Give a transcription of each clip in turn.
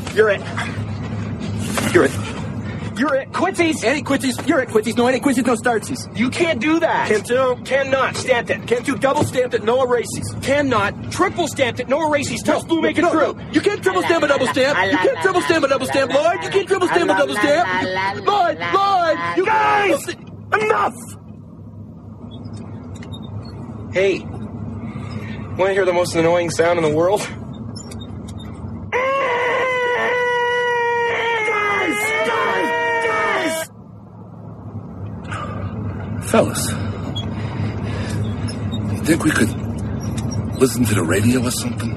You're it. Quincy's. Any Quincy's. You're it, Quincy's. No, any Quincy's, no startsies. You can't do that. Can't do. Cannot. Stamped it. Can't do double stamped it, no erases. Cannot. Triple stamped it. No erases. Touch blue, make it true. No. You can't triple stamp a double stamp. You can't triple stamp a double stamp, Lloyd. You can't triple stamp a double stamp. Lloyd, you guys! Enough! Hey, want to hear the most annoying sound in the world? Fellas, you think we could listen to the radio or something?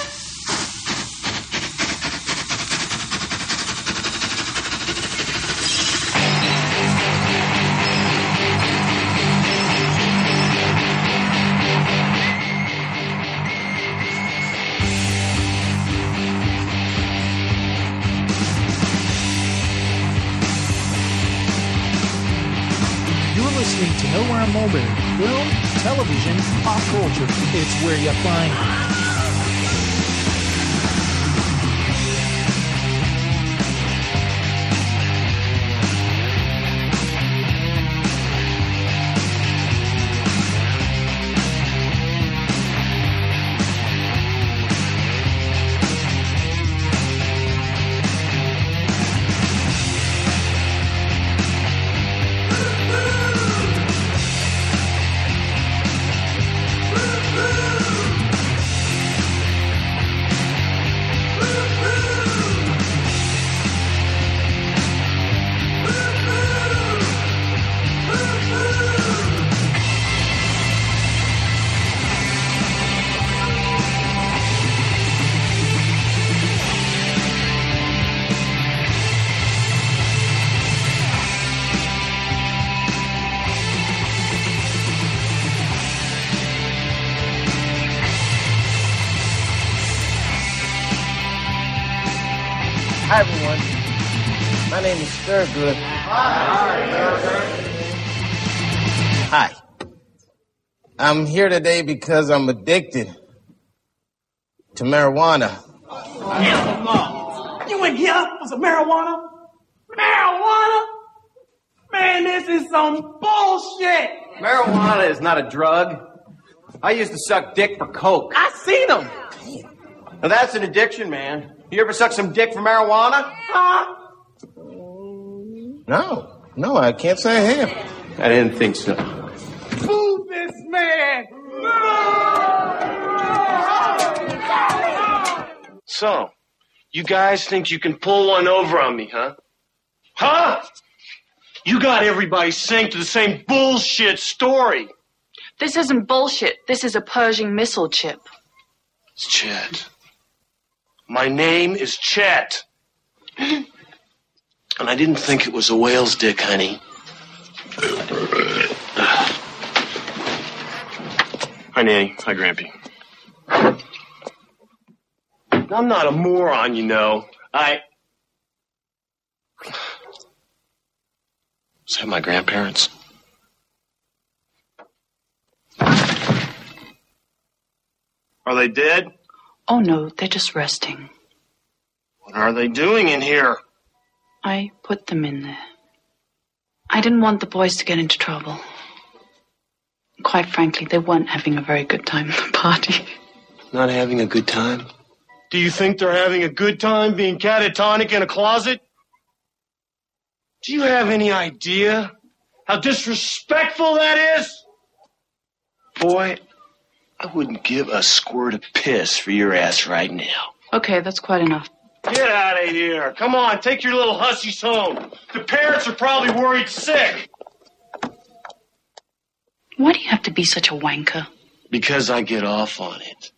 Listening to Nowhere Mulberry, film, television, pop culture. It's where you find it. Hi, everyone. My name is Sturgood. Hi. I'm here today because I'm addicted to marijuana. Hell no. You in here for some marijuana? Marijuana? Man, this is some bullshit. Marijuana is not a drug. I used to suck dick for coke. I seen them. Now that's an addiction, man. You ever suck some dick for marijuana? Huh? No, I can't say I have. I didn't think so. Fool this man. So, you guys think you can pull one over on me, huh? Huh? You got everybody synced to the same bullshit story. This isn't bullshit. This is a Pershing missile chip. It's Chet. My name is Chet. And I didn't think it was a whale's dick, honey. Hi, Nanny. Hi, Grampy. I'm not a moron, you know. Is that my grandparents? Are they dead? Oh, no, they're just resting. What are they doing in here? I put them in there. I didn't want the boys to get into trouble. Quite frankly, they weren't having a very good time at the party. Not having a good time? Do you think they're having a good time being catatonic in a closet? Do you have any idea how disrespectful that is? Boy, I wouldn't give a squirt of piss for your ass right now. Okay, that's quite enough. Get out of here. Come on, take your little hussies home. The parents are probably worried sick. Why do you have to be such a wanker? Because I get off on it.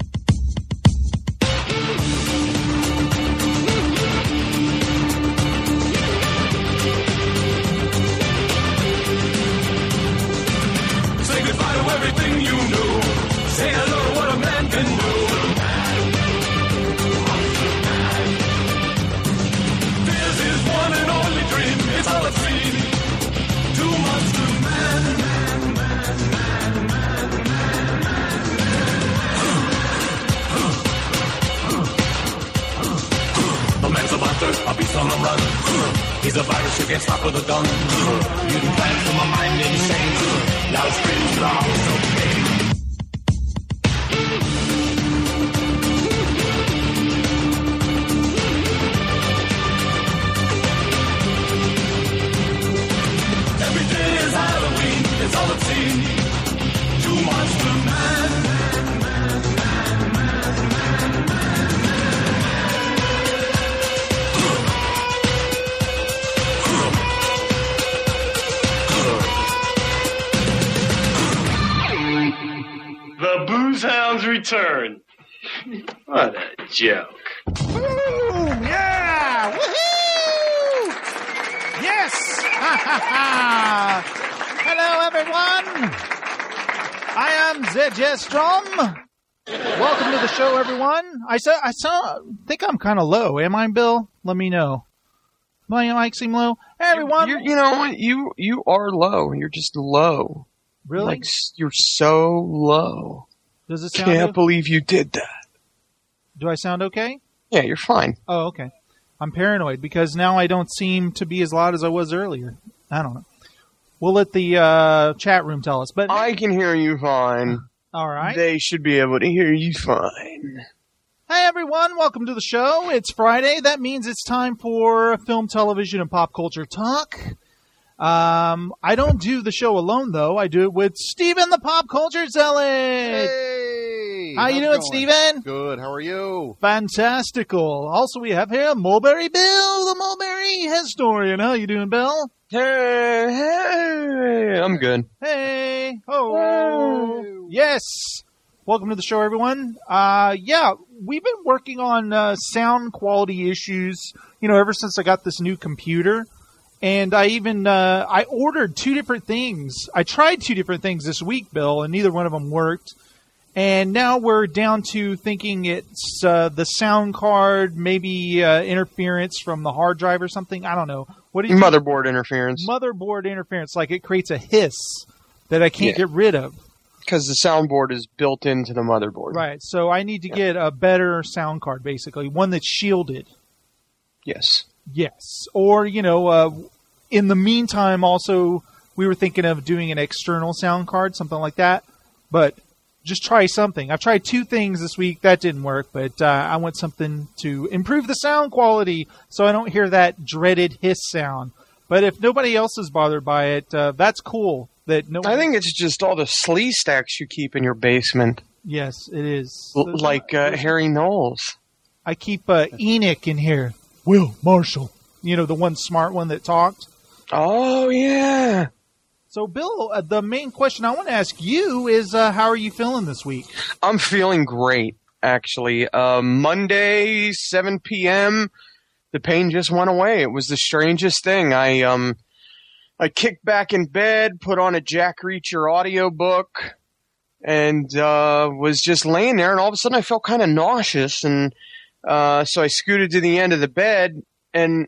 Say goodbye to everything you knew. Say hello to what a man can do. This is one and only dream. It's all a dream. 2 months to man. He's a virus you can't stop with a gun. Mutant plans for my mind insane. Loud screams, loud of pain. Every day is Halloween, it's all obscene. Two monster man. The Booze Hounds return. What a joke. Woo! Yeah! Woohoo! Yes! Hello, everyone. I am ZJ Strom. Welcome to the show, everyone. I think I'm kind of low. Am I, Bill? Let me know. My mic seem low. Hey, everyone. You know what? You are low. You're just low. Really? Like, you're so low. Does it sound Can't believe you did that. Do I sound okay? Yeah, you're fine. Oh, okay. I'm paranoid because now I don't seem to be as loud as I was earlier. I don't know. We'll let the chat room tell us. But I can hear you fine. All right. They should be able to hear you fine. Hey, everyone. Welcome to the show. It's Friday. That means it's time for film, television, and pop culture talk. I don't do the show alone, though. I do it with Steven, the pop culture zealot. Hey! How you doing, Steven? Good. How are you? Fantastical. Also, we have here Mulberry Bill, the Mulberry historian. How you doing, Bill? Hey, I'm good. Hey. Oh. Yes. Welcome to the show, everyone. Yeah, we've been working on sound quality issues, ever since I got this new computer. And I even, I ordered two different things. I tried two different things this week, Bill, and neither one of them worked. And now we're down to thinking it's the sound card, maybe interference from the hard drive or something. I don't know. What do you Motherboard interference. Motherboard interference. Like it creates a hiss that I can't get rid of. Because the soundboard is built into the motherboard. Right. So I need to get a better sound card, basically. One that's shielded. Yes. Yes. Or, in the meantime, also, we were thinking of doing an external sound card, something like that. But just try something. I've tried two things this week. That didn't work. But I want something to improve the sound quality so I don't hear that dreaded hiss sound. But if nobody else is bothered by it, that's cool. I think it's just all the slee stacks you keep in your basement. Yes, it is. Like Harry Knowles. I keep Enoch in here. Will Marshall. The one smart one that talked. Oh, yeah. So, Bill, the main question I want to ask you is how are you feeling this week? I'm feeling great, actually. Monday, 7 p.m., the pain just went away. It was the strangest thing. I kicked back in bed, put on a Jack Reacher audiobook, and was just laying there, and all of a sudden I felt kind of nauseous, and so I scooted to the end of the bed, and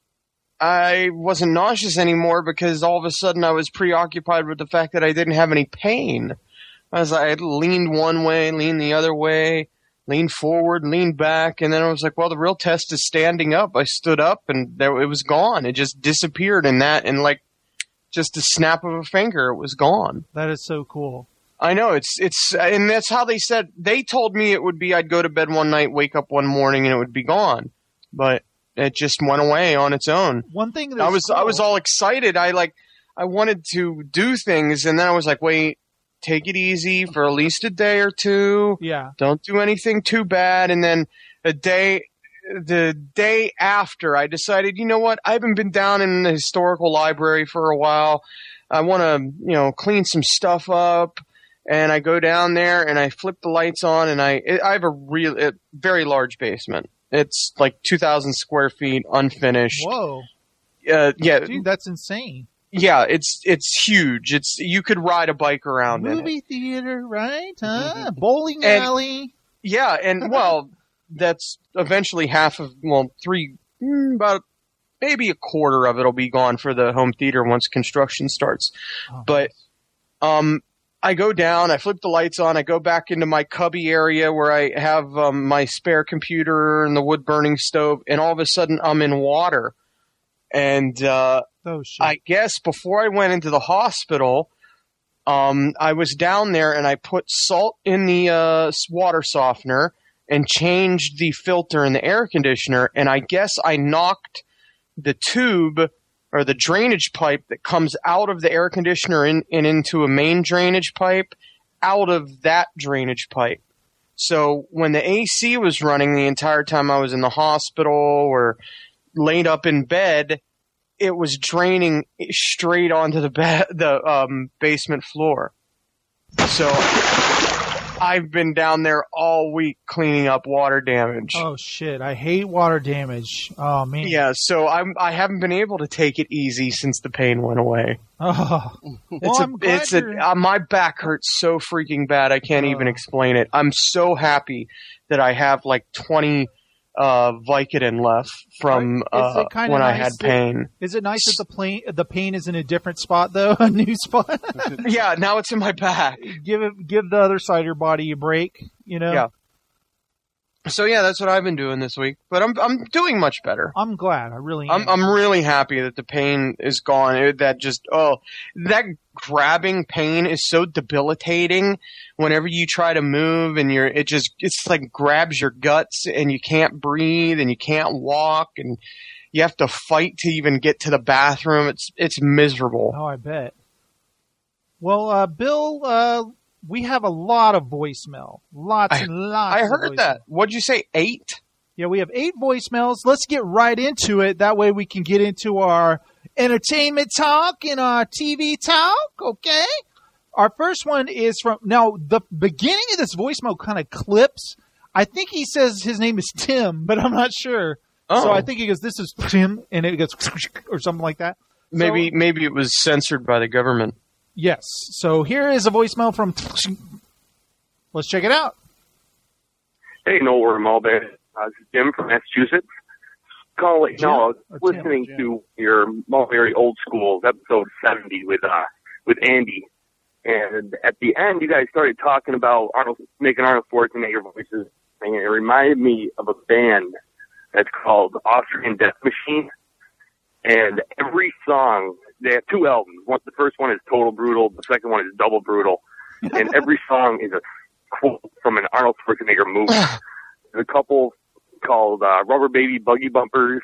I wasn't nauseous anymore because all of a sudden I was preoccupied with the fact that I didn't have any pain. I leaned one way, leaned the other way, leaned forward, leaned back, and then I was like, well, the real test is standing up. I stood up, and it was gone. It just disappeared in that, and like just a snap of a finger, it was gone. That is so cool. I know, it's and that's how they said, they told me it would be, I'd go to bed one night, wake up one morning, and it would be gone. But it just went away on its own. One thing I was all excited. I wanted to do things, and then I was like, wait, take it easy for at least a day or two. Yeah. Don't do anything too bad. And then the day after, I decided, you know what? I haven't been down in the historical library for a while. I want to, clean some stuff up. And I go down there and I flip the lights on, and I have a very large basement. It's like 2,000 square feet, unfinished. Whoa. Yeah. Dude, that's insane. Yeah, it's huge. You could ride a bike around in it. Movie theater, right? Huh? Bowling alley. Yeah, and well, that's eventually about maybe a quarter of it will be gone for the home theater once construction starts. Oh, but I go down, I flip the lights on, I go back into my cubby area where I have my spare computer and the wood burning stove, and all of a sudden I'm in water. And I guess before I went into the hospital, I was down there and I put salt in the water softener and changed the filter in the air conditioner. And I guess I knocked the tube or the drainage pipe that comes out of the air conditioner and into a main drainage pipe out of that drainage pipe. So when the AC was running the entire time I was in the hospital or laid up in bed, it was draining straight onto the basement floor. So I've been down there all week cleaning up water damage. Oh shit! I hate water damage. Oh man. Yeah, so I haven't been able to take it easy since the pain went away. Oh, well, my back hurts so freaking bad I can't even explain it. I'm so happy that I have like 20 Vicodin left from when I had pain. Is it nice that the pain is in a different spot though, a new spot? Yeah, now it's in my back. Give the other side of your body a break, you know. Yeah. So yeah, that's what I've been doing this week, but I'm doing much better. I'm glad. I really am. I'm really happy that the pain is gone. That grabbing pain is so debilitating whenever you try to move and it's like grabs your guts and you can't breathe and you can't walk and you have to fight to even get to the bathroom. It's miserable. Oh, I bet. Well, Bill, we have a lot of voicemail. Lots and lots. I heard that. What'd you say? 8? Yeah, we have 8 voicemails. Let's get right into it. That way we can get into our entertainment talk and our TV talk. Okay. Our first one is from, now the beginning of this voicemail kind of clips. I think he says his name is Tim, but I'm not sure. Oh. So I think he goes, "This is Tim," and it goes or something like that. Maybe it was censored by the government. Yes. So here is a voicemail from. Let's check it out. Hey, Nowhere Mulberry. This is Jim from Massachusetts. Calling. No, I was listening to your Mulberry Old Schools episode 70 with Andy, and at the end, you guys started talking about making Arnold Schwarzenegger voices, and it reminded me of a band that's called Austrian Death Machine, and every song. They have 2 albums. The first one is Total Brutal. The second one is Double Brutal. And every song is a quote from an Arnold Schwarzenegger movie. There's a couple called Rubber Baby Buggy Bumpers.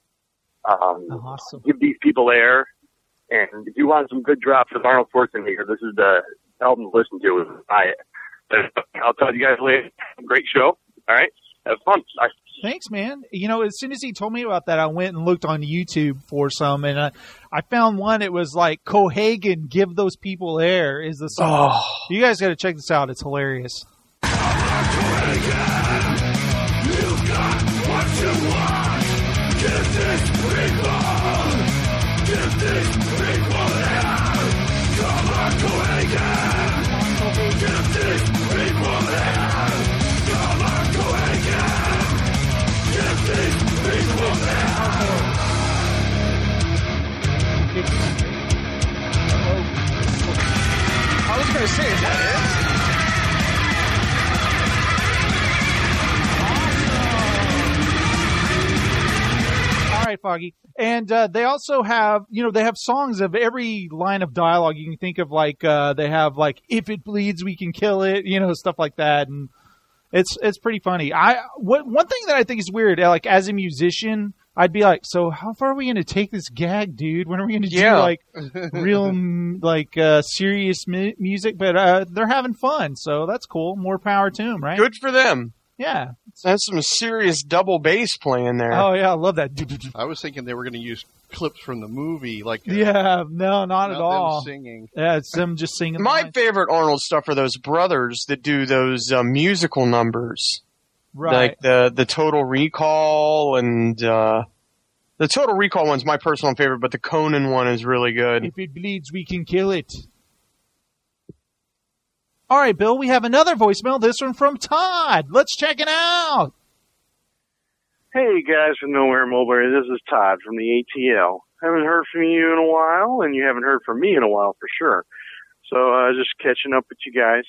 Awesome. Give These People Air. And if you want some good drops of Arnold Schwarzenegger, this is the album to listen to. I'll tell you guys later. Great show. All right. Have fun. Bye. Thanks, man. You know, as soon as he told me about that, I went and looked on YouTube for some, and I found one. It was like Cohagen, "Give Those People Air" is the song. Oh. You guys got to check this out. It's hilarious. I was going to say, is that it? All right, Foggy. And they also have, they have songs of every line of dialogue you can think of. Like they have like, "If it bleeds, we can kill it," stuff like that. And it's pretty funny. One thing that I think is weird, like as a musician, I'd be like, so how far are we going to take this gag, dude? When are we going to do like real serious music? But they're having fun, so that's cool. More power to them, right? Good for them. Yeah. That's some serious double bass playing there. Oh, yeah, I love that. I was thinking they were going to use clips from the movie. No, not at all. Them singing. Yeah, it's them just singing. My favorite Arnold stuff are those brothers that do those musical numbers. Right. Like the Total Recall and the Total Recall one's my personal favorite, but the Conan one is really good. "If it bleeds, we can kill it." All right, Bill, we have another voicemail. This one from Todd. Let's check it out. Hey, guys from Nowhere Mulberry. This is Todd from the ATL. Haven't heard from you in a while, and you haven't heard from me in a while for sure. So just catching up with you guys.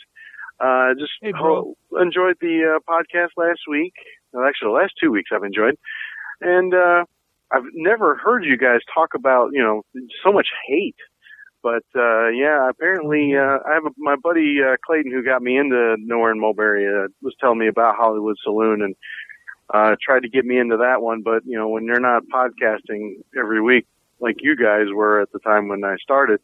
Enjoyed the podcast last week. Well, actually, the last 2 weeks I've enjoyed. And I've never heard you guys talk about, so much hate. But, apparently, I have my buddy, Clayton, who got me into Nowhere in Mulberry, was telling me about Hollywood Saloon and, tried to get me into that one. But, when you're not podcasting every week like you guys were at the time when I started,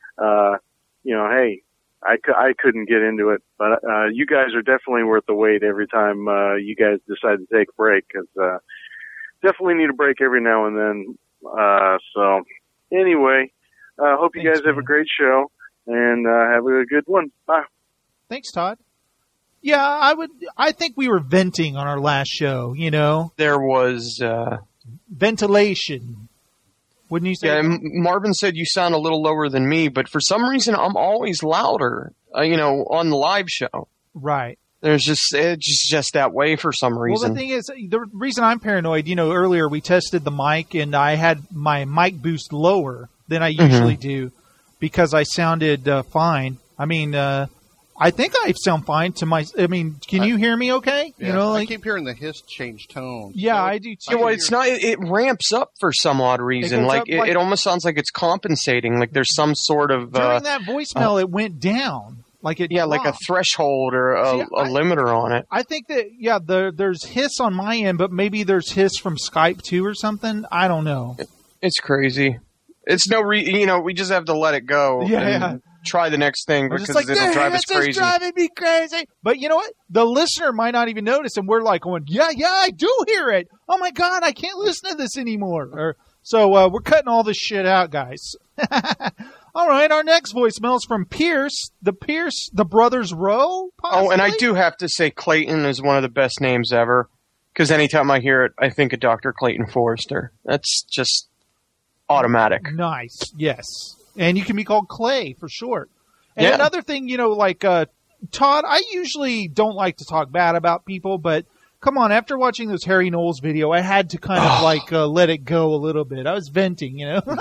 hey, I couldn't get into it. But, you guys are definitely worth the wait every time, you guys decide to take a break. Cause, definitely need a break every now and then. So anyway, hope you guys have a great show and have a good one. Bye. Thanks, Todd. Yeah, I think we were venting on our last show, There was ventilation. Wouldn't you say? Yeah, Marvin said you sound a little lower than me, but for some reason I'm always louder, on the live show. Right. It's just that way for some reason. Well, the thing is, the reason I'm paranoid, earlier we tested the mic and I had my mic boost lower than I usually do because I sounded fine. I mean, I think I sound fine to can you hear me okay? Yeah, I keep hearing the hiss change tone. Yeah, I do too. Yeah, well, it's not. It ramps up for some odd reason. It almost sounds like it's compensating. Like there's some sort of during that voicemail, it went down. Like a threshold or a limiter on it. I think that there's hiss on my end, but maybe there's hiss from Skype too or something. I don't know. It's crazy. It's we just have to let it go. And try the next thing because it'll drive us crazy. It's driving me crazy. But you know what? The listener might not even notice, and we're like going, yeah, I do hear it. Oh my God, I can't listen to this anymore. So we're cutting all this shit out, guys. All right, our next voicemail is from Pierce. The Brothers Rowe, possibly? Oh, and I do have to say Clayton is one of the best names ever, because anytime I hear it, I think of Dr. Clayton Forrester. That's just automatic. Nice, yes. And you can be called Clay for short. And another thing, Todd, I usually don't like to talk bad about people, but come on, after watching those Harry Knowles video, I had to kind of let it go a little bit. I was venting,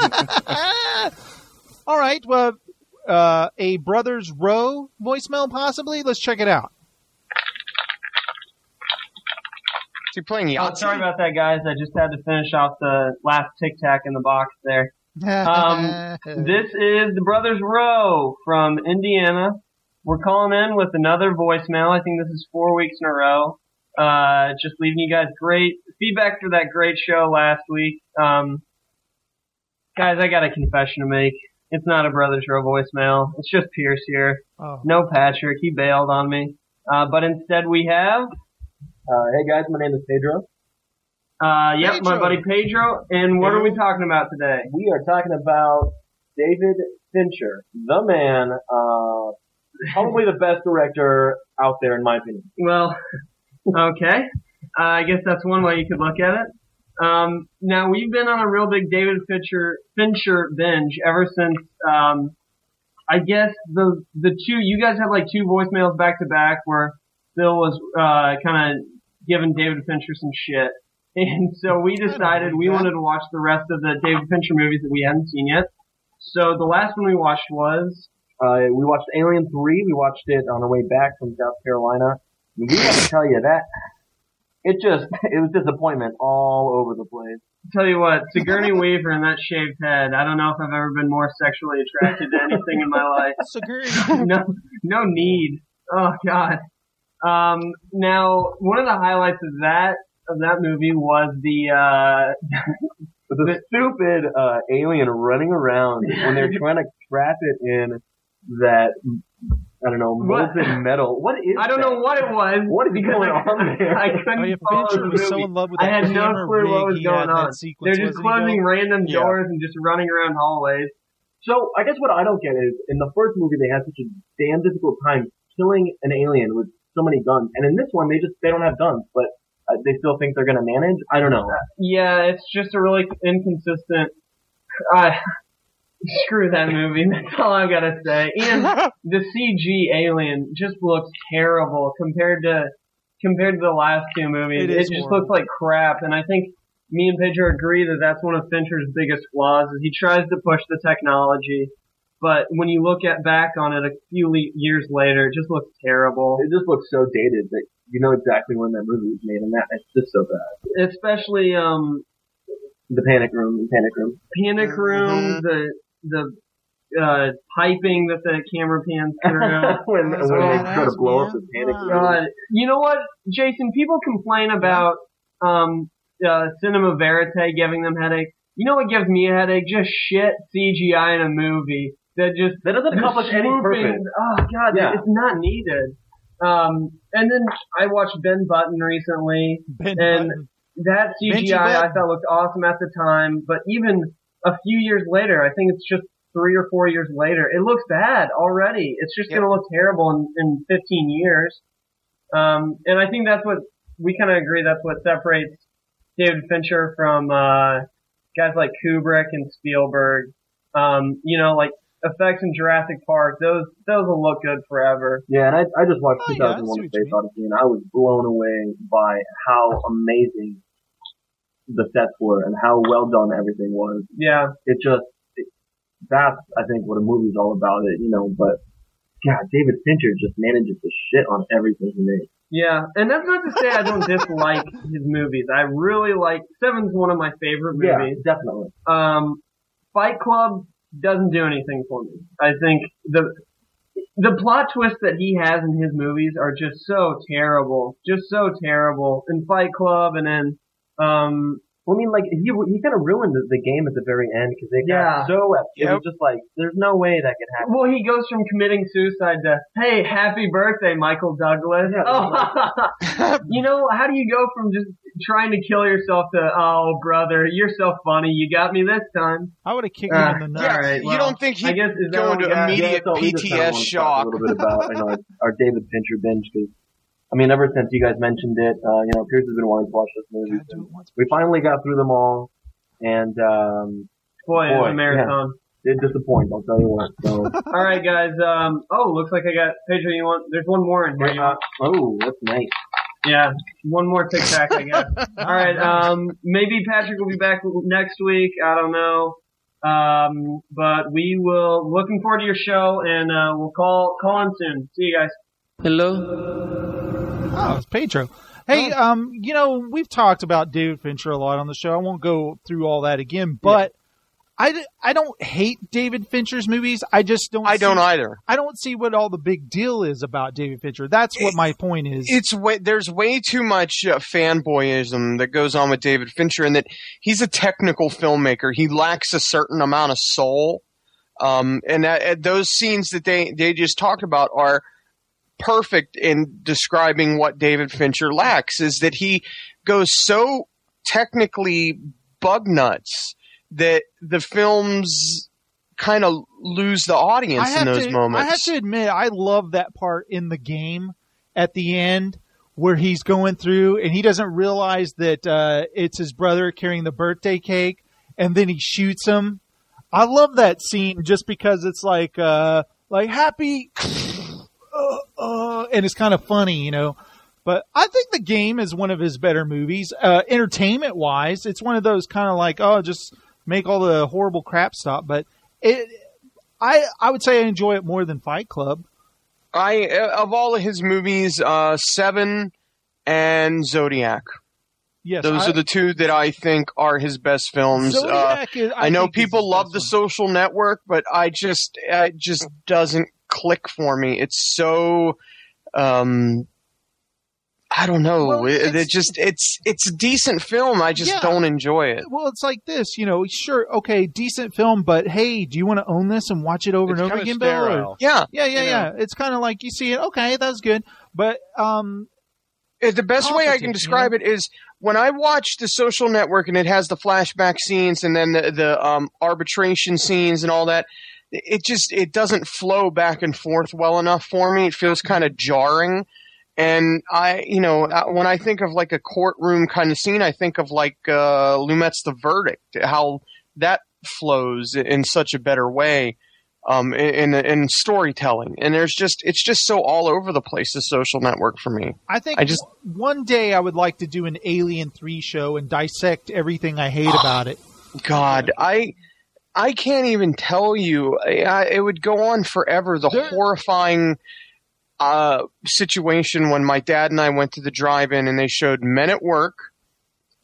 All right, well, a Brothers Rowe voicemail possibly? Let's check it out. Is he playing Yahtzee? Sorry about that, guys. I just had to finish off the last Tic Tac in the box there. This is the Brothers Rowe from Indiana. We're calling in with another voicemail. I think this is 4 weeks in a row. Just leaving you guys great feedback for that great show last week. Guys, I got a confession to make. It's not a Brothers Rowe voicemail. It's just Pierce here. Oh. No Patrick. He bailed on me. But instead we have... hey guys, my name is Pedro. Yep, my buddy Pedro. And what are we talking about today? We are talking about David Fincher, the man, probably the best director out there in my opinion. Well, okay. I guess that's one way you could look at it. Now we've been on a real big David Fincher binge ever since, I guess the two, you guys had like two voicemails back to back where Bill was, kind of giving David Fincher some shit. And so we decided we wanted to watch the rest of the David Fincher movies that we hadn't seen yet. So the last one we watched was, we watched Alien 3. We watched it on our way back from South Carolina. And we got to tell you that, it was disappointment all over the place. Tell you what, Sigourney Weaver and that shaved head, I don't know if I've ever been more sexually attracted to anything in my life. Sigourney. No need. Oh God. Now, one of the highlights of that movie was the stupid, alien running around when they're trying to trap it in that, I don't know, molten metal. What is I don't know what it was. What is going on there? I couldn't follow the movie. So in love with I had no clue what was going on. They're just closing random Yeah. doors and just running around hallways. So, I guess what I don't get is, in the first movie they had such a damn difficult time killing an alien with so many guns, and in this one they don't have guns, but they still think they're gonna manage? I don't know. Yeah, it's just a really inconsistent, screw that movie, that's all I've gotta say. And the CG alien just looks terrible compared to the last two movies. It just looks like crap, and I think me and Pedro agree that that's one of Fincher's biggest flaws, is he tries to push the technology, but when you look back on it a few years later, it just looks terrible. It just looks so dated that you know exactly when that movie was made, and it's just so bad. Especially, The Panic Room. Panic Room, the piping that the camera pans through. when they try to blow up the Panic Room. God. You know what, Jason? People complain about cinema verite giving them headaches. You know what gives me a headache? Just shit CGI in a movie that doesn't accomplish any purpose. Oh God, it's not needed. And then I watched Ben Button recently, that CGI I thought looked awesome at the time, but even a few years later, I think it's just 3 or 4 years later, it looks bad already. It's just going to look terrible in 15 years. And I think that's what we kind of agree. That's what separates David Fincher from guys like Kubrick and Spielberg. Like effects in Jurassic Park, those will look good forever. Yeah, and I just watched 2001: A Space Odyssey, and I was blown away by how amazing the sets were and how well done everything was. Yeah. That's, I think, what a movie's all about, but God, David Fincher just manages to shit on everything he makes. Yeah, and that's not to say I don't dislike his movies. I really like, Seven's one of my favorite movies. Yeah, definitely. Fight Club doesn't do anything for me. I think the plot twists that he has in his movies are just so terrible. In Fight Club, and then, he kind of ruined the game at the very end because it got so it was just like, there's no way that could happen. Well, he goes from committing suicide to, hey, happy birthday, Michael Douglas. How do you go from just trying to kill yourself to, oh, brother, you're so funny, you got me this time? I would have kicked him in the nuts. All right, you don't think he'd go into immediate PTS shock? A little bit about our David Fincher binge, because ever since you guys mentioned it, Pierce has been wanting to watch this movie. We finally got through them all, and boy, it was a marathon. Yeah, it disappoints, I'll tell you what. So. All right, guys. Looks like I got Pedro. There's one more in here. That's nice. Yeah, one more Tic Tac, I guess. All right. Maybe Patrick will be back next week. I don't know. But we will. Looking forward to your show, and we'll call in soon. See you guys. Hello. Oh, it's Pedro. Hey, we've talked about David Fincher a lot on the show. I won't go through all that again, but I don't hate David Fincher's movies. I just don't. I don't either. I don't see what all the big deal is about David Fincher. That's what my point is. There's way too much fanboyism that goes on with David Fincher, and that he's a technical filmmaker. He lacks a certain amount of soul. And those scenes that they just talked about are perfect in describing what David Fincher lacks, is that he goes so technically bug nuts that the films kind of lose the audience in those moments. I have to admit, I love that part in the game at the end where he's going through and he doesn't realize that it's his brother carrying the birthday cake, and then he shoots him. I love that scene just because it's like happy... and it's kind of funny, But I think The Game is one of his better movies. Entertainment-wise, it's one of those kind of like, just make all the horrible crap stop. But I would say I enjoy it more than Fight Club. Of all of his movies, Seven and Zodiac. Yes, those are the two that I think are his best films. I know people love The Social Network, but it just doesn't click for me. It's so I don't know. Well, it's a decent film. I just don't enjoy it. Well, it's like this, sure, okay, decent film, but hey, do you want to own this and watch it over and over again, Bill? Yeah. It's kind of like you see it, okay, that's good. But the best way I can describe it is when I watch The Social Network and it has the flashback scenes and then the arbitration scenes and all that, it doesn't flow back and forth well enough for me. It feels kind of jarring. And when I think of like a courtroom kind of scene, I think of like Lumet's The Verdict, how that flows in such a better way in storytelling. And it's just so all over the place, The Social Network for me. I think one day I would like to do an Alien 3 show and dissect everything I hate about it. God, I can't even tell you. It would go on forever. The horrifying situation when my dad and I went to the drive-in and they showed Men at Work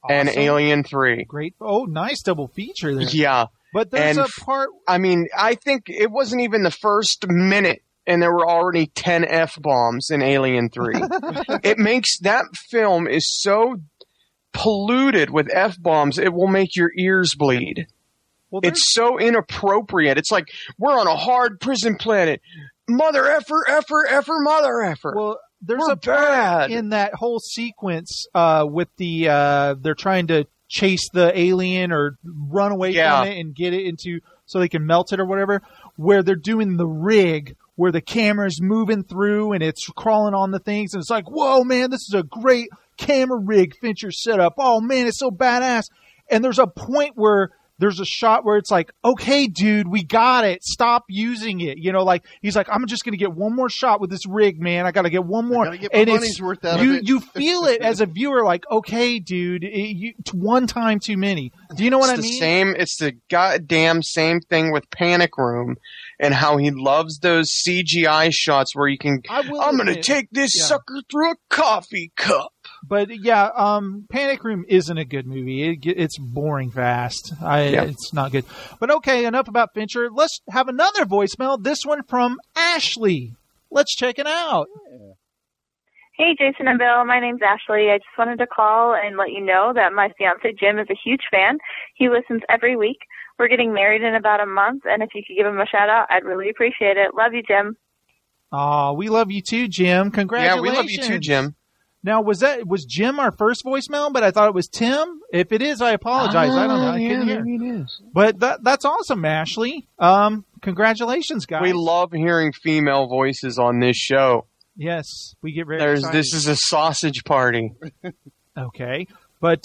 and Awesome. Alien 3. Great. Oh, nice double feature there. Yeah. But there's And a part. I mean, I think it wasn't even the first minute, and there were already 10 F-bombs in Alien 3. It makes that film is so polluted with F-bombs, it will make your ears bleed. Well, it's so inappropriate. It's like, we're on a hard prison planet. Mother effer, mother effer. Well, there's We're a part bad. in that whole sequence with the they're trying to chase the alien or run away from it and get it into so they can melt it or whatever, where they're doing the rig where the camera's moving through and it's crawling on the things and it's like, whoa, man, this is a great camera rig Fincher set up. Oh, man, it's so badass. And there's a point where there's a shot where it's like, okay, dude, we got it. Stop using it. You know, like, he's like, I'm just going to get one more shot with this rig, man. I got to get one more. I gotta get my money's worth out of it. You feel it as a viewer, like, okay, dude, it's one time too many. Do you know what I mean? It's the goddamn same thing with Panic Room and how he loves those CGI shots where you can, I'm going to take this sucker through a coffee cup. But yeah, Panic Room isn't a good movie. It's boring fast. It's not good. But okay, enough about Fincher. Let's have another voicemail. This one from Ashley. Let's check it out. Hey, Jason and Bill. My name's Ashley. I just wanted to call and let you know that my fiance Jim is a huge fan. He listens every week. We're getting married in about a month, and if you could give him a shout out, I'd really appreciate it. Love you, Jim. Oh, we love you too, Jim. Congratulations. Yeah, we love you too, Jim. Now, was Jim our first voicemail, but I thought it was Tim? If it is, I apologize. I don't know. I couldn't hear. Maybe it is. But that's awesome, Ashley. Congratulations, guys. We love hearing female voices on this show. Yes, we get very excited. This is a sausage party. Okay. But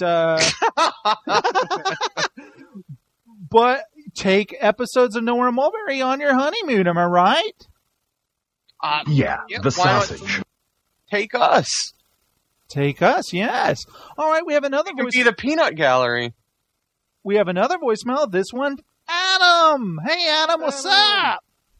but take episodes of Nowhere Mulberry on your honeymoon, am I right? Yeah, the sausage. Take us. Take us, yes. All right, we have another voice. Be the peanut gallery. We have another voicemail. This one, Adam. Hey, Adam, what's up?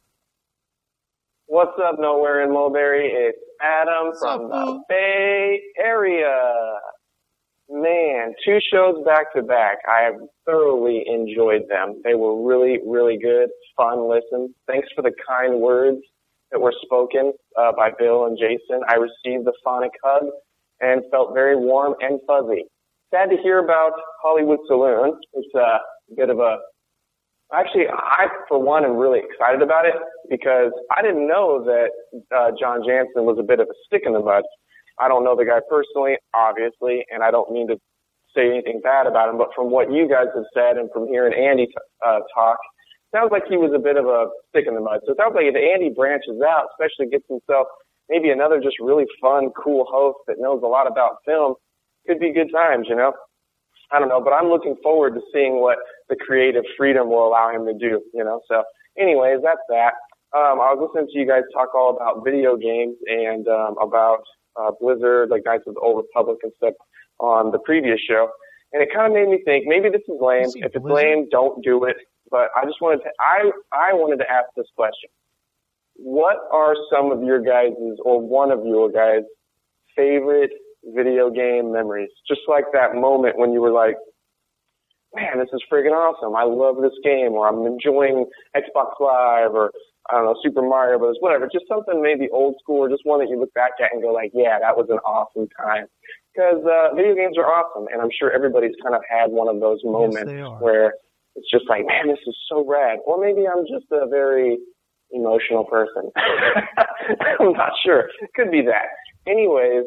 What's up, Nowhere in Mulberry? It's Adam from the Bay Area. Man, 2 shows back to back. I have thoroughly enjoyed them. They were really, really good, fun listen. Thanks for the kind words that were spoken by Bill and Jason. I received the phonic hug and felt very warm and fuzzy. Sad to hear about Hollywood Saloon. It's a bit of a... Actually, I, for one, am really excited about it because I didn't know that John Jansen was a bit of a stick in the mud. I don't know the guy personally, obviously, and I don't mean to say anything bad about him, but from what you guys have said and from hearing Andy talk, sounds like he was a bit of a stick in the mud. So it sounds like if Andy branches out, especially gets himself maybe another just really fun, cool host that knows a lot about film, could be good times, you know? I don't know, but I'm looking forward to seeing what the creative freedom will allow him to do, you know? So anyways, that's that. I was listening to you guys talk all about video games and about Blizzard, like Knights of the Old Republic and stuff on the previous show. And it kind of made me think, maybe this is lame. If it's lame, don't do it. But I just wanted to, I wanted to ask this question. What are some of your guys' or one of your guys' favorite video game memories? Just like that moment when you were like, man, this is friggin' awesome. I love this game, or I'm enjoying Xbox Live, or I don't know, Super Mario Bros., whatever. Just something maybe old school, or just one that you look back at and go like, yeah, that was an awesome time. Because video games are awesome, and I'm sure everybody's kind of had one of those moments where it's just like, man, this is so rad. Or maybe I'm just a very emotional person. I'm not sure. Could be that. Anyways,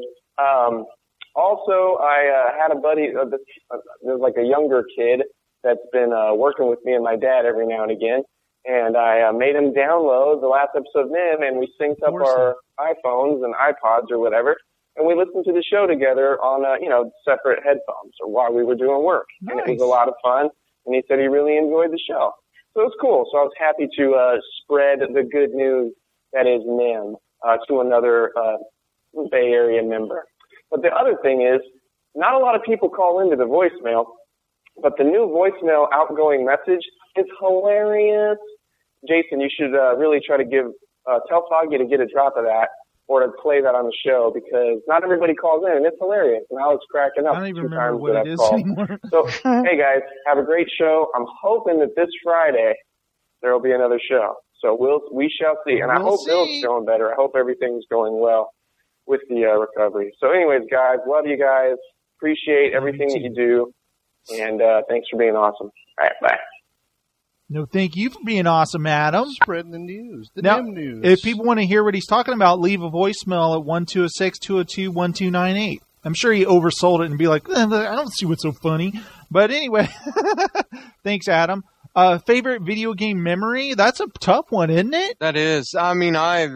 also, I had a buddy, there's like a younger kid that's been working with me and my dad every now and again, and I made him download the last episode of NIM, and we synced up our iPhones and iPods or whatever, and we listened to the show together on, separate headphones or while we were doing work. Nice. And it was a lot of fun, and he said he really enjoyed the show. So it was cool. So I was happy to spread the good news that is NIM to another Bay Area member. But the other thing is, not a lot of people call into the voicemail, but the new voicemail outgoing message is hilarious. Jason, you should really try to tell Foggy to get a drop of that or to play that on the show because not everybody calls in, and it's hilarious. And I was cracking up I don't even 2 remember times what that it I've is called. anymore. So, hey guys, have a great show. I'm hoping that this Friday there will be another show. So we shall see. And I hope Bill's feeling better. I hope everything's going well with the recovery. So anyways, guys, love you guys. Appreciate everything that you do. And thanks for being awesome. All right, bye. No, thank you for being awesome, Adam. Spreading the news. The Now, damn news. if people want to hear what he's talking about, leave a voicemail at 1-206-202-1298. I'm sure he oversold it and be like, I don't see what's so funny. But anyway, thanks, Adam. Favorite video game memory? That's a tough one, isn't it? That is. I mean,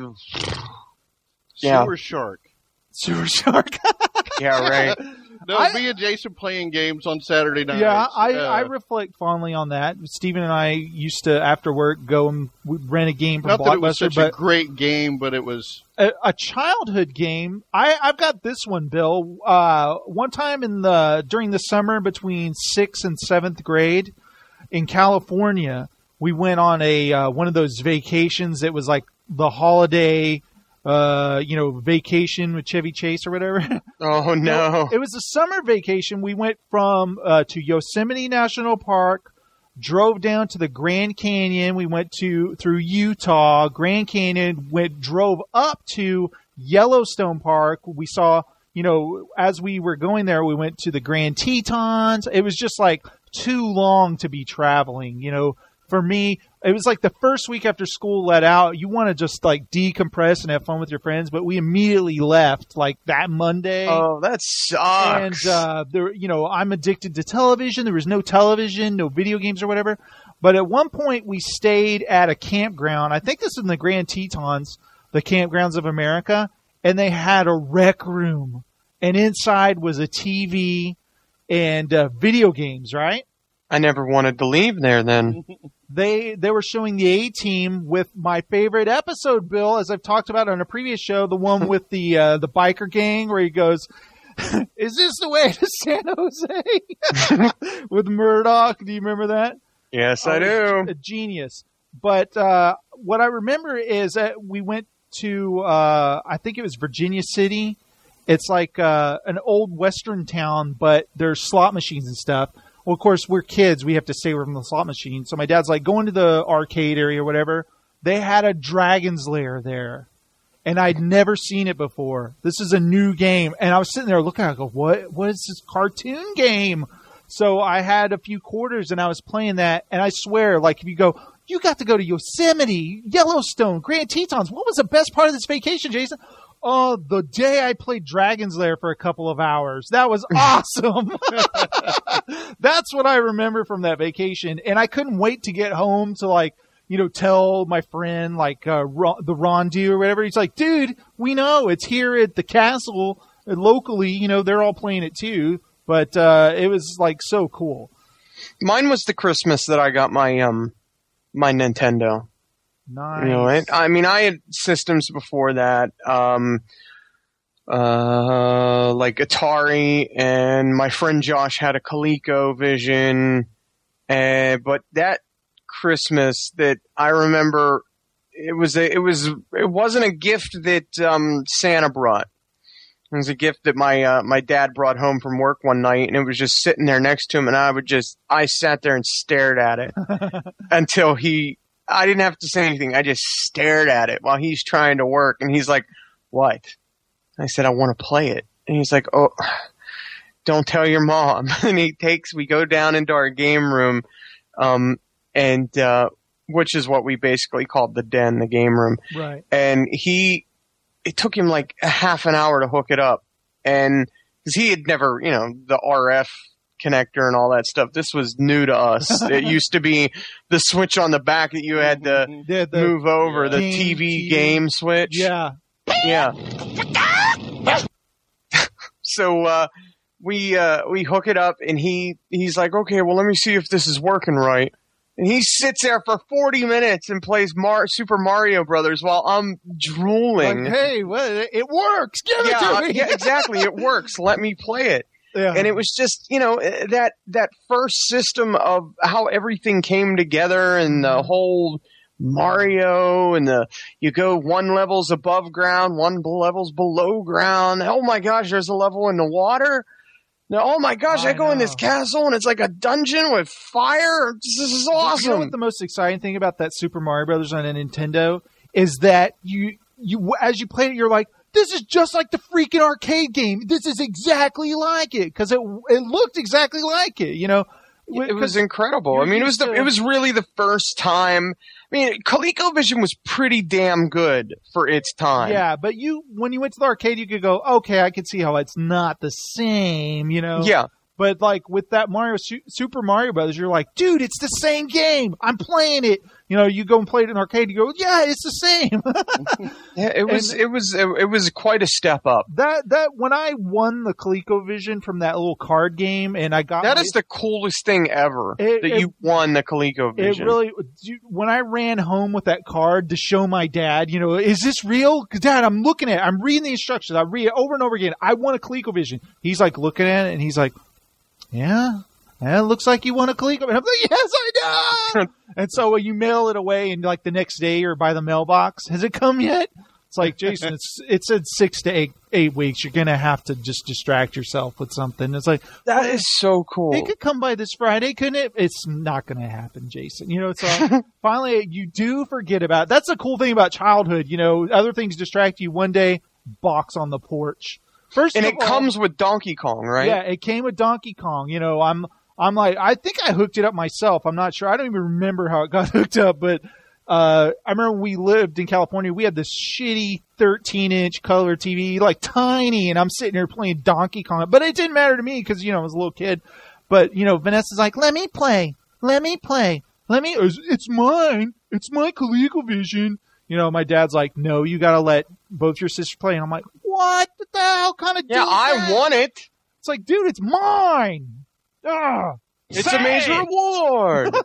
Sewer Shark. Sewer Shark. Yeah, right. No, me and Jason playing games on Saturday nights. Yeah, I reflect fondly on that. Steven and I used to, after work, go and rent a game from Not Blockbuster. that it was such a great game, but it was a childhood game. I've got this one, Bill. One time during the summer between 6th and 7th grade in California, we went on one of those vacations. It was like the holiday vacation with Chevy Chase or whatever. Oh, no. It was a summer vacation. We went from to Yosemite National Park, drove down to the Grand Canyon. We went through Utah, Grand Canyon, drove up to Yellowstone Park. We saw, as we were going there, we went to the Grand Tetons. It was just like too long to be traveling, For me, it was like the first week after school let out. You want to just like decompress and have fun with your friends, but we immediately left like that Monday. Oh, that sucks. And I'm addicted to television. There was no television, no video games or whatever. But at one point, we stayed at a campground. I think this is in the Grand Tetons, the Campgrounds of America, and they had a rec room, and inside was a TV and video games. Right? I never wanted to leave there then. They were showing the A-Team with my favorite episode, Bill, as I've talked about on a previous show, the one with the biker gang where he goes, "Is this the way to San Jose?" with Murdoch. Do you remember that? Yes, I do. A genius. But what I remember is that we went to, I think it was Virginia City. It's like an old western town, but there's slot machines and stuff. Well, of course, we're kids. We have to stay away from the slot machine. So my dad's like, go into the arcade area or whatever. They had a Dragon's Lair there. And I'd never seen it before. This is a new game. And I was sitting there looking, I go, what is this cartoon game? So I had a few quarters and I was playing that. And I swear, like, if you go, you got to go to Yosemite, Yellowstone, Grand Tetons. What was the best part of this vacation, Jason? Oh, the day I played Dragon's Lair for a couple of hours. That was awesome. That's what I remember from that vacation. And I couldn't wait to get home to tell my friend the Rondu or whatever. He's like, dude, we know it's here at the castle locally. They're all playing it too. But it was like so cool. Mine was the Christmas that I got my Nintendo. Nice. I had systems before that, like Atari, and my friend Josh had a ColecoVision. But that Christmas that I remember, it wasn't a gift that Santa brought. It was a gift that my dad brought home from work one night, and it was just sitting there next to him, and I sat there and stared at it until I didn't have to say anything. I just stared at it while he's trying to work. And he's like, what? I said, I want to play it. And he's like, oh, don't tell your mom. And we go down into our game room, which is what we basically called the den, the game room. Right. And it took him like a half an hour to hook it up. And because he had never, the RF connector and all that stuff. This was new to us. It used to be the switch on the back that you had to move over, the TV game switch. Yeah. Yeah. So we hook it up, and he's like, okay, well, let me see if this is working right. And he sits there for 40 minutes and plays Super Mario Brothers while I'm drooling. Like, hey, it works. Give it to me. Yeah, exactly. It works. Let me play it. Yeah. And it was just, that first system of how everything came together and the whole Mario and you go 1 level's above ground, 1 level's below ground. Oh my gosh, there's a level in the water. Now, oh my gosh, I go in this castle and it's like a dungeon with fire. This is awesome. You know what the most exciting thing about that Super Mario Brothers on a Nintendo is that you as you played it, you're like, this is just like the freaking arcade game. This is exactly like it because it looked exactly like it. You know, it was incredible. I mean, it was really the first time. I mean, ColecoVision was pretty damn good for its time. Yeah, but when you went to the arcade, you could go, okay, I can see how it's not the same. You know. Yeah. But like with that Super Mario Brothers, you're like, dude, it's the same game. I'm playing it. You know, you go and play it in an arcade. You go, yeah, it's the same. Yeah, it was quite a step up. That when I won the ColecoVision from that little card game, and I got that is the coolest thing ever you won the ColecoVision. It really. When I ran home with that card to show my dad, you know, is this real? 'Cause Dad, I'm looking at it. I'm reading the instructions. I read it over and over again. I won a ColecoVision. He's like looking at it, and he's like, yeah, it looks like you won a ColecoVision. I'm like, yes, I know. And so you mail it away, and like the next day or by the mailbox, has it come yet? It's like, Jason, it said 6 to 8 weeks. You're gonna have to just distract yourself with something. It's like that is so cool. It could come by this Friday, couldn't it? It's not gonna happen, Jason. You know, so finally you do forget about it. That's the cool thing about childhood. You know, other things distract you. One day, box on the porch. And it comes with Donkey Kong, right? Yeah, it came with Donkey Kong. You know, I'm like, I think I hooked it up myself. I'm not sure. I don't even remember how it got hooked up, but I remember when we lived in California, we had this shitty 13-inch color TV, like tiny, and I'm sitting there playing Donkey Kong. But it didn't matter to me because, you know, I was a little kid. But, you know, Vanessa's like, let me play. It's mine. It's my ColecoVision. You know, my dad's like, no, you got to let both your sisters play. And I'm like, what the hell kind of Yeah, I want it. It's like, dude, it's mine. It's a major reward.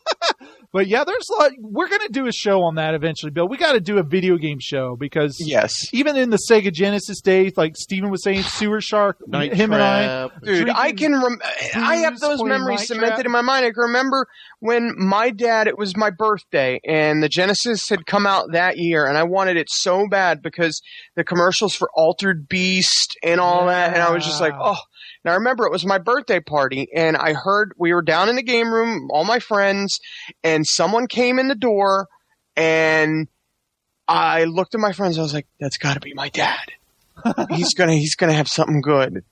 But yeah, we're going to do a show on that eventually, Bill. We got to do a video game show because even in the Sega Genesis days, like Steven was saying, Sewer Shark, him and I. Dude, I have those memories cemented in my mind. I can remember when my dad, it was my birthday, and the Genesis had come out that year, and I wanted it so bad because the commercials for Altered Beast and all that, and I was just like, oh. And I remember it was my birthday party, and I heard we were down in the game room, all my friends, and someone came in the door, and I looked at my friends. I was like, "That's got to be my dad. He's gonna have something good."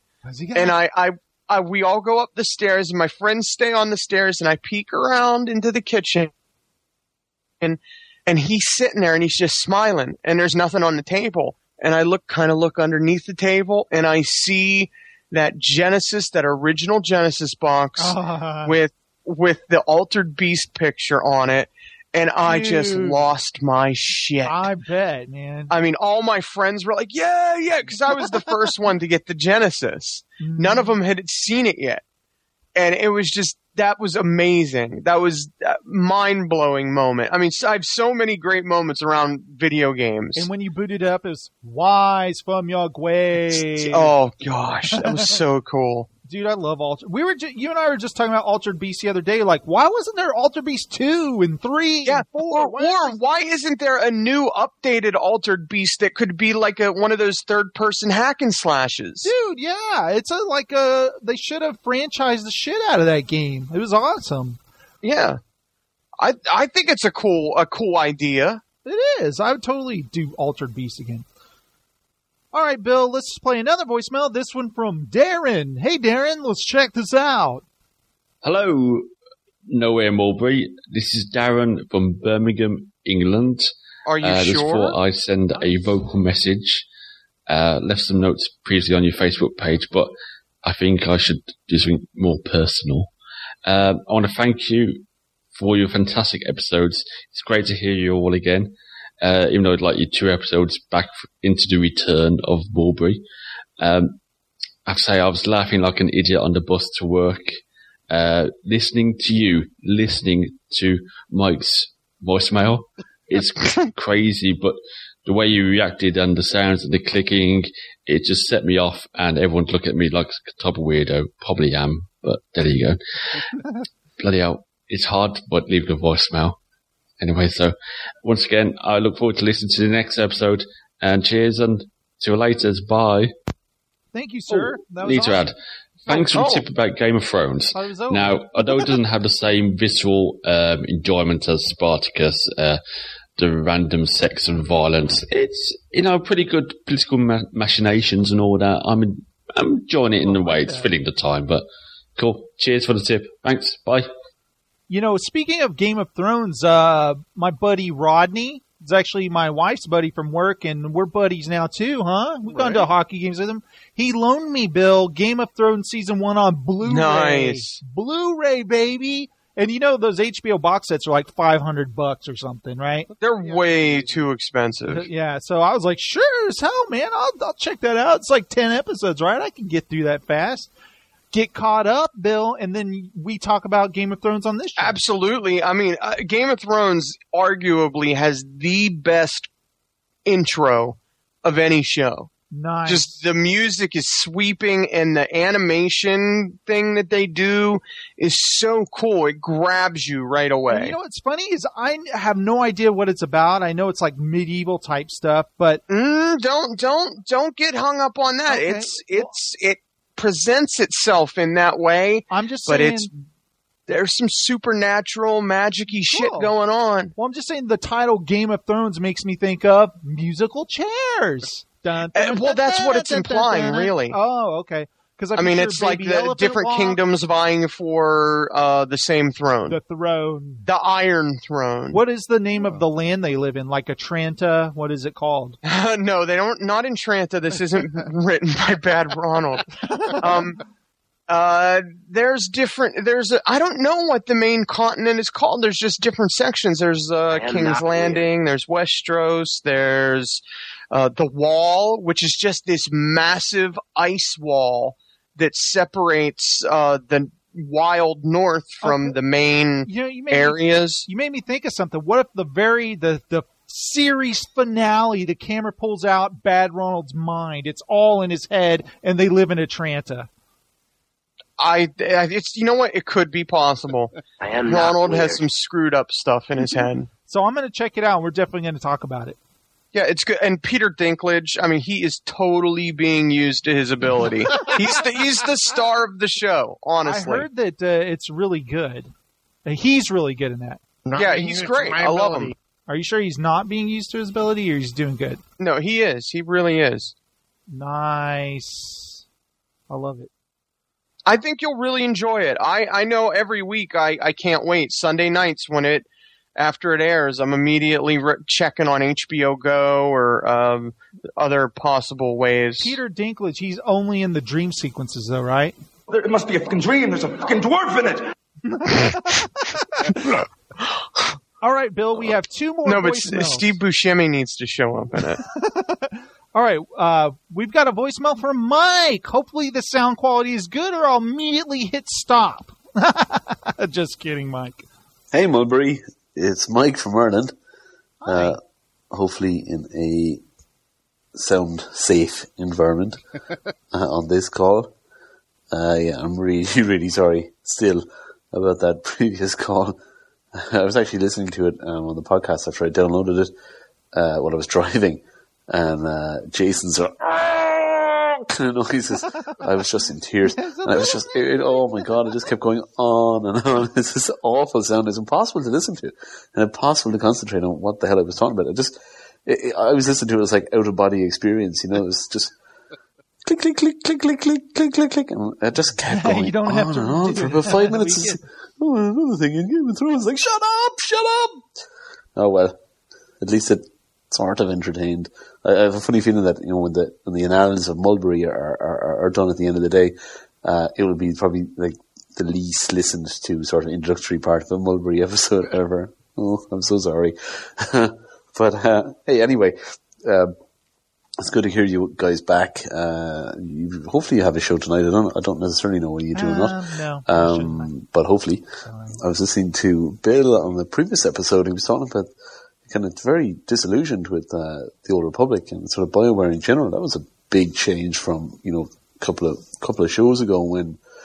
And we all go up the stairs, and my friends stay on the stairs, and I peek around into the kitchen, and he's sitting there, and he's just smiling, and there's nothing on the table, and I look underneath the table, and I see that original Genesis box with the Altered Beast picture on it, and I just lost my shit. I bet, man. I mean, all my friends were like, yeah, because I was the first one to get the Genesis. None of them had seen it yet. And it was that was amazing. That was a mind-blowing moment. I mean, I have so many great moments around video games. And when you booted up, it was Wise from your grave. Oh, gosh. That was so cool. Dude, I love Altered. You and I were just talking about Altered Beast the other day. Like, why wasn't there Altered Beast 2 and 3 and 4? Or why isn't there a new updated Altered Beast that could be like one of those third-person hack and slashes? Dude, yeah. It's they should have franchised the shit out of that game. It was awesome. Yeah. I think it's a cool idea. It is. I would totally do Altered Beast again. All right, Bill, let's play another voicemail. This one from Darren. Hey, Darren, let's check this out. Hello, Nowhere Mulberry. This is Darren from Birmingham, England. Are you sure? Just thought I send a vocal message. Left some notes previously on your Facebook page, but I think I should do something more personal. I want to thank you for your fantastic episodes. It's great to hear you all again. Even though I'd like you 2 episodes back into the return of Mulberry. I have to say I was laughing like an idiot on the bus to work, listening to Mike's voicemail. It's crazy, but the way you reacted and the sounds and the clicking, it just set me off, and everyone's looking at me like a type of weirdo. Probably am, but there you go. Bloody hell. It's hard, but leave the voicemail. Anyway, so once again, I look forward to listening to the next episode. And cheers and see you later. Bye. Thank you, sir. That was Need to awesome. add. Thanks for the tip about Game of Thrones. Thought it was over. Now, although it doesn't have the same visceral enjoyment as Spartacus, the random sex and violence, it's, pretty good political machinations and all that. I'm enjoying it in a way. It's filling the time, but cool. Cheers for the tip. Thanks. Bye. Speaking of Game of Thrones, my buddy Rodney is actually my wife's buddy from work, and we're buddies now too, huh? We've gone to hockey games with him. He loaned me, Bill, Game of Thrones Season 1 on Blu-ray. Nice. Blu-ray, baby. And those HBO box sets are like $500 or something, right? They're way too expensive. Yeah, so I was like, sure as hell, man. I'll check that out. It's like 10 episodes, right? I can get through that fast. Get caught up, Bill, and then we talk about Game of Thrones on this show. Absolutely. I mean, Game of Thrones arguably has the best intro of any show. Nice. Just the music is sweeping, and the animation thing that they do is so cool. It grabs you right away. And what's funny is I have no idea what it's about. I know it's like medieval type stuff, but don't get hung up on that. Okay. It presents itself in that way. I'm just saying, but there's some supernatural, magic-y shit going on. Well, I'm just saying the title Game of Thrones makes me think of musical chairs. Dun, dun, Well, that's what it's dun, implying, dun, dun. really. Oh, okay. Because I mean, it's like the different kingdoms vying for the same throne. The throne. The Iron Throne. What is the name of the land they live in? Like Atlanta? What is it called? No, they don't. Not in Tranta. This isn't written by Bad Ronald. There's different. I don't know what the main continent is called. There's just different sections. There's King's Landing. There's Westeros. There's the Wall, which is just this massive ice wall that separates the wild north from the main areas. You made me think of something. What if the series finale, the camera pulls out Bad Ronald's mind? It's all in his head, and they live in Atlanta. It's what? It could be possible. Ronald has some screwed up stuff in his head. So I'm going to check it out. We're definitely going to talk about it. Yeah, it's good. And Peter Dinklage, I mean, he is totally being used to his ability. He's the star of the show, honestly. I heard that it's really good. He's really good in that. Yeah, he's great. I love him. Are you sure he's not being used to his ability, or he's doing good? No, he is. He really is. Nice. I love it. I think you'll really enjoy it. I know every week I can't wait. Sunday nights after it airs, I'm immediately checking on HBO Go or other possible ways. Peter Dinklage, he's only in the dream sequences, though, right? It must be a fucking dream. There's a fucking dwarf in it. All right, Bill, we have two more No, but voicemails. Steve Buscemi needs to show up in it. All right, we've got a voicemail from Mike. Hopefully the sound quality is good, or I'll immediately hit stop. Just kidding, Mike. Hey, Mulberry. It's Mike from Ireland. Hopefully in a sound safe environment on this call. I'm really, really sorry still about that previous call. I was actually listening to it on the podcast after I downloaded it while I was driving, and Jason's kind of noises. I was just in tears, and I was just, oh my god, it just kept going on and on. It's this awful sound. It's impossible to listen to, and impossible to concentrate on what the hell I was talking about. I was listening to it as like out of body experience, it was just click, click, click, click, click, click, click, click, click, and it just kept going you don't have to and on for about 5 minutes. Another thing in Game of Thrones, like, shut up! Oh well, at least it sort of entertained. I have a funny feeling that when the annals of Mulberry are done at the end of the day, it will be probably like the least listened to sort of introductory part of a Mulberry episode ever. Oh, I'm so sorry. But hey, anyway, it's good to hear you guys back. Hopefully you have a show tonight. I don't necessarily know what you do or not. No, but hopefully. I was listening to Bill on the previous episode. He was talking about kind of very disillusioned with the Old Republic and sort of BioWare in general. That was a big change from a couple of shows ago when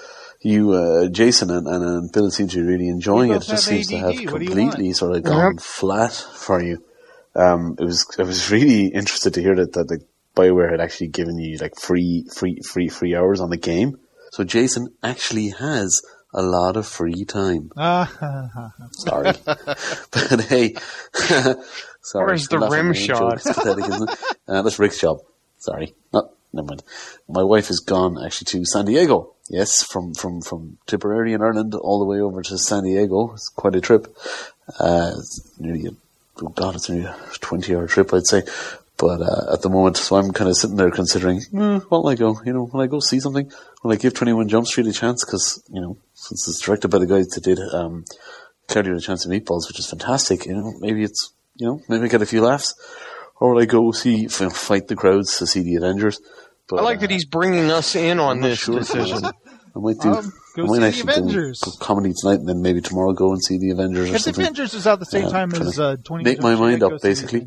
Jason and Bill seem to be really enjoying it. It just seems to have completely sort of gone flat for you. I was really interested to hear that the BioWare had actually given you like free hours on the game. So Jason actually has a lot of free time. Sorry. But hey, sorry. Where's the rim shot? It's pathetic, isn't it? That's Rick's job. Sorry. No, never mind. My wife has gone actually to San Diego. Yes, from Tipperary in Ireland all the way over to San Diego. It's quite a trip. It's nearly it's nearly a 20-hour trip, I'd say. But at the moment, so I'm kind of sitting there considering, will I go? Will I go see something? Will I give 21 Jump Street a chance? Because, since it's directed by the guys that did Cloudy with a Chance of Meatballs, which is fantastic, maybe it's, maybe I get a few laughs. Or will I go fight the crowds to see the Avengers? But, I like that he's bringing us in on this decision. I might do. Go see the Avengers. Go comedy tonight, and then maybe tomorrow go and see the Avengers. Or if something. the Avengers is out the same time as 20. Make my mind up, basically.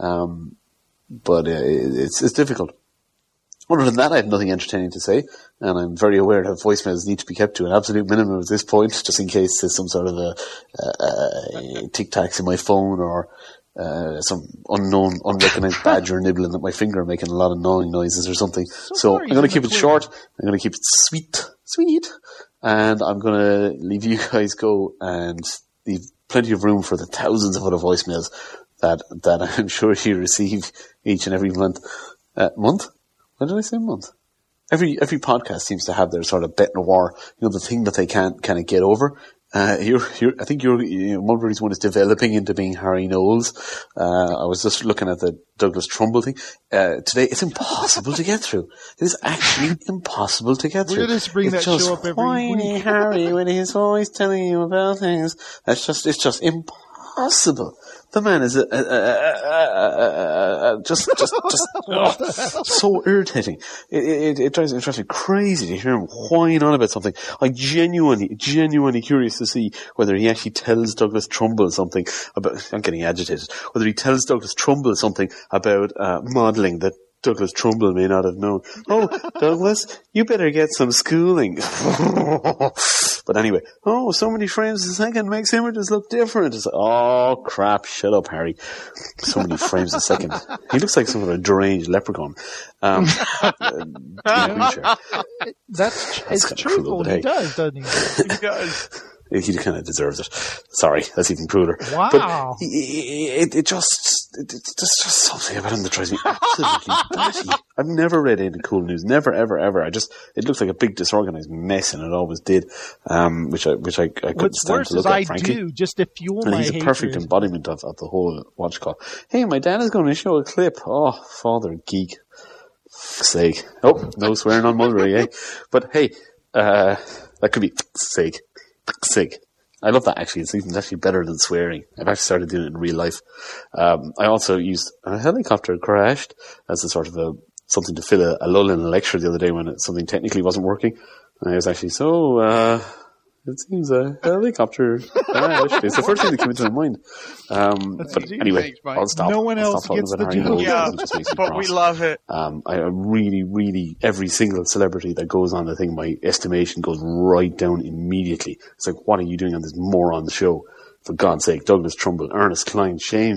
But it's difficult. Other than that, I have nothing entertaining to say, and I'm very aware that voicemails need to be kept to an absolute minimum at this point, just in case there's some sort of a tic-tacs in my phone or some unknown, unrecognized badger nibbling at my finger, making a lot of gnawing noises or something. So I'm going to keep it short. I'm going to keep it sweet, and I'm going to leave you guys go and leave plenty of room for the thousands of other voicemails that I'm sure you receive each and every month. Month? When did I say month? Every podcast seems to have their sort of bête noire, the thing that they can't kind of get over. I think Mulberry's one is developing into being Harry Knowles. I was just looking at the Douglas Trumbull thing. Today, it's impossible to get through. It is actually impossible to get through. We're going to bring that show up every week. Harry when he's always telling you about things. It's just impossible. The man is just so irritating. It drives me crazy to hear him whine on about something. I'm genuinely curious to see whether he actually tells Douglas Trumbull something about. I'm getting agitated. Whether he tells Douglas Trumbull something about modelling that Douglas Trumbull may not have known. Oh, Douglas, you better get some schooling. But anyway, so many frames a second makes images look different. It's like, oh crap, shut up, Harry. So many frames a second. He looks like some of a deranged leprechaun. It's truthful. He does, doesn't he? He does. He kind of deserves it. Sorry, that's even crueler. Wow. But it's just something about him that drives me absolutely batty. I've never read any cool news. Never, ever, ever. It looks like a big disorganized mess, and it always did. Which I couldn't stand to look at, frankly. do just to fuel and my he's a perfect embodiment of the whole watch call. Hey, my dad is going to show a clip. Oh, father geek. Sake. Oh, no swearing on Mulberry, eh? But hey, that could be sake. I love that, actually. It's actually better than swearing. I've actually started doing it in real life. I also used a helicopter crashed as a sort of something to fill a lull in a lecture the other day when something technically wasn't working. And I was actually, it seems a helicopter crashed. It's the first thing that came into my mind. But anyway, I'll stop. No one else gets the joke. Yeah, but we love it. I really, every single celebrity that goes on the thing, my estimation goes right down immediately. It's like, what are you doing on this moron show? For God's sake, Douglas Trumbull, Ernest Klein, shame.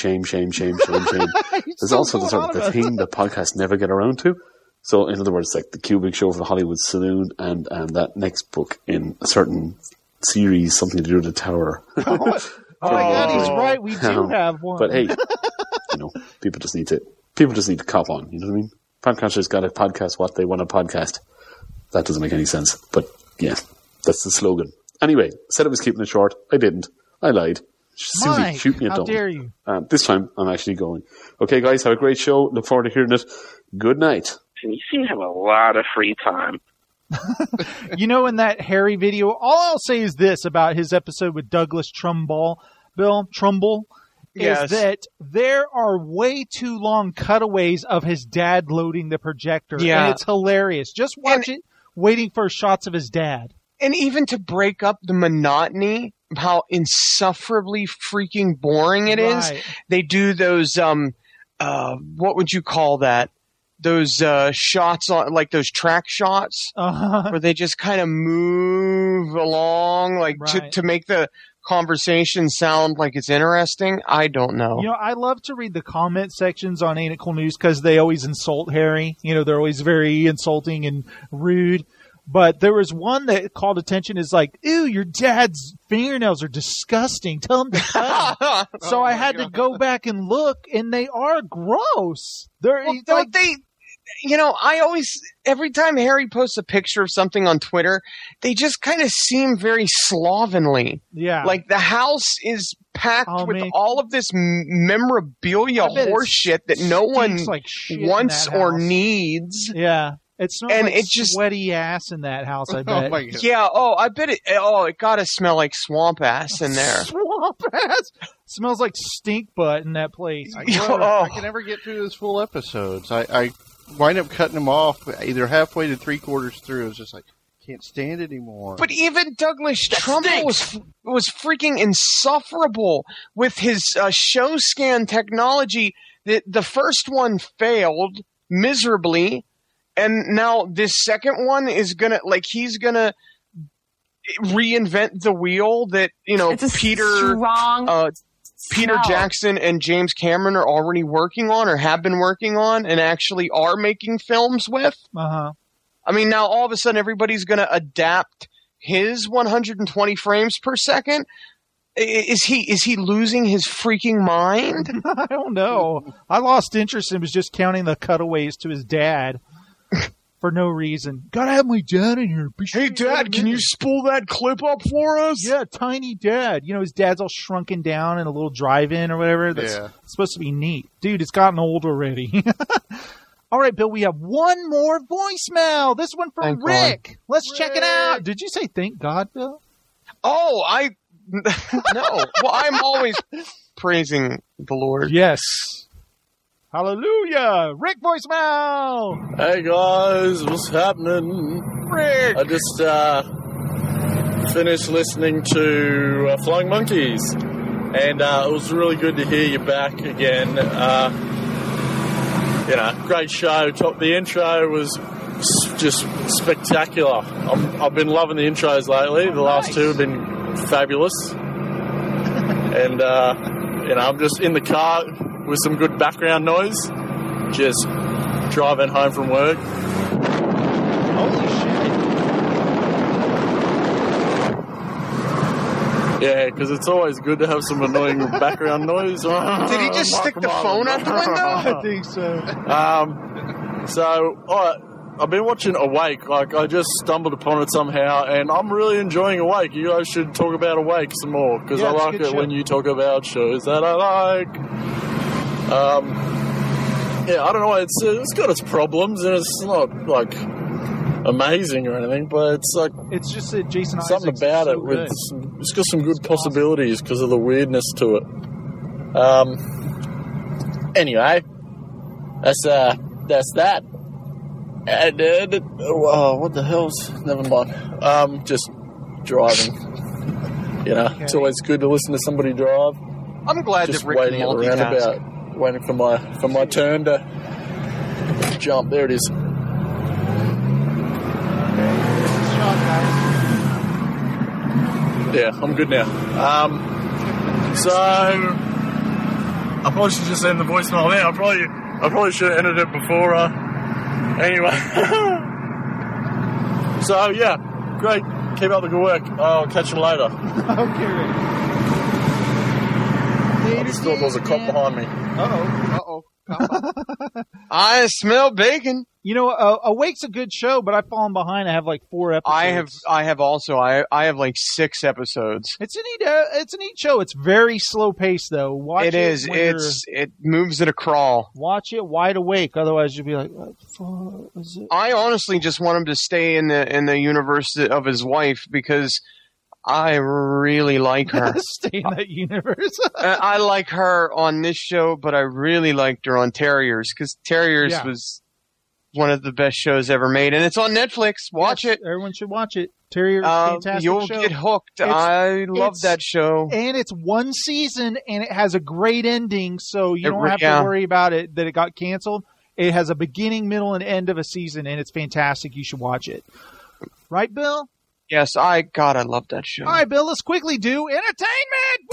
There's also the sort of the thing that podcasts never get around to. So, in other words, like the Cubic Show for the Hollywood Saloon and that next book in a certain series, something to do with the Tower. Oh my God, he's right. We do have one. But hey, people just need to cop on. You know what I mean? Podcasters got to podcast what they want to podcast. That doesn't make any sense. But yeah, that's the slogan. Anyway, said I was keeping it short. I didn't. I lied. Susie, shoot me a how dare you? This time, I'm actually going. Okay, guys, have a great show. Look forward to hearing it. Good night. You seem to have a lot of free time. In that Harry video, all I'll say is this about his episode with Douglas Trumbull, is that there are way too long cutaways of his dad loading the projector. Yeah. And it's hilarious. Just watch it waiting for shots of his dad. And even to break up the monotony of how insufferably freaking boring it is, they do those, what would you call that? those shots on, like those track shots, where they just kind of move along, like to make the conversation sound like it's interesting. I don't know. You know, I love to read the comment sections on Ain't It Cool News because they always insult Harry. You know, they're always very insulting and rude. But there was one that called attention is like, ew, your dad's fingernails are disgusting. Tell him to cut them. So I had to go back and look, and they are gross. They're don't they? You know, I always, every time Harry posts a picture of something on Twitter, they just kind of seem very slovenly. Yeah. Like the house is packed with all of this memorabilia horse shit that no one like shit wants in that or house. needs. Yeah. It smells And like it just- sweaty ass in that house, I bet. Yeah, I bet it, it gotta smell like swamp ass in there. Swamp ass. Smells like stink butt in that place. I can never get through his full episodes. I wind up cutting them off either halfway to 3/4 through. It's just like, can't stand it anymore. But even Douglas Trumbull was freaking insufferable with his show scan technology. The first one failed miserably, and now this second one is he's gonna reinvent the wheel that Peter Jackson and James Cameron are already working on or have been working on and actually are making films with. Uh-huh. I mean, now all of a sudden everybody's going to adapt his 120 frames per second. Is he losing his freaking mind? I don't know. I lost interest and was just counting the cutaways to his dad for no reason. Gotta have my dad in here. Hey, Dad, can you spool that clip up for us? Yeah, tiny dad. You know, his dad's all shrunken down in a little drive-in or whatever. That's supposed to be neat. Dude, it's gotten old already. All right, Bill, we have one more voicemail. This one from Thank Rick. God. Let's check it out. Did you say thank God, Bill? Oh, no. Well, I'm always praising the Lord. Yes. Hallelujah! Rick voicemail! Hey guys, what's happening? Rick! I just finished listening to Flying Monkeys, and it was really good to hear you back again. Great show. The intro was just spectacular. I've been loving the intros lately. The last two have been fabulous. And, I'm just in the car with some good background noise, just driving home from work. Holy shit. Yeah, because it's always good to have some annoying background noise. Did he just stick the phone out the window? I think so. I've been watching Awake. Like, I just stumbled upon it somehow, and I'm really enjoying Awake. You guys should talk about Awake some more, because I like it when you talk about shows that I like. I don't know. It's got its problems, and it's not like amazing or anything, but it's like it's just that Jason something Isaacs about is it so with good. it's got some good possibilities because of the weirdness to it. Anyway, that's that. And what the hell's? Never mind. Just driving. It's always good to listen to somebody drive. I'm glad just that Rick waiting at the multitask. roundabout, waiting for my turn to jump. There it is. Yeah, I'm good now. So I probably should just end the voicemail there. I probably should have ended it before. Anyway. So yeah, great. Keep up the good work. I'll catch you later. Okay, Rick. I just thought there was a cop behind me. Uh-oh. I smell bacon. You know, Awake's a good show, but I've fallen behind. I have like 4 episodes. I have also. I have like 6 episodes. It's a neat show. It's very slow paced though. Watch It is. It moves at a crawl. Watch it wide awake. Otherwise, you'll be like, what the fuck is it? I honestly just want him to stay in the universe of his wife because I really like her. Stay in that universe. I like her on this show, but I really liked her on Terriers because Terriers was one of the best shows ever made, and it's on Netflix. Watch it. Everyone should watch it. Terriers, fantastic you'll show. get hooked. I love that show. And it's 1 season, and it has a great ending, so you don't have to worry about it that it got canceled. It has a beginning, middle, and end of a season, and it's fantastic. You should watch it. Right, Bill? Yes, I love that show. All right, Bill, let's quickly do entertainment!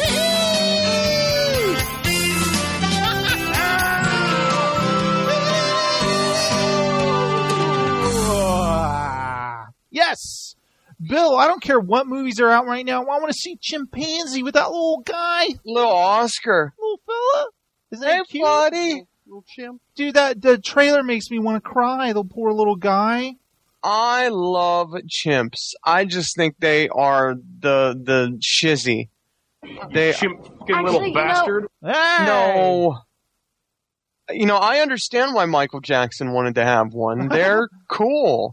Yes! Bill, I don't care what movies are out right now. I want to see Chimpanzee with that little guy. Little Oscar. Little fella. Is that cute? Buddy. Little chimp. Dude, the trailer makes me want to cry. The poor little guy. I love chimps. I just think they are the shizzy. They Chimp-skin little bastard. No. You know, I understand why Michael Jackson wanted to have one. They're cool.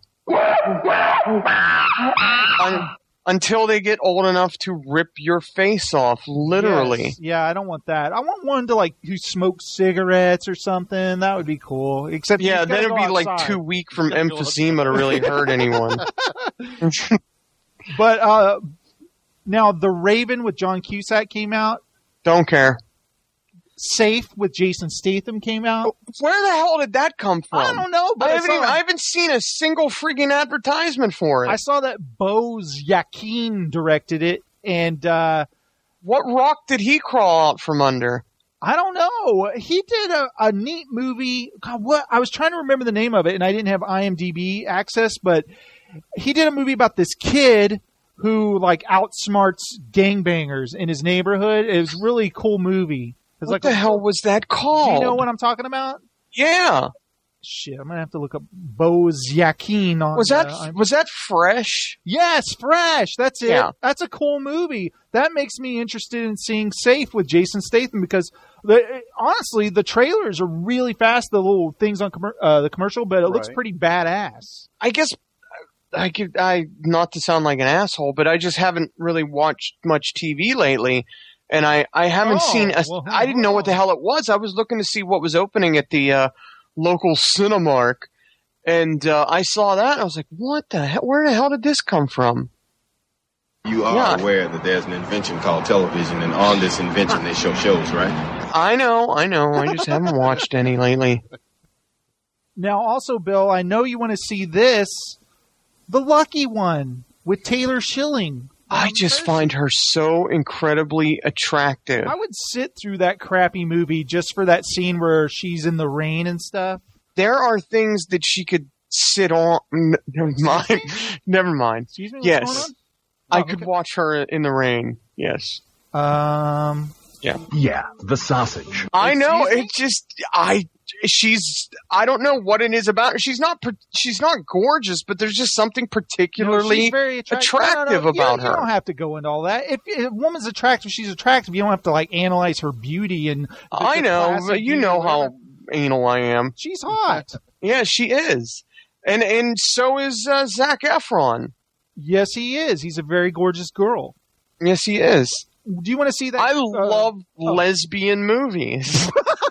Until they get old enough to rip your face off, literally. Yes. Yeah, I don't want that. I want one to who smokes cigarettes or something. That would be cool. Except then it'd be outside. too weak from emphysema to really hurt anyone. But now The Raven with John Cusack came out. Don't care. Safe with Jason Statham came out. Where the hell did that come from? I don't know, but I haven't seen a single freaking advertisement for it. I saw that Bose Yakin directed it, and what rock did he crawl out from under? I don't know. He did a neat movie. God, what? I was trying to remember the name of it, and I didn't have IMDb access, but he did a movie about this kid who outsmarts gangbangers in his neighborhood. It was a really cool movie. What the hell was that called? Do you know what I'm talking about? Yeah. Shit, I'm gonna have to look up Bose Yakin on. Was that Fresh? Yes, Fresh. That's it. Yeah. That's a cool movie. That makes me interested in seeing Safe with Jason Statham because honestly, the trailers are really fast. The little things on the commercial, but it looks pretty badass. I guess I not to sound like an asshole, but I just haven't really watched much TV lately. And I haven't seen I didn't know what the hell it was. I was looking to see what was opening at the local Cinemark, and I saw that. And I was like, "What the hell? Where the hell did this come from?" You are aware that there's an invention called television, and on this invention they show shows, right? I know. I just haven't watched any lately. Now, also, Bill, I know you want to see this, The Lucky One with Taylor Schilling. I just find her so incredibly attractive. I would sit through that crappy movie just for that scene where she's in the rain and stuff. There are things that she could sit on. Never mind. Never mind. Excuse me? Yes. What's going on? I could watch her in the rain. Yes. Yeah, the sausage. I know. It just, I don't know what it is about her. She's not gorgeous, but there's just something particularly she's very attractive about her. You don't have to go into all that. If a woman's attractive, she's attractive. You don't have to analyze her beauty and. I know, but you know how anal I am. She's hot. Yeah, she is, and so is Zac Efron. Yes, he is. He's a very gorgeous girl. Yes, he is. Do you want to see that? I love lesbian movies.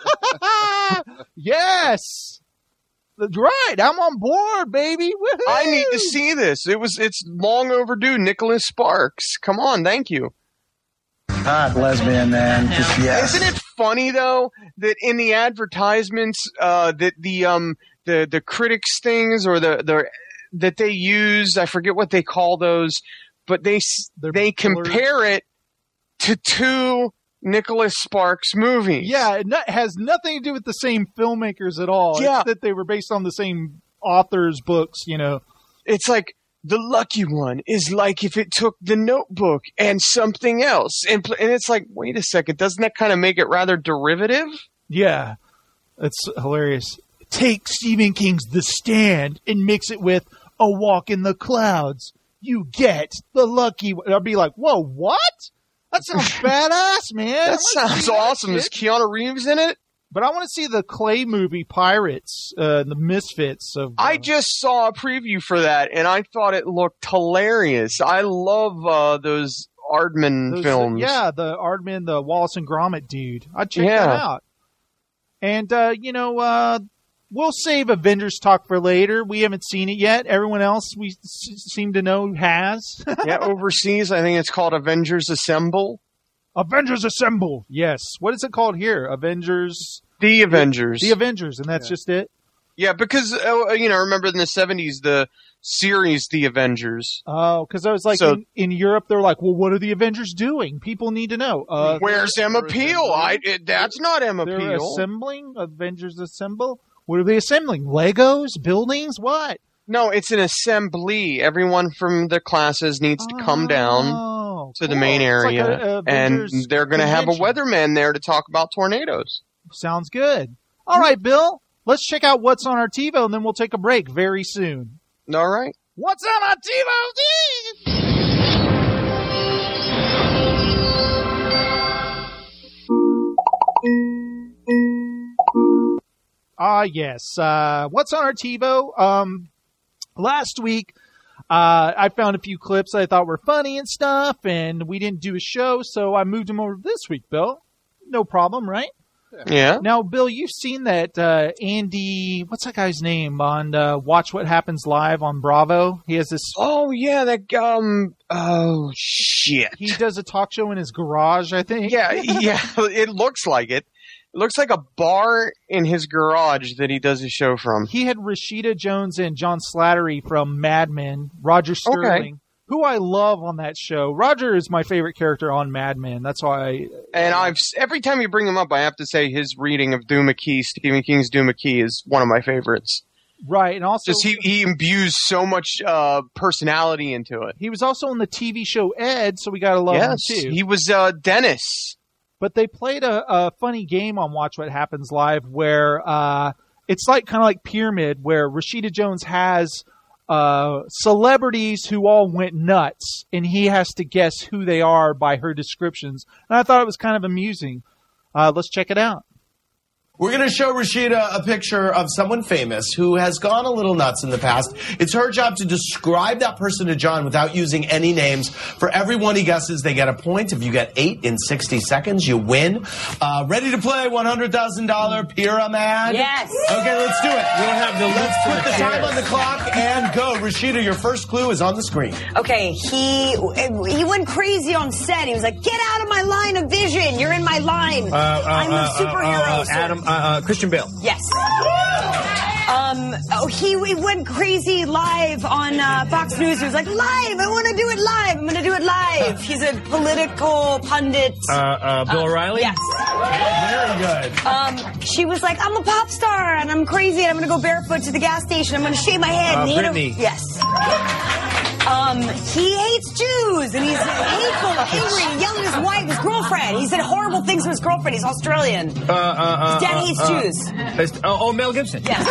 Yes. Right. I'm on board, baby. Woo-hoo. I need to see this. It's long overdue. Nicholas Sparks. Come on. Thank you. Hot lesbian, man. Yes. Isn't it funny though that in the advertisements, that the critics things or that they use, I forget what they call those, but they compare it to two Nicholas Sparks movies. Yeah, it has nothing to do with the same filmmakers at all. Yeah. It's that they were based on the same authors' books, you know. It's like The Lucky One is like if it took The Notebook and something else. And it's like, wait a second, doesn't that kind of make it rather derivative? Yeah, it's hilarious. Take Stephen King's The Stand and mix it with A Walk in the Clouds. You get The Lucky One. I'll be like, whoa, what? That sounds badass, man. That sounds awesome. Is Keanu Reeves in it? But I want to see the Clay movie, Pirates, the Misfits. I just saw a preview for that, and I thought it looked hilarious. I love those Aardman films. Yeah, the Aardman, the Wallace and Gromit dude. I'd check that out. And, we'll save Avengers talk for later. We haven't seen it yet. Everyone else we seem to know has. Yeah, overseas, I think it's called Avengers Assemble. Avengers Assemble. Yes. What is it called here? Avengers. The Avengers. The Avengers, and that's just it? Yeah, because, remember in the 70s, the series, The Avengers. Oh, because I was like, in Europe, they're like, well, what are the Avengers doing? People need to know. Where's Emma Peel? That's not Emma They're Peel. assembling? Avengers Assemble? What are they assembling? Legos? Buildings? What? No, it's an assembly. Everyone from the classes needs to come down to the main area, and they're going to have a weatherman there to talk about tornadoes. Sounds good. All right, Bill, let's check out what's on our TiVo, and then we'll take a break very soon. All right. What's on our TiVo? Yes. What's on our TiVo? Last week, I found a few clips I thought were funny and stuff, and we didn't do a show, so I moved them over this week, Bill. No problem, right? Yeah. Now, Bill, you've seen that Andy, what's that guy's name on Watch What Happens Live on Bravo? He has this. Oh yeah, oh shit. He does a talk show in his garage, I think. Yeah. It looks like it. It looks like a bar in his garage that he does his show from. He had Rashida Jones and John Slattery from Mad Men, Roger Sterling, who I love on that show. Roger is my favorite character on Mad Men. That's why. Every time you bring him up, I have to say his reading of Duma Key, Stephen King's Duma Key, is one of my favorites. Right, and also just he imbues so much personality into it. He was also on the TV show Ed, so we gotta love him too. He was Dennis. But they played a funny game on Watch What Happens Live where it's like kind of like Pyramid, where Rashida Jones has celebrities who all went nuts, and he has to guess who they are by her descriptions. And I thought it was kind of amusing. Let's check it out. We're going to show Rashida a picture of someone famous who has gone a little nuts in the past. It's her job to describe that person to John without using any names. For every one he guesses, they get a point. If you get 8 in 60 seconds, you win. Ready to play $100,000 Pyramid? Yes. Okay, let's do it. Let's put the time on the clock and go. Rashida, your first clue is on the screen. Okay, he went crazy on set. He was like, "Get out of my line of vision. You're in my line. I'm a superhero." Christian Bale. Yes. He went crazy live on Fox News. He was like, "Live! I want to do it live. I'm going to do it live." He's a political pundit. Bill O'Reilly? Yes. Very good. She was like, "I'm a pop star, and I'm crazy, and I'm going to go barefoot to the gas station. I'm going to shave my head." And Britney. Yes. He hates Jews, and he's hateful, angry, and yelling at his wife, his girlfriend. He said horrible things to his girlfriend. He's Australian. His dad hates Jews. Mel Gibson. Yes.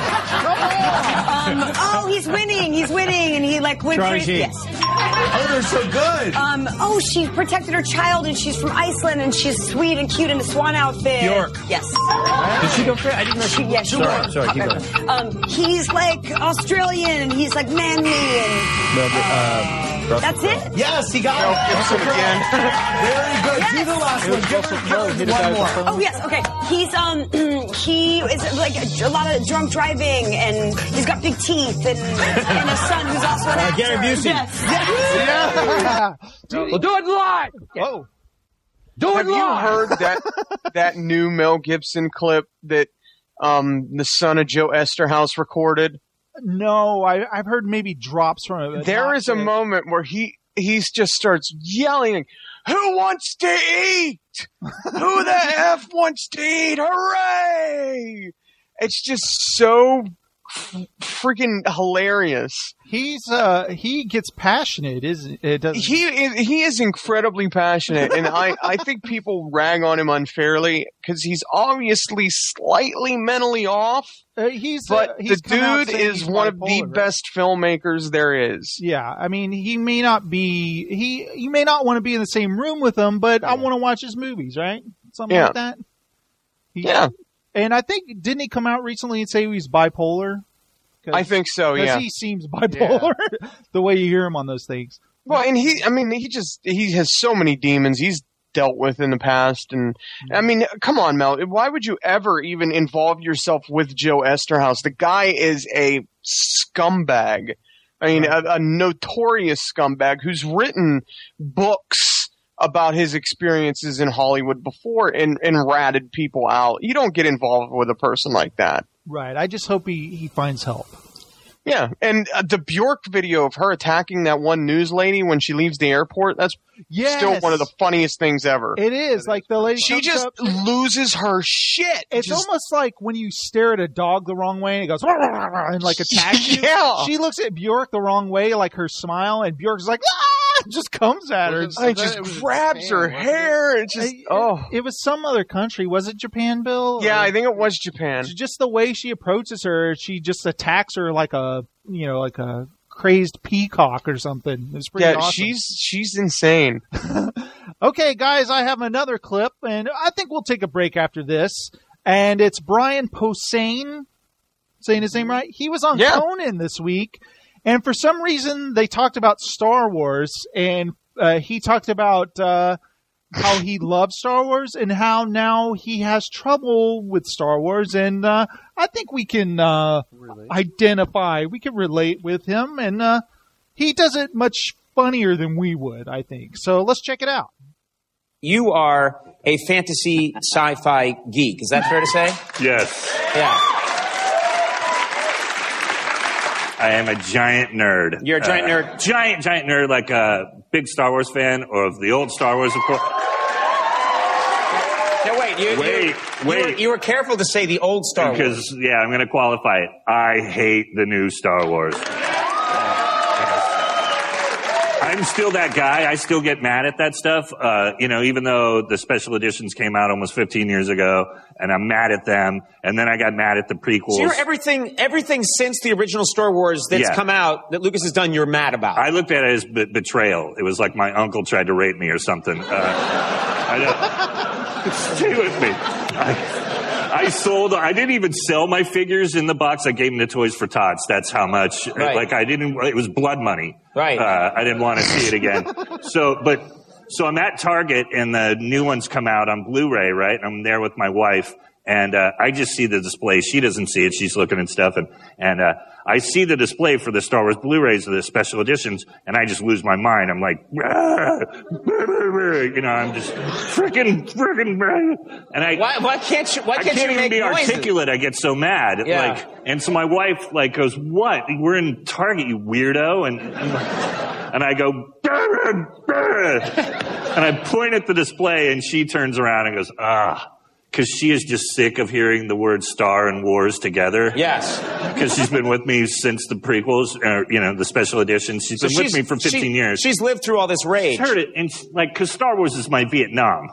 He's winning, and he like went Charlie crazy. Sheen. Yes. Oh, they're so good. She protected her child, and she's from Iceland, and she's sweet and cute in a swan outfit. Bjork. Yes. Did she go crazy? I didn't know she. Yes, she Sorry, did. sorry, keep going. He's like Australian, and he's like manly, and that's it. Yes, he got it. Gibson again. Very good. Yes. Do the last one. Give her one more. Oh yes, okay. He is like a lot of drunk driving, and he's got big teeth, and a son who's also an actor. Gary Busey. Yes. Yeah. We'll do it live. Whoa. Have you heard that new Mel Gibson clip that the son of Joe Esterhaus recorded? No, I've heard maybe drops from it. There is a moment where he just starts yelling, "Who wants to eat? Who the F wants to eat? Hooray!" It's just so freaking hilarious. He gets passionate, isn't it? He is incredibly passionate, and I think people rag on him unfairly because he's obviously slightly mentally off. He's the dude is one of the best filmmakers there is. Yeah, I mean, he may not be. You may not want to be in the same room with him, but I want to watch his movies, right? Something like that. Yeah. And I think, didn't he come out recently and say he was bipolar? I think so, yeah. Because he seems bipolar, the way you hear him on those things. Well, and he has so many demons he's dealt with in the past. And, I mean, come on, Mel. Why would you ever even involve yourself with Joe Esterhaus? The guy is a scumbag. I mean, a notorious scumbag who's written books about his experiences in Hollywood before and ratted people out. You don't get involved with a person like that. Right. I just hope he finds help. Yeah, and the Bjork video of her attacking that one news lady when she leaves the airport, that's still one of the funniest things ever. It is. Like the lady She just loses her shit. It's almost like when you stare at a dog the wrong way and it goes and like attacks you. Yeah. She looks at Bjork the wrong way, like her smile, and Bjork's like, just comes at her. It just grabs her hair. It just It was some other country. Was it Japan, Bill? Yeah, I think it was Japan. Just the way she approaches her, she just attacks her like a crazed peacock or something. It's pretty awesome. she's insane. Okay, guys, I have another clip, and I think we'll take a break after this. And it's Brian Posehn, saying his name right. He was on Conan this week. And for some reason, they talked about Star Wars, and he talked about how he loves Star Wars and how now he has trouble with Star Wars. And I think we can identify, we can relate with him. And he does it much funnier than we would, I think. So let's check it out. You are a fantasy sci-fi geek. Is that fair to say? Yes. Yeah. I am a giant nerd. You're a giant nerd? Giant nerd, like a big Star Wars fan, or of the old Star Wars, of course. No, wait. You were careful to say the old Star Wars. Because, I'm going to qualify it. I hate the new Star Wars. I'm still that guy. I still get mad at that stuff. Even though the special editions came out almost 15 years ago, and I'm mad at them, and then I got mad at the prequels. So you're everything since the original Star Wars that's come out that Lucas has done, you're mad about. I looked at it as betrayal. It was like my uncle tried to rape me or something. Stay with me. I didn't even sell my figures in the box. I gave them to Toys for Tots. That's how much. Right. It was blood money. Right. I didn't want to see it again. So I'm at Target and the new ones come out on Blu-ray, right? And I'm there with my wife and, I just see the display. She doesn't see it. She's looking at stuff and I see the display for the Star Wars Blu-rays of the special editions and I just lose my mind. I'm like, I'm just freaking, and why can't you even be noises? articulate? I get so mad. Yeah. And so my wife goes, "What? We're in Target, you weirdo!" And I go, and I point at the display, and she turns around and goes, because she is just sick of hearing the word Star and Wars together. Yes. Because she's been with me since the prequels, the special editions. She's been with me for 15 years. She's lived through all this rage. She's heard it, and because Star Wars is my Vietnam.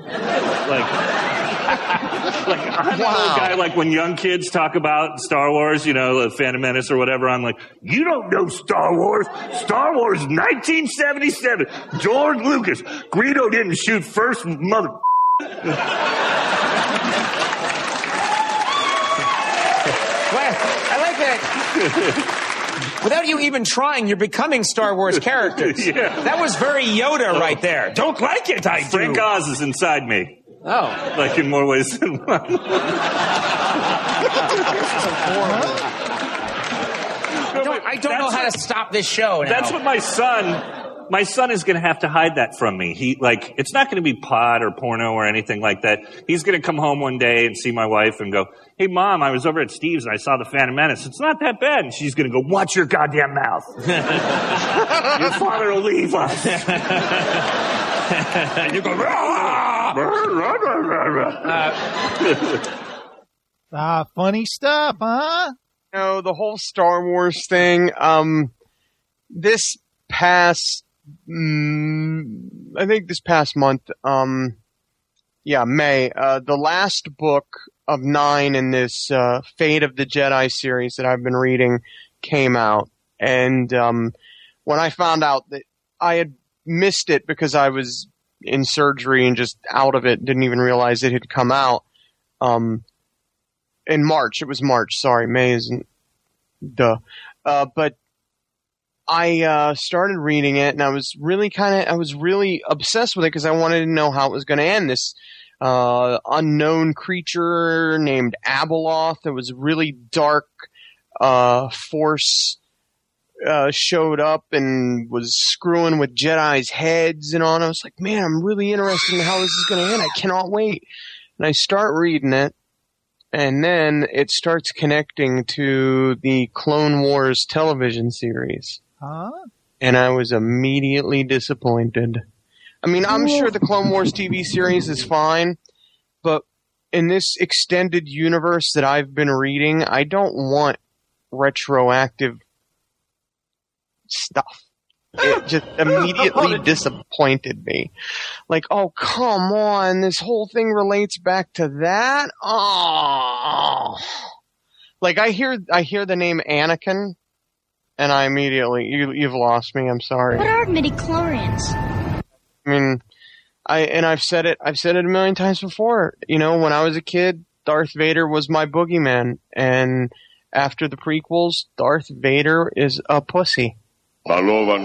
I'm a guy, when young kids talk about Star Wars, the Phantom Menace or whatever, I'm like, you don't know Star Wars. Star Wars 1977. George Lucas. Greedo didn't shoot first, mother... I like that. Without you even trying, you're becoming Star Wars characters. Yeah. That was very Yoda right there. Don't like it, I do. Frank Oz is inside me. Oh. In more ways than one. I don't know how to stop this show now. That's what my son is going to have to hide that from me. It's not going to be pot or porno or anything like that. He's going to come home one day and see my wife and go, "Hey, Mom, I was over at Steve's and I saw the Phantom Menace. It's not that bad." And she's going to go, "Watch your goddamn mouth. Your father will leave us." And you go, funny stuff, huh? The whole Star Wars thing, this past, I think this past month, May, the last book of 9 in this Fate of the Jedi series that I've been reading came out. And when I found out that I had missed it because I was in surgery and just out of it, didn't even realize it had come out, in March. It was March, sorry, May isn't, but I started reading it and I was really obsessed with it because I wanted to know how it was going to end. This unknown creature named Abeloth. It was really dark, Force showed up and was screwing with Jedi's heads and all. And I was like, man, I'm really interested in how this is going to end. I cannot wait. And I start reading it, and then it starts connecting to the Clone Wars television series. Huh? And I was immediately disappointed. I mean, I'm sure the Clone Wars TV series is fine, but in this extended universe that I've been reading, I don't want retroactive stuff. It just immediately disappointed me. Like, oh, come on, this whole thing relates back to that? Oh. Like, I hear the name Anakin, and I immediately, you've lost me, I'm sorry. What are midichlorians? I mean, I've said it a million times before. You know, when I was a kid, Darth Vader was my boogeyman, and after the prequels, Darth Vader is a pussy. I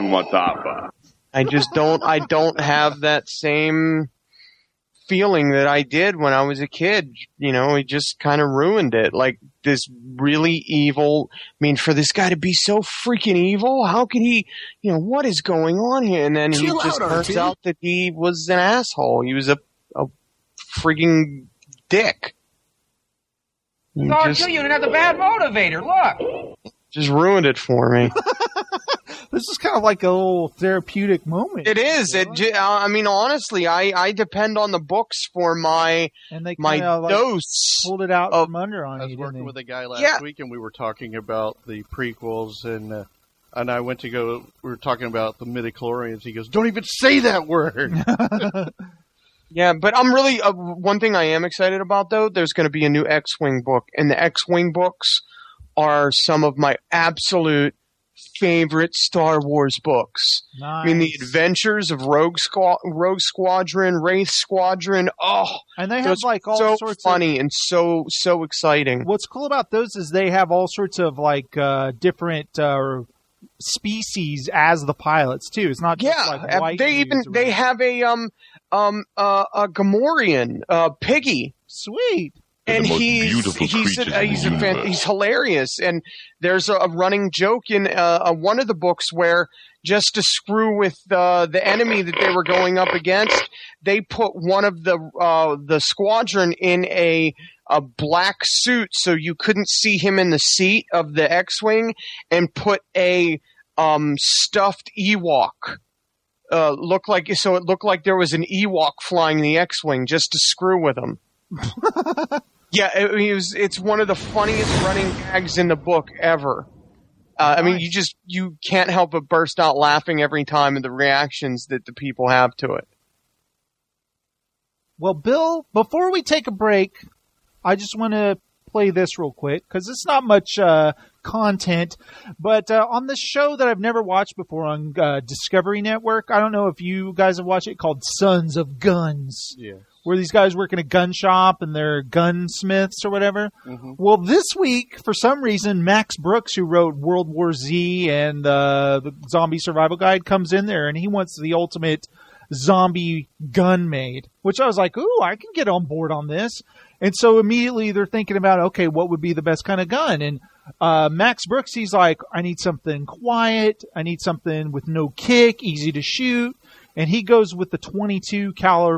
don't have that same feeling that I did when I was a kid. You know, he just kind of ruined it. Like, this really evil, I mean, for this guy to be so freaking evil, how could he, you know, what is going on here? And then he just turns out that he was an asshole. He was a freaking dick. I'll kill you and another bad motivator, look! Just ruined it for me. This is kind of like a little therapeutic moment. It is. I mean, honestly, I depend on the books for my dose. Pulled it out from under on you. I was working with a guy last week, and we were talking about the prequels, and I went to go. We were talking about the midichlorians. He goes, "Don't even say that word." Yeah, but I'm really one thing I am excited about though. There's going to be a new X-Wing book, and the X-Wing books are some of my absolute favorite Star Wars books. Nice. I mean, the adventures of Rogue Squadron, Wraith Squadron. Oh, and they have like all so sorts funny and so exciting. What's cool about those is they have all sorts of like different species as the pilots too. It's not just like white. They have a Gamorrean, Piggy. Sweet. And he's hilarious. And there's a running joke in one of the books where, just to screw with the enemy that they were going up against, they put one of the squadron in a black suit so you couldn't see him in the seat of the X-Wing, and put a stuffed Ewok. It looked like there was an Ewok flying the X-Wing just to screw with him. Yeah, it's one of the funniest running gags in the book ever. I mean, you can't help but burst out laughing every time at the reactions that the people have to it. Well, Bill, before we take a break, I just want to play this real quick, because it's not much content, but on this show that I've never watched before on Discovery Network, I don't know if you guys have watched it, called Sons of Guns. Yeah. Where these guys work in a gun shop and they're gunsmiths or whatever. Mm-hmm. Well, this week, for some reason, Max Brooks, who wrote World War Z and the Zombie Survival Guide, comes in there, and he wants the ultimate zombie gun made, which I was like, ooh, I can get on board on this. And so immediately they're thinking about, okay, what would be the best kind of gun? And Max Brooks, he's like, I need something quiet. I need something with no kick, easy to shoot. And he goes with the .22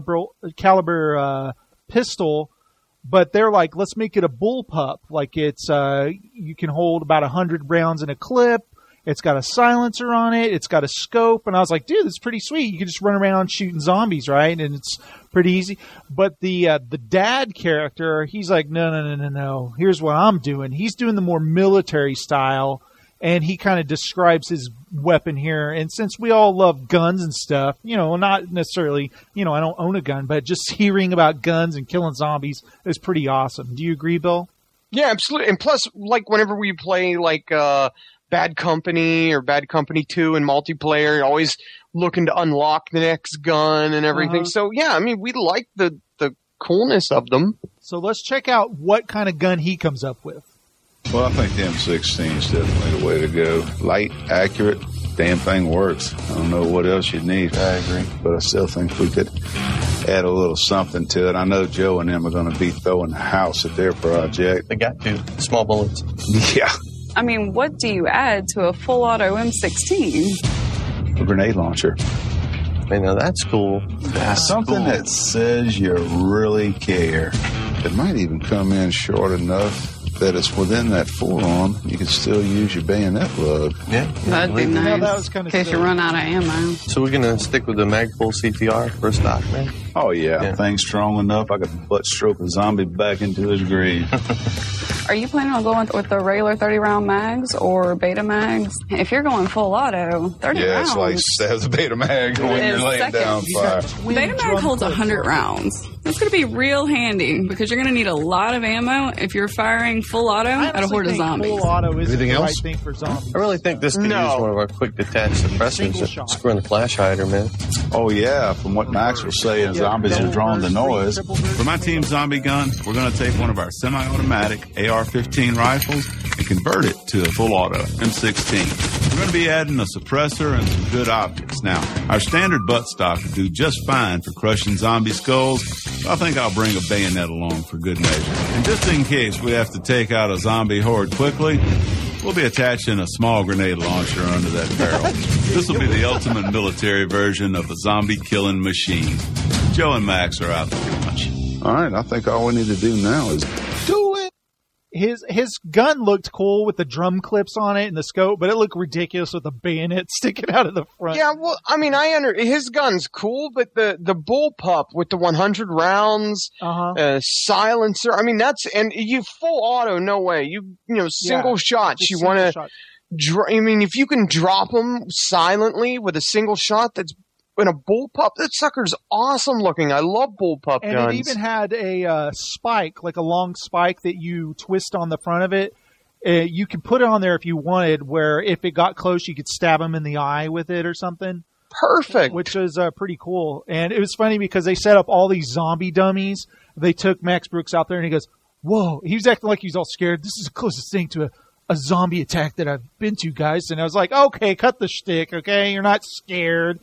caliber pistol, but they're like, let's make it a bullpup. Like it's you can hold about 100 rounds in a clip. It's got a silencer on it. It's got a scope. And I was like, dude, this is pretty sweet. You can just run around shooting zombies, right? And it's pretty easy. But the dad character, he's like, no. Here's what I'm doing. He's doing the more military style. And he kind of describes his weapon here. And since we all love guns and stuff, you know, not necessarily, you know, I don't own a gun, but just hearing about guns and killing zombies is pretty awesome. Do you agree, Bill? Yeah, absolutely. And plus, like, whenever we play, like, Bad Company or Bad Company 2 in multiplayer, you're always looking to unlock the next gun and everything. Uh-huh. So, yeah, I mean, we like the coolness of them. So let's check out what kind of gun he comes up with. Well, I think the M16 is definitely the way to go. Light, accurate, damn thing works. I don't know what else you'd need. I agree. But I still think we could add a little something to it. I know Joe and them are going to be throwing the house at their project. They got to. Small bullets. Yeah. I mean, what do you add to a full auto M16? A grenade launcher. I know, that's cool. That's something that says you really care. It might even come in short enough that it's within that forearm. You can still use your bayonet lug. Yeah. That'd be nice. that was kind in of case you run out of ammo. So we're going to stick with the Magpul CTR for stock, man? Oh, yeah. Thing's strong enough, I could butt stroke a zombie back into his grave. Are you planning on going with the regular 30-round mags or beta mags? If you're going full auto, 30 rounds. Yeah, it's like stab the beta mag when you're laying down fire. Beta mag holds 100 rounds. That's going to be real handy because you're going to need a lot of ammo if you're firing full auto at a horde of zombies. Full auto is Anything the else? right thing for zombies. I really think this could use one of our quick detach suppressors. Screw in the flash hider, man. Oh, yeah. From what Max was saying, zombies are drawing the noise. For my team zombie gun, we're going to take one of our semi-automatic AR-15 rifles and convert it to a full auto M16. We're going to be adding a suppressor and some good optics. Now, our standard buttstock will do just fine for crushing zombie skulls, so I think I'll bring a bayonet along for good measure. And just in case we have to take out a zombie horde quickly, we'll be attaching a small grenade launcher under that barrel. This will be the ultimate military version of a zombie-killing machine. Joe and Max are out to lunch. All right, I think all we need to do now is do it. His gun looked cool with the drum clips on it and the scope, but it looked ridiculous with the bayonet sticking out of the front. Yeah, well, I mean, his gun's cool, but the bullpup with the 100 rounds, silencer. I mean, and you full auto, no way. You know, single shots. You want to. I mean, if you can drop them silently with a single shot, that's. In a bullpup, that sucker's awesome looking. I love bullpup guns. And it even had a spike, like a long spike that you twist on the front of it. You could put it on there if you wanted, where if it got close, you could stab him in the eye with it or something. Perfect. Which is pretty cool. And it was funny because they set up all these zombie dummies. They took Max Brooks out there and he goes, whoa. He was acting like he's all scared. This is the closest thing to a zombie attack that I've been to, guys. And I was like, okay, cut the shtick, okay? You're not scared.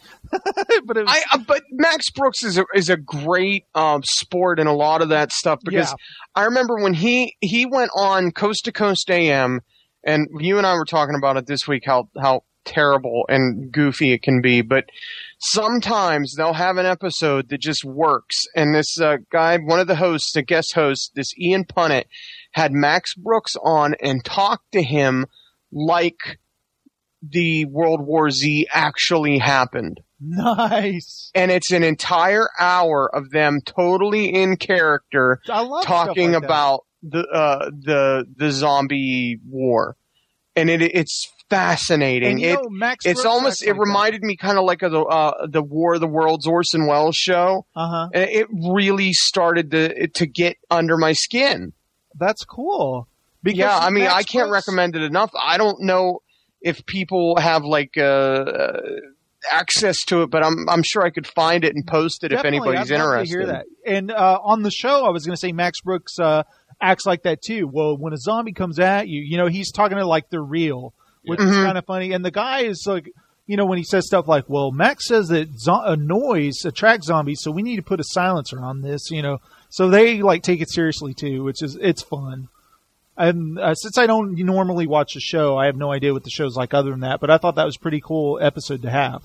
But Max Brooks is a great sport in a lot of that stuff because I remember when he went on Coast to Coast AM, and you and I were talking about it this week, how terrible and goofy it can be, but sometimes they'll have an episode that just works. And this guy, one of the hosts, a guest host, this Ian Punnett, had Max Brooks on and talked to him like the World War Z actually happened. Nice. And it's an entire hour of them totally in character talking about the zombie war. And it's fascinating. And Max it's Brooks almost, it reminded me kind of like of the War of the Worlds Orson Welles show. And it really started to get under my skin. That's cool. Because I mean, Max I can't Brooks, recommend it enough. I don't know if people have like access to it, but I'm sure I could find it and post it if anybody's I'd love interested. to hear that. And on the show, I was going to say Max Brooks acts like that too. Well, when a zombie comes at you, you know, he's talking to like they're real, which is kind of funny. And the guy is like, you know, when he says stuff like, well, Max says that a noise attracts zombies, so we need to put a silencer on this, you know. So they like take it seriously too, it's fun. And since I don't normally watch the show, I have no idea what the show's like other than that. But I thought that was a pretty cool episode to have.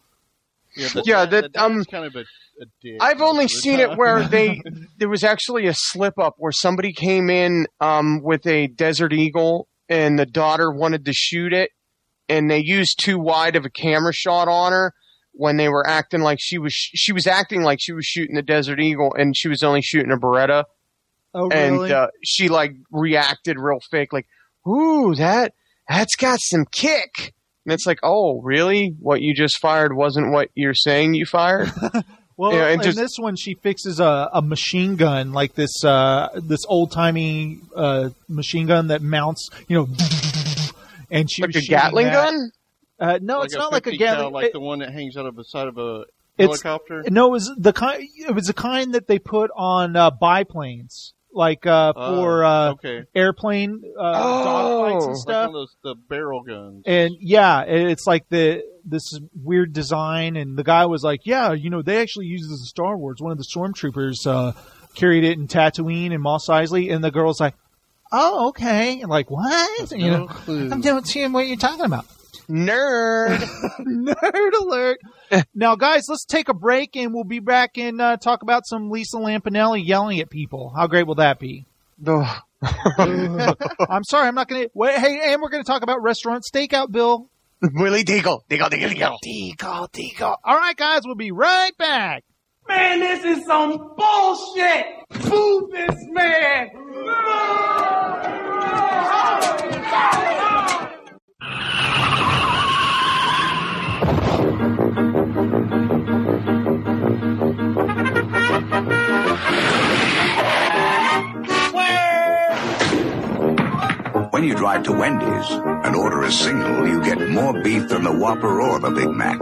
That's kind of a dick. I've only seen it where there was actually a slip up where somebody came in with a Desert Eagle and the daughter wanted to shoot it, and they used too wide of a camera shot on her when they were acting like she was acting like she was shooting the Desert Eagle and she was only shooting a Beretta. Oh, really? And she like reacted real fake, like, "Ooh, that's got some kick." And it's like, "Oh, really? What you just fired wasn't what you're saying you fired?" Well, in this one, she fixes a machine gun, like this old timey machine gun that mounts, you know, and she like was a Gatling gun. No, like it's not like a Gatling. Like the one that hangs out of the side of a helicopter. No, it was the kind. It was the kind that they put on biplanes, like for airplane dogfights and stuff. Like one of the barrel guns. And it's like this weird design. And the guy was like, "Yeah, you know, they actually used this in Star Wars. One of the stormtroopers carried it in Tatooine and Mos Eisley." And the girl's like, oh, okay. I'm like, what? You know, I'm not seeing what you're talking about. Nerd. Nerd alert. Now, guys, let's take a break, and we'll be back and talk about some Lisa Lampanelli yelling at people. How great will that be? I'm sorry, I'm not going to. Hey, and we're going to talk about restaurant stakeout, Bill. Willie Deagle. All right, guys, we'll be right back. Man, this is some bullshit. Boo this man. When you drive to Wendy's and order a single, you get more beef than the Whopper or the Big Mac.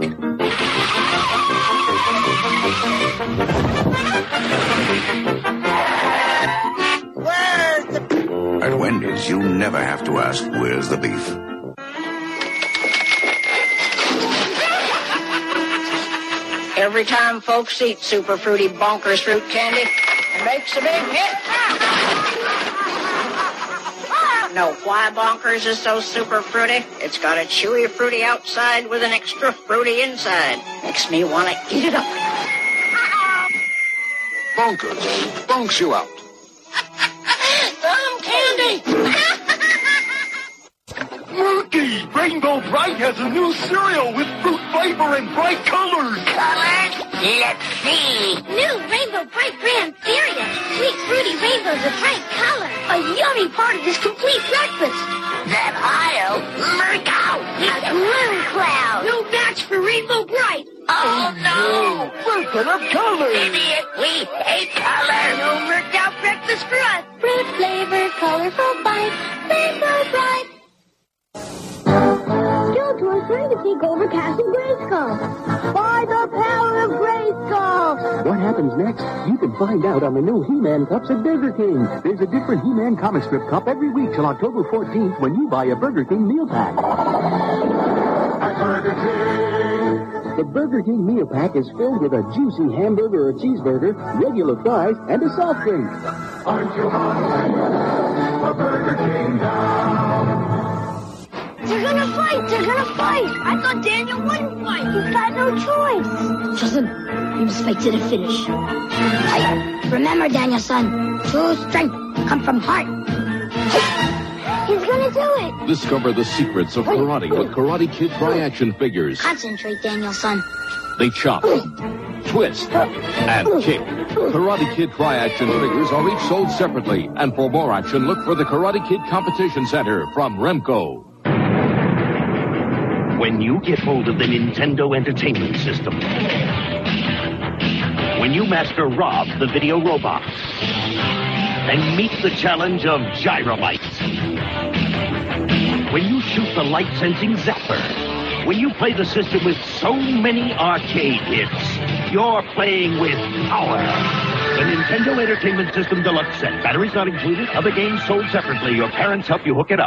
At Wendy's, you never have to ask, where's the beef? Every time folks eat Super Fruity Bonkers fruit candy, it makes a big hit. Know why Bonkers is so super fruity? It's got a chewy fruity outside with an extra fruity inside. Makes me want to eat it up. Bonkers bonks you out. Some candy. Looky, Rainbow Bright has a new cereal with fruit flavor and bright colors. Colors? Let's see. New Rainbow Bright brand cereal. Sweet fruity rainbows with bright color. A yummy part of this complete breakfast. That aisle, look out. A blue cloud. No match for Rainbow Bright. Oh, no. We're gonna color. Idiot, we hate color. No worked out breakfast for us. Fruit flavor, colorful bites. Rainbow Bright. Skeletor's trying to take over Castle Grayskull. By the power of Grayskull! What happens next? You can find out on the new He-Man cups at Burger King. There's a different He-Man comic strip cup every week till October 14th when you buy a Burger King meal pack. At Burger King! The Burger King meal pack is filled with a juicy hamburger or cheeseburger, regular fries, and a soft drink. Aren't you hungry for Burger King now? They're gonna fight! They're gonna fight! I thought Daniel wouldn't fight! He's got no choice! Justin, we must fight to the finish. Remember, Daniel, son, true strength comes from heart. He's gonna do it! Discover the secrets of karate with Karate Kid Tri-Action figures. Concentrate, Daniel, son. They chop, twist, and kick. Karate Kid Tri-Action figures are each sold separately. And for more action, look for the Karate Kid Competition Center from Remco. When you get hold of the Nintendo Entertainment System, when you master Rob, the video robot, and meet the challenge of Gyrolite, when you shoot the light-sensing Zapper, when you play the system with so many arcade hits, you're playing with power. The Nintendo Entertainment System Deluxe set. Batteries not included. Other games sold separately. Your parents help you hook it up.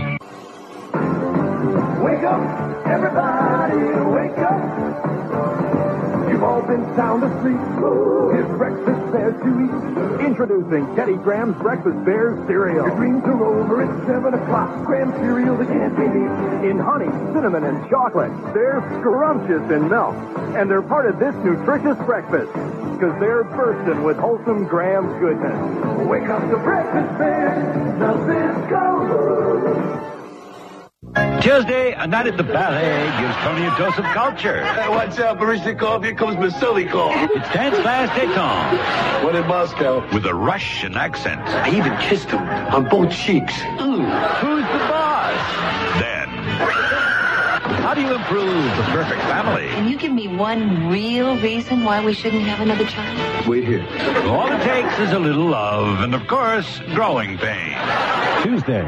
Wake up, everybody, wake up. You've all been sound asleep. Here's breakfast bears to eat. Introducing Teddy Graham's Breakfast Bears cereal. Your dreams are over at 7 o'clock. Graham cereal that can't be beat. In honey, cinnamon, and chocolate. They're scrumptious in milk. And they're part of this nutritious breakfast. Because they're bursting with wholesome Graham's goodness. Wake up to Breakfast Bears. Now this goes. Tuesday, a night at the ballet gives Tony a dose of culture. Hey, watch out, Baryshnikov. Here comes Basilikov. It's Dance Fast Détente. What in Moscow? With a Russian accent. I even kissed him on both cheeks. Who's the boss? Then, how do you improve the perfect family? Can you give me one real reason why we shouldn't have another child? Wait here. All it takes is a little love and, of course, growing pains. Tuesday.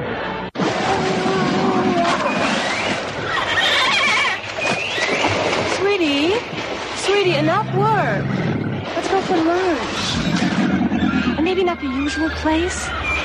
Sweetie, enough work. Let's go for lunch. And maybe not the usual place.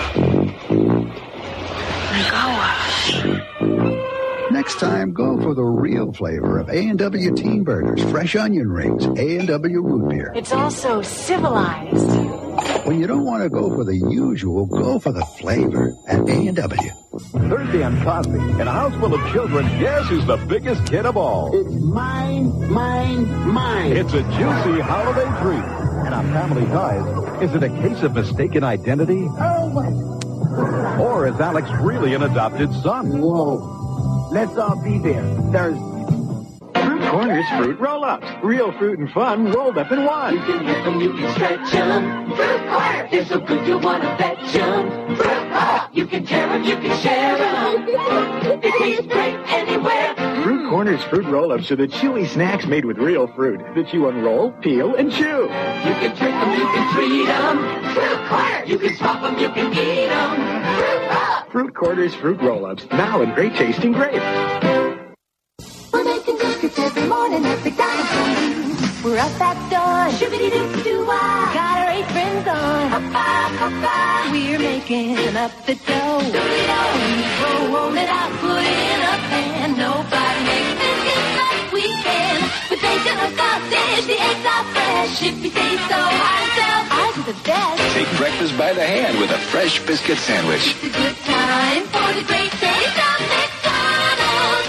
Next time, go for the real flavor of A&W Teen Burgers, fresh onion rings, A&W root beer. It's also civilized. When you don't want to go for the usual, go for the flavor at A&W. Thursday on Cosby, in a house full of children, guess who's the biggest kid of all? It's mine, mine, mine. It's a juicy holiday treat. And on Family Ties, is it a case of mistaken identity? Oh, what? Or is Alex really an adopted son? Whoa. Let's all be there Thursday. Fruit Corners Fruit Roll-Ups. Real fruit and fun rolled up in one. You can lift them, you can stretch them. Fruit Corners. They're so good you want to fetch them. Fruit Corners. You can tear them, you can share them. They taste great anywhere. Fruit Corners Fruit Roll-Ups are the chewy snacks made with real fruit that you unroll, peel, and chew. You can trick them, you can treat them. Fruit Corners. You can swap them, you can eat them. Fruit Roll-Ups. Fruit Corners Fruit Roll-Ups. Now in great tasting grapes. We're making biscuits every morning at McDonald's. We're up at dawn. Shibbity-doo-doo-wah. Got our aprons on. Hop-a-hop-a. We're making up the dough. We roll it out, put it in a pan. Nobody makes biscuits like we can. With bacon or sausage, the eggs are fresh. If you say so ourselves, ours are the best. Take breakfast by the hand with a fresh biscuit sandwich. It's a good time for the great taste of McDonald's.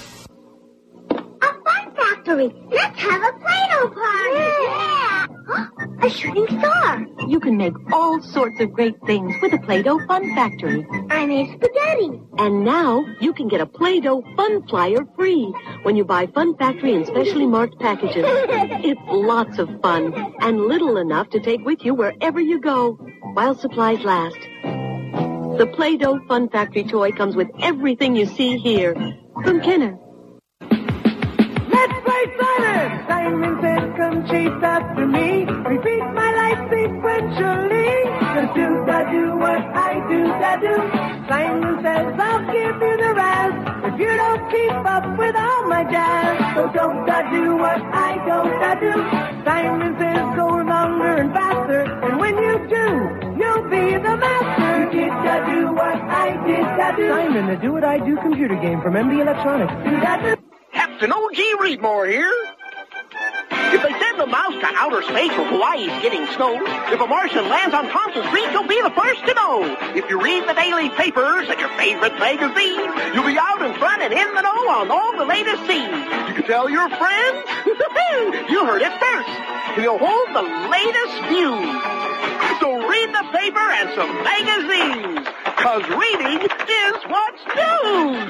Factory. Let's have a Play-Doh party. Yeah. A shooting star. You can make all sorts of great things with a Play-Doh Fun Factory. I made spaghetti. And now you can get a Play-Doh Fun Flyer free when you buy Fun Factory in specially marked packages. It's lots of fun and little enough to take with you wherever you go while supplies last. The Play-Doh Fun Factory toy comes with everything you see here. From Kenner. Let's play Simon! Simon says, come chase after me. Repeat my life sequentially. Da-do, what I do, da-do. Simon says, I'll give you the razz if you don't keep up with all my jazz. So don't da-do what I don't da-do. Simon says, go longer and faster. And when you do, you'll be the master. You did da-do what I did da-do. Simon, the Do What I Do computer game from MB Electronics. Do da-do. Captain O.G. Reedmore here. If they send a mouse to outer space where Hawaii's getting snow, if a Martian lands on Thompson Street, you'll be the first to know. If you read the daily papers and your favorite magazine, you'll be out in front and in the know on all the latest scenes. You can tell your friends. You heard it first. You'll hold the latest news. So read the paper and some magazines, 'cause reading is what's news.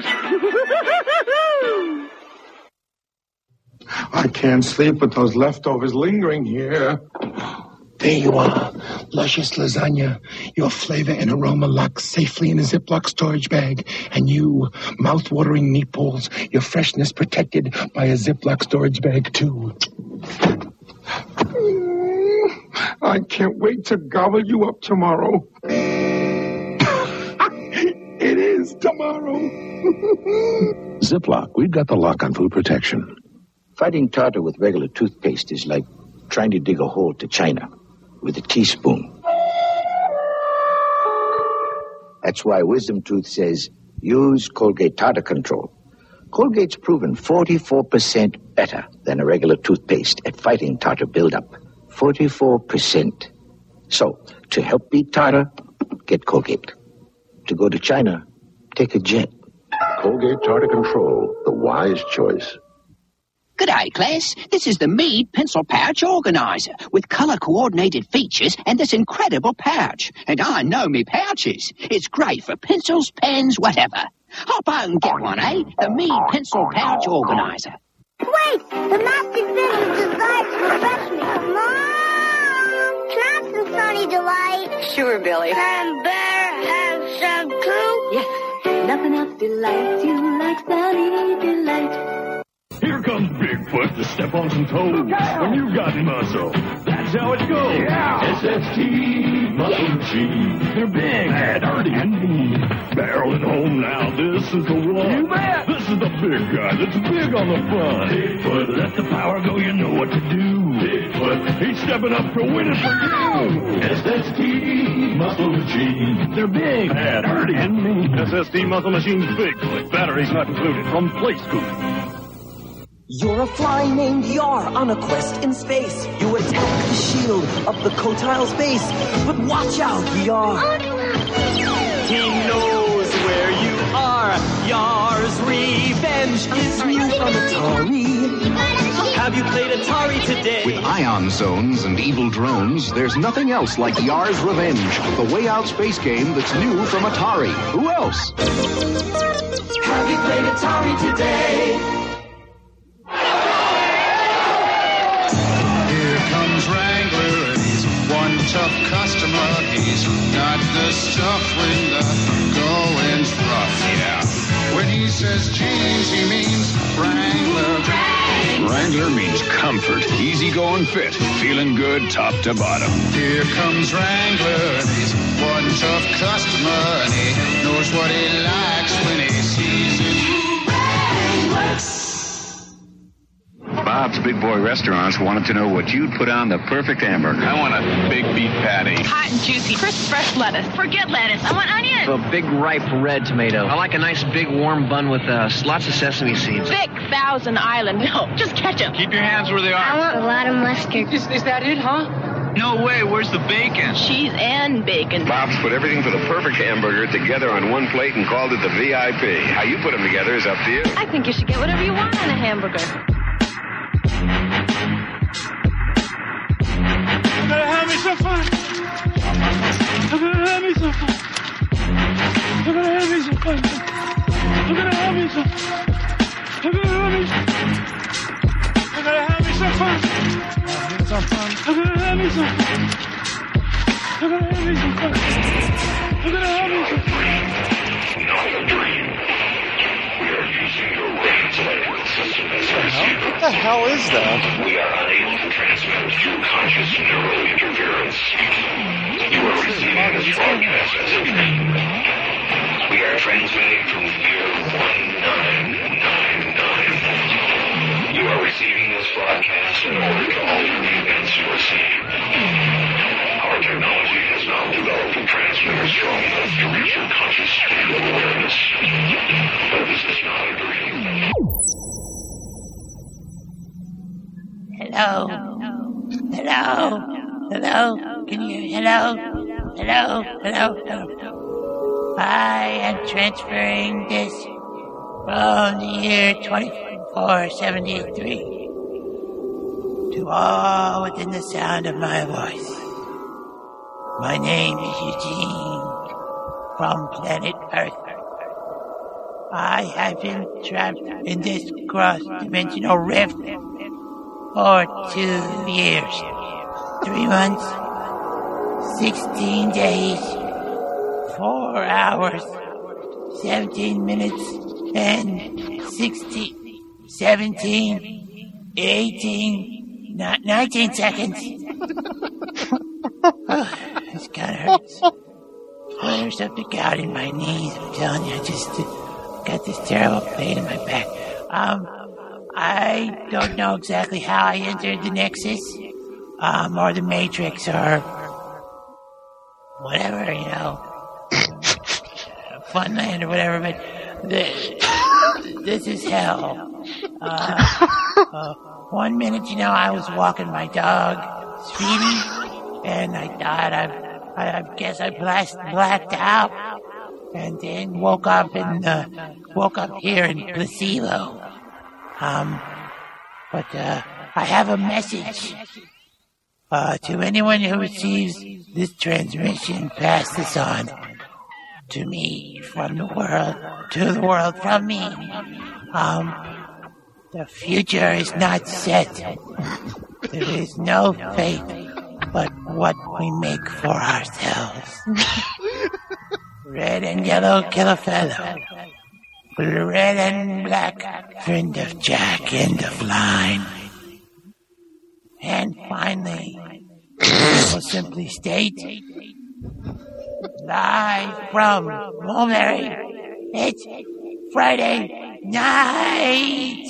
I can't sleep with those leftovers lingering here. There you are. Luscious lasagna. Your flavor and aroma locked safely in a Ziploc storage bag. And you, mouth-watering meatballs, your freshness protected by a Ziploc storage bag, too. I can't wait to gobble you up tomorrow. It is tomorrow. Ziploc, we've got the lock on food protection. Fighting tartar with regular toothpaste is like trying to dig a hole to China with a teaspoon. That's why Wisdom Tooth says, use Colgate Tartar Control. Colgate's proven 44% better than a regular toothpaste at fighting tartar buildup. 44%. So, to help beat tartar, get Colgate. To go to China, take a jet. Colgate Tartar Control, the wise choice. G'day, class. This is the Mead Pencil Pouch Organizer with colour-coordinated features and this incredible pouch. And I know me pouches. It's great for pencils, pens, whatever. Hop out and get one, eh? The Mead Pencil Pouch Organizer. Wait! The Mastic Vision Delights refreshment. Mom! Can I have some Sunny Delight? Sure, Billy. Can Bear have some too? Yes. Nothing else delights you like Sunny Delight. Here comes Bigfoot to step on some toes when you've got muscle. That's how it goes. Yeah. SST, muscle machine. They're big, dirty, and mean. Barreling home now, this is the one. You bet. This is the big guy that's big on the front. Bigfoot, let the power go, you know what to do. Bigfoot, he's stepping up to win it for you. SST, muscle machine. They're big, dirty, and mean. SST muscle machine's Bigfoot. Batteries not included from Play School. You're a fly named Yar on a quest in space. You attack the shield of the Kotile's base. But watch out, Yar. He knows where you are. Yar's revenge is new from Atari. Have you played Atari today? With ion zones and evil drones, there's nothing else like Yar's Revenge, the way out space game that's new from Atari. Who else? Have you played Atari today? Here comes Wrangler, and he's one tough customer. He's got the stuff when the going's rough, yeah. When he says jeans, he means Wrangler. Wrangler means comfort, easygoing fit, feeling good top to bottom. Here comes Wrangler, and he's one tough customer, and he knows what he likes when he sees it. Wrangler. Bob's Big Boy Restaurants wanted to know what you'd put on the perfect hamburger. I want a big beef patty. Hot and juicy, crisp fresh lettuce. Forget lettuce, I want onion. A big ripe red tomato. I like a nice big warm bun with lots of sesame seeds. Thick Thousand Island. No, just ketchup. Keep your hands where they are. I want a lot of mustard. Is that it, huh? No way, where's the bacon? Cheese and bacon. Bob's put everything for the perfect hamburger together on one plate and called it the VIP. How you put them together is up to you. I think you should get whatever you want on a hamburger. I'm gonna have me some fun. I'm gonna have me some fun. I'm gonna have me some fun. I'm gonna have me some. I'm gonna have me some. I'm gonna have me some fun. I'm gonna have me some fun. I'm gonna have me some fun. I'm gonna have me some fun. Not a dream. We are using your brain's electrical system as a receiver. What the hell is that? We are unable to transmit through conscious neural interference. You are receiving this broadcast as a dream. We are transmitting from year 1999. You are receiving this broadcast in order to alter the events you are seeing. Our technology has now developed a transmitter strong enough to reach your conscious state of awareness. But this is not a dream. Hello? Hello? Hello? Can you hear? Hello? Hello? Hello? Hello? I am transferring this from the year 2473 to all within the sound of my voice. My name is Eugene from planet Earth. I have been trapped in this cross-dimensional rift for 2 years, 3 months, 16 days, 4 hours, 17 minutes, and 16, 17, 18, 19 seconds. Oh, this kind of hurts. There's something out in my knees. I'm telling you, I just got this terrible pain in my back. I don't know exactly how I entered the Nexus, or the Matrix, or whatever, you know, Funland or whatever, but this is hell. 1 minute, you know, I was walking my dog, Speedy, and I thought I guess I blacked out, and then woke up here in Placebo. But I have a message. To anyone who receives this transmission, pass this on to me from the world, to the world from me. The future is not set. There is no fate but what we make for ourselves. Red and yellow kill a fellow. Red and black, friend of Jack, end of line. And finally, I will simply state, live from Mulberry, it's Friday night.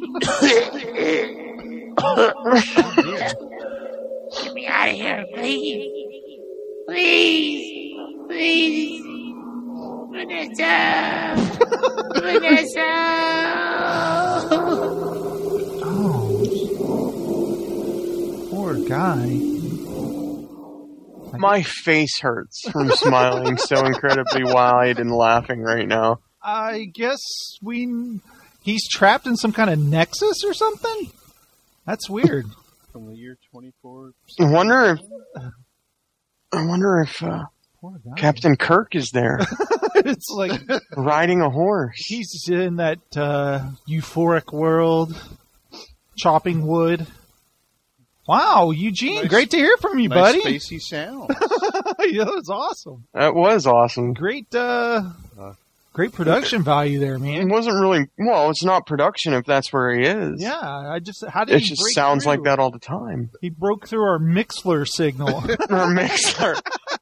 Get me out of here, please. Please. Please. Vanessa. Vanessa. Oh. Poor guy. My face hurts from smiling so incredibly wide and laughing right now. I guess he's trapped in some kind of nexus or something? That's weird. From the year 24. I wonder if Captain Kirk is there. It's like riding a horse. He's in that euphoric world, chopping wood. Wow, Eugene, great to hear from you, buddy. Nice spacey sound. Yeah, that was awesome. That was awesome. Great production value there, man. It wasn't really, well, it's not production if that's where he is. Yeah, how did it he just break sounds through? like that all the time. He broke through our Mixler signal. Our Mixler.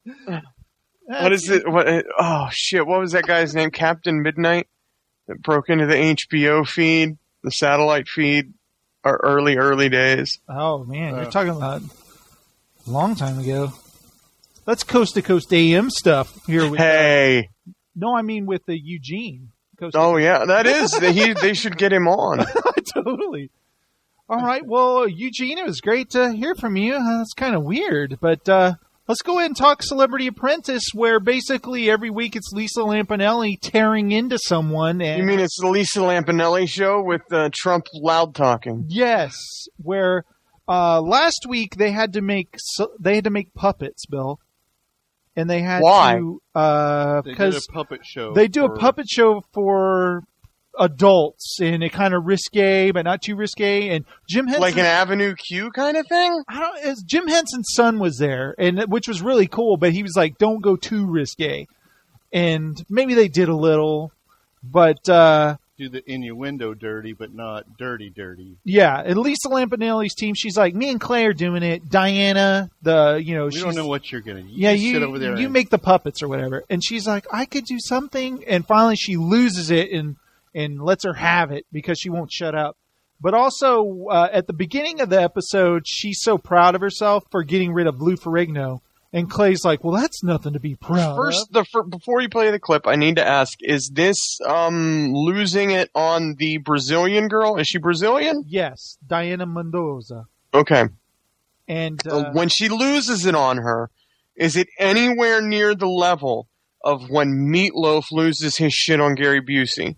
What is it? Oh, shit. What was that guy's name? Captain Midnight? That broke into the HBO feed, the satellite feed, our early days. Oh, man. You're talking about a long time ago. That's coast-to-coast AM stuff here. With, no, I mean with the Eugene. Yeah. That is. They should get him on. Totally. All right. Well, Eugene, it was great to hear from you. That's kind of weird, but let's go ahead and talk Celebrity Apprentice, where basically every week it's Lisa Lampanelli tearing into someone. And you mean it's the Lisa Lampanelli show with Trump loud talking? Yes, where last week they had to make puppets, Bill, and they had to they did a puppet show. They do a puppet show for adults, and it kind of risque, but not too risque. And Jim Henson, like an Avenue Q kind of thing. Jim Henson's son was there, and which was really cool. But he was like, "Don't go too risque," and maybe they did a little, but do the innuendo dirty, but not dirty. Yeah, and Lisa Lampanelli's team, she's like, "Me and Clay are doing it." Diana, we don't know what you're gonna. You sit over there. You make the puppets or whatever, and she's like, "I could do something," and finally she loses it and lets her have it because she won't shut up. But also, at the beginning of the episode, she's so proud of herself for getting rid of Lou Ferrigno. And Clay's like, well, that's nothing to be proud of. Before you play the clip, I need to ask, is this losing it on the Brazilian girl? Is she Brazilian? Yes, Diana Mendoza. Okay. And when she loses it on her, is it anywhere near the level of when Meatloaf loses his shit on Gary Busey?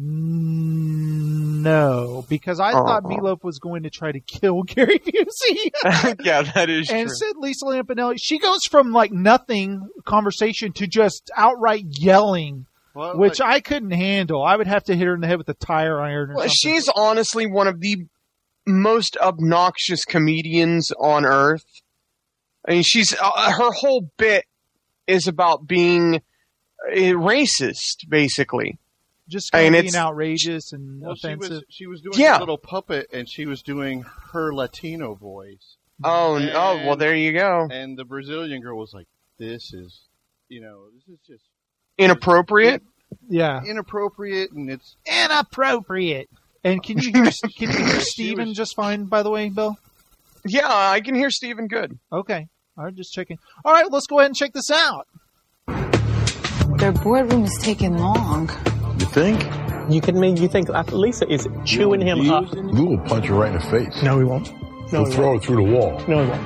No, because I thought Meatloaf was going to try to kill Gary Busey. Yeah, that is true. And said Lisa Lampanelli, she goes from like nothing conversation to just outright yelling, which I couldn't handle. I would have to hit her in the head with a tire iron or something. She's honestly one of the most obnoxious comedians on earth. I mean, she's her whole bit is about being racist, basically. Just kind of being outrageous and offensive. She was doing a little puppet, and she was doing her Latino voice. Oh, well, there you go. And the Brazilian girl was like, this is just... Inappropriate? Yeah. Inappropriate, and it's... Inappropriate! And can you hear Steven just fine, by the way, Bill? Yeah, I can hear Steven good. Okay. All right, just checking. All right, let's go ahead and check this out. Their boardroom is taking long. You think? You think Lisa is chewing him up? Lou will punch her right in the face. No, he won't. He'll throw her through the wall. No, he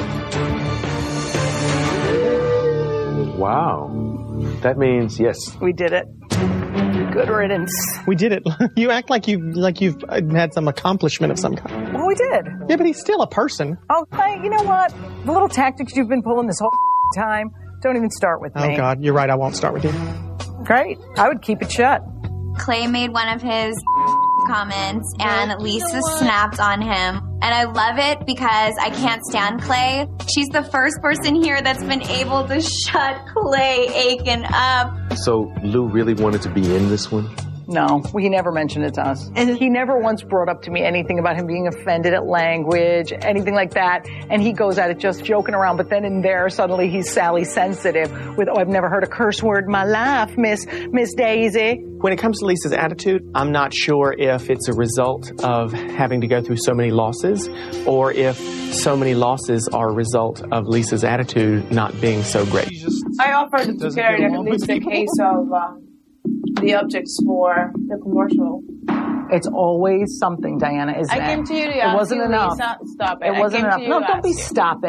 won't. Wow. That means yes. We did it. Good riddance. We did it. You act like you've had some accomplishment of some kind. Well, we did. Yeah, but he's still a person. Oh, Clay, you know what? The little tactics you've been pulling this whole time, don't even start with me. Oh, God, you're right. I won't start with you. Great. I would keep it shut. Clay made one of his comments, and Lisa snapped on him. And I love it because I can't stand Clay. She's the first person here that's been able to shut Clay Aiken up. So Lou really wanted to be in this one? No, he never mentioned it to us. And he never once brought up to me anything about him being offended at language, anything like that. And he goes at it just joking around. But then in there, suddenly he's Sally sensitive with, I've never heard a curse word in my life, Miss Daisy. When it comes to Lisa's attitude, I'm not sure if it's a result of having to go through so many losses or if so many losses are a result of Lisa's attitude not being so great. I offered to carry at least a case of the objects for the commercial. It's always something, Diana, isn't it? I came to you to ask. It wasn't enough. Lisa, stop it. It wasn't enough. No, don't be stop it.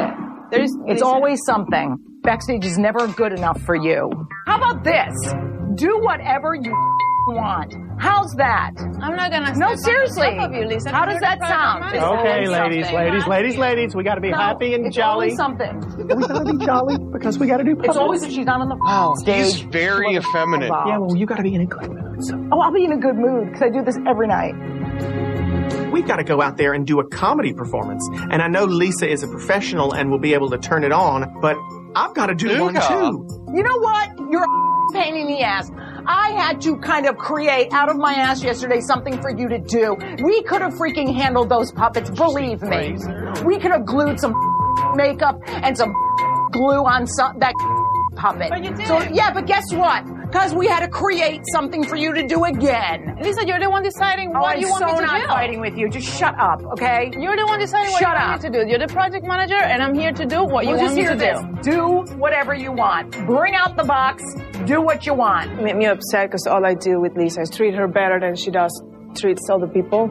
It's always something. Backstage is never good enough for you. How about this? Do whatever you want. How's that? I'm not gonna. No, seriously. Of you, Lisa. How does that sound? Okay, ladies. We got to be happy and it's jolly. Always something. We got to be jolly because we got to do puppets. It's always if she's not on the stage. He's very effeminate. Yeah, well, you got to be in a good mood. So. Oh, I'll be in a good mood because I do this every night. We've got to go out there and do a comedy performance. And I know Lisa is a professional and will be able to turn it on, but I've got to do one too. You know what? You're a pain in the ass. I had to kind of create out of my ass yesterday something for you to do. We could have freaking handled those puppets, believe me. We could have glued some makeup and some glue on that puppet. But you did. So, yeah, but guess what? Because we had to create something for you to do again. Lisa, you're the one deciding what you want me to do. I'm so not fighting with you. Just shut up, okay? You're the one deciding what you want me to do. You're the project manager, and I'm here to do what you want me to do. Do whatever you want. Bring out the box. Do what you want. It made me upset because all I do with Lisa is treat her better than she treats other people.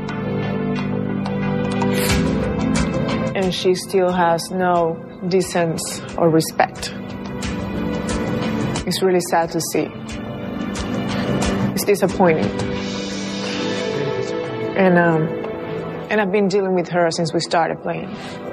And she still has no decency or respect. It's really sad to see. It's disappointing. And I've been dealing with her since we started playing.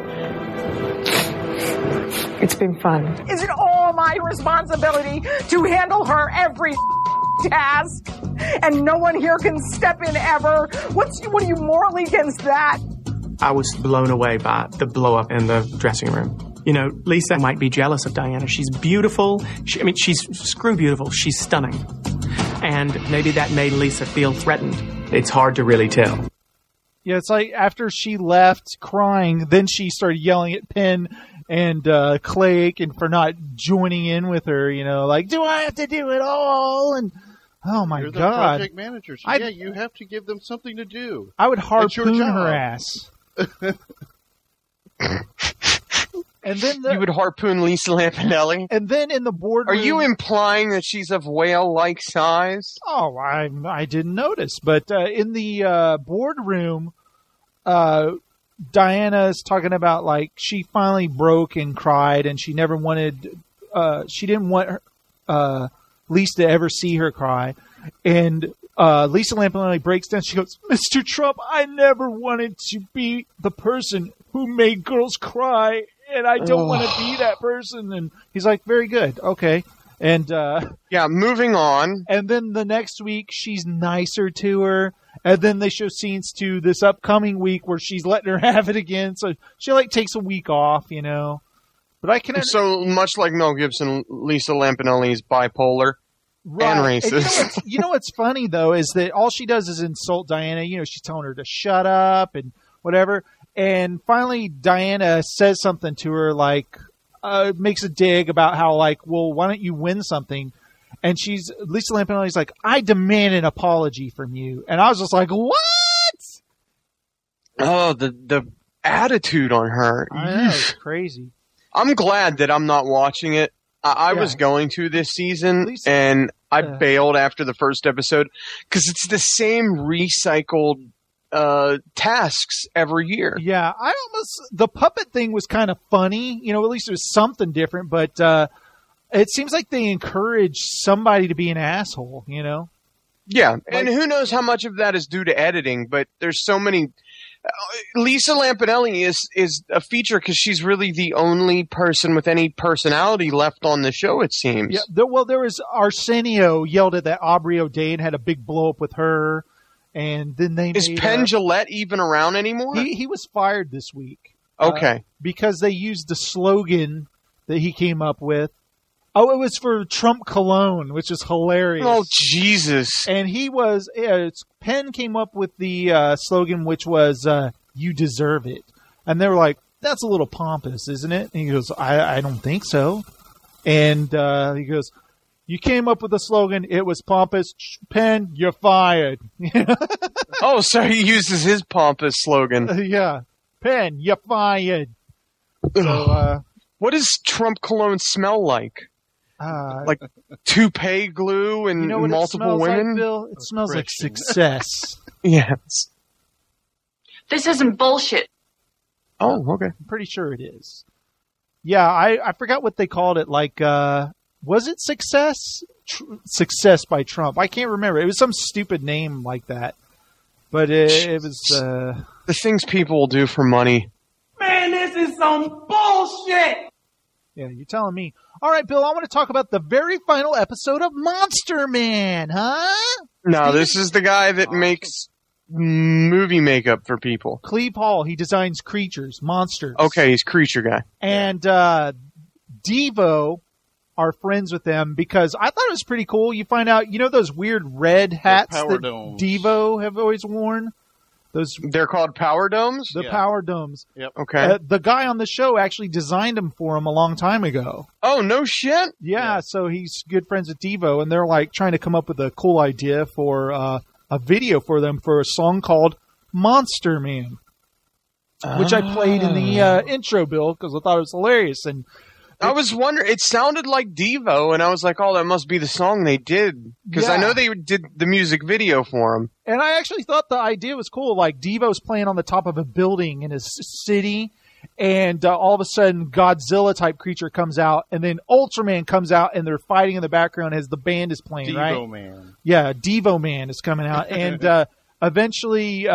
It's been fun. Is it all my responsibility to handle her every task? And no one here can step in ever? What are you morally against that? I was blown away by the blow-up in the dressing room. You know, Lisa might be jealous of Diana. She's beautiful. She's screw beautiful. She's stunning. And maybe that made Lisa feel threatened. It's hard to really tell. Yeah, it's like after she left crying, then she started yelling at Penn and Clay Aiken for not joining in with her, you know, like, do I have to do it all? And oh my You're the God. project manager, so yeah, you have to give them something to do. I would It's your harpoon job. her ass. And then you would harpoon Lisa Lampanelli? And then in the boardroom... Are you implying that she's of whale-like size? Oh, I didn't notice. But in the boardroom, Diana's talking about, like, she finally broke and cried, and she never wanted... she didn't want Lisa to ever see her cry. And Lisa Lampanelli breaks down. She goes, Mr. Trump, I never wanted to be the person who made girls cry, and I don't want to be that person. And he's like, very good. Okay. And yeah, moving on. And then the next week, she's nicer to her. And then they show scenes to this upcoming week where she's letting her have it again. So she, like, takes a week off, you know. But I can... So much like Mel Gibson, Lisa Lampanelli is bipolar. Right. And racist. And you know what's funny, though, is that all she does is insult Diana. You know, she's telling her to shut up and whatever. And finally, Diana says something to her, like, makes a dig about how, like, well, why don't you win something? And Lisa Lampanelli's like, I demand an apology from you. And I was just like, what? Oh, the attitude on her. I know, it's crazy. I'm glad that I'm not watching it. I was going to this season, and I bailed after the first episode because it's the same recycled tasks every year. Yeah, the puppet thing was kind of funny. You know, at least it was something different, but it seems like they encourage somebody to be an asshole, you know? Yeah, and who knows how much of that is due to editing, but there's so many... Lisa Lampanelli is a feature because she's really the only person with any personality left on the show, it seems. Yeah, there was Arsenio yelled at that Aubrey O'Day and had a big blow up with her, and then they Is Penn Jillette even around anymore? He was fired this week. Okay. Because they used the slogan that he came up with. Oh, it was for Trump Cologne, which is hilarious. Oh, Jesus. And Penn came up with the slogan, which was, you deserve it. And they were like, that's a little pompous, isn't it? And he goes, I don't think so. And he goes, you came up with the slogan, it was pompous. Penn, you're fired. Oh, so he uses his pompous slogan. Yeah. Penn, you're fired. So, what does Trump cologne smell like? Like toupee glue and multiple women? Like, Bill? It smells like success. Yes. This isn't bullshit. Oh, okay. I'm pretty sure it is. Yeah, I forgot what they called it. Like, was it Success? Success by Trump. I can't remember. It was some stupid name like that. But it was... the things people will do for money. Man, this is some bullshit! Yeah, you're telling me. All right, Bill, I want to talk about the very final episode of Monster Man, huh? No, this is the guy that makes movie makeup for people. Cleve Hall. He designs creatures, monsters. Okay, he's creature guy. And Devo are friends with them because I thought it was pretty cool. You find out, you know those weird red hats that Devo have always worn? They're called Power Domes? The Power Domes. Yep. Okay. The guy on the show actually designed them for him a long time ago. Oh, no shit? Yeah, so he's good friends with Devo, and they're like trying to come up with a cool idea for a video for them for a song called Monster Man, which I played in the intro, Bill, because I thought it was hilarious. And I was wondering, it sounded like Devo, and I was like, oh, that must be the song they did. Because I know they did the music video for him. And I actually thought the idea was cool. Like, Devo's playing on the top of a building in his city, and all of a sudden, Godzilla-type creature comes out, and then Ultraman comes out, and they're fighting in the background as the band is playing, right? Devo Man. Yeah, Devo Man is coming out. And eventually...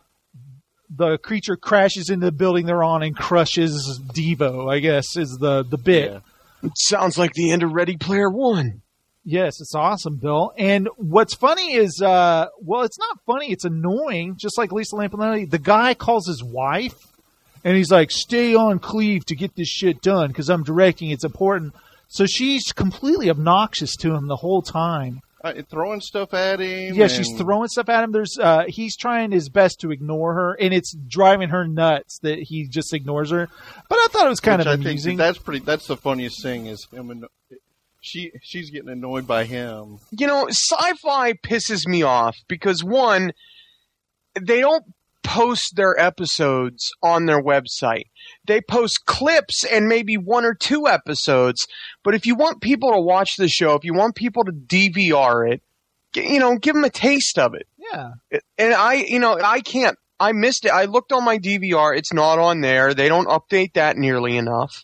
the creature crashes into the building they're on and crushes Devo, I guess, is the bit. Yeah. It sounds like the end of Ready Player One. Yes, it's awesome, Bill. And what's funny is, well, it's not funny, it's annoying, just like Lisa Lampanelli. The guy calls his wife, and he's like, stay on Cleve to get this shit done, because I'm directing, it's important. So she's completely obnoxious to him the whole time. Throwing stuff at him. Yeah, she's throwing stuff at him. He's trying his best to ignore her, and it's driving her nuts that he just ignores her. But I thought it was kind of amusing. That's the funniest thing is him and she's getting annoyed by him. You know, Sci-Fi pisses me off because one, they don't post their episodes on their website. They post clips and maybe 1 or 2 episodes. But if you want people to watch the show, if you want people to DVR it, give them a taste of it. Yeah. And I can't. I missed it. I looked on my DVR. It's not on there. They don't update that nearly enough.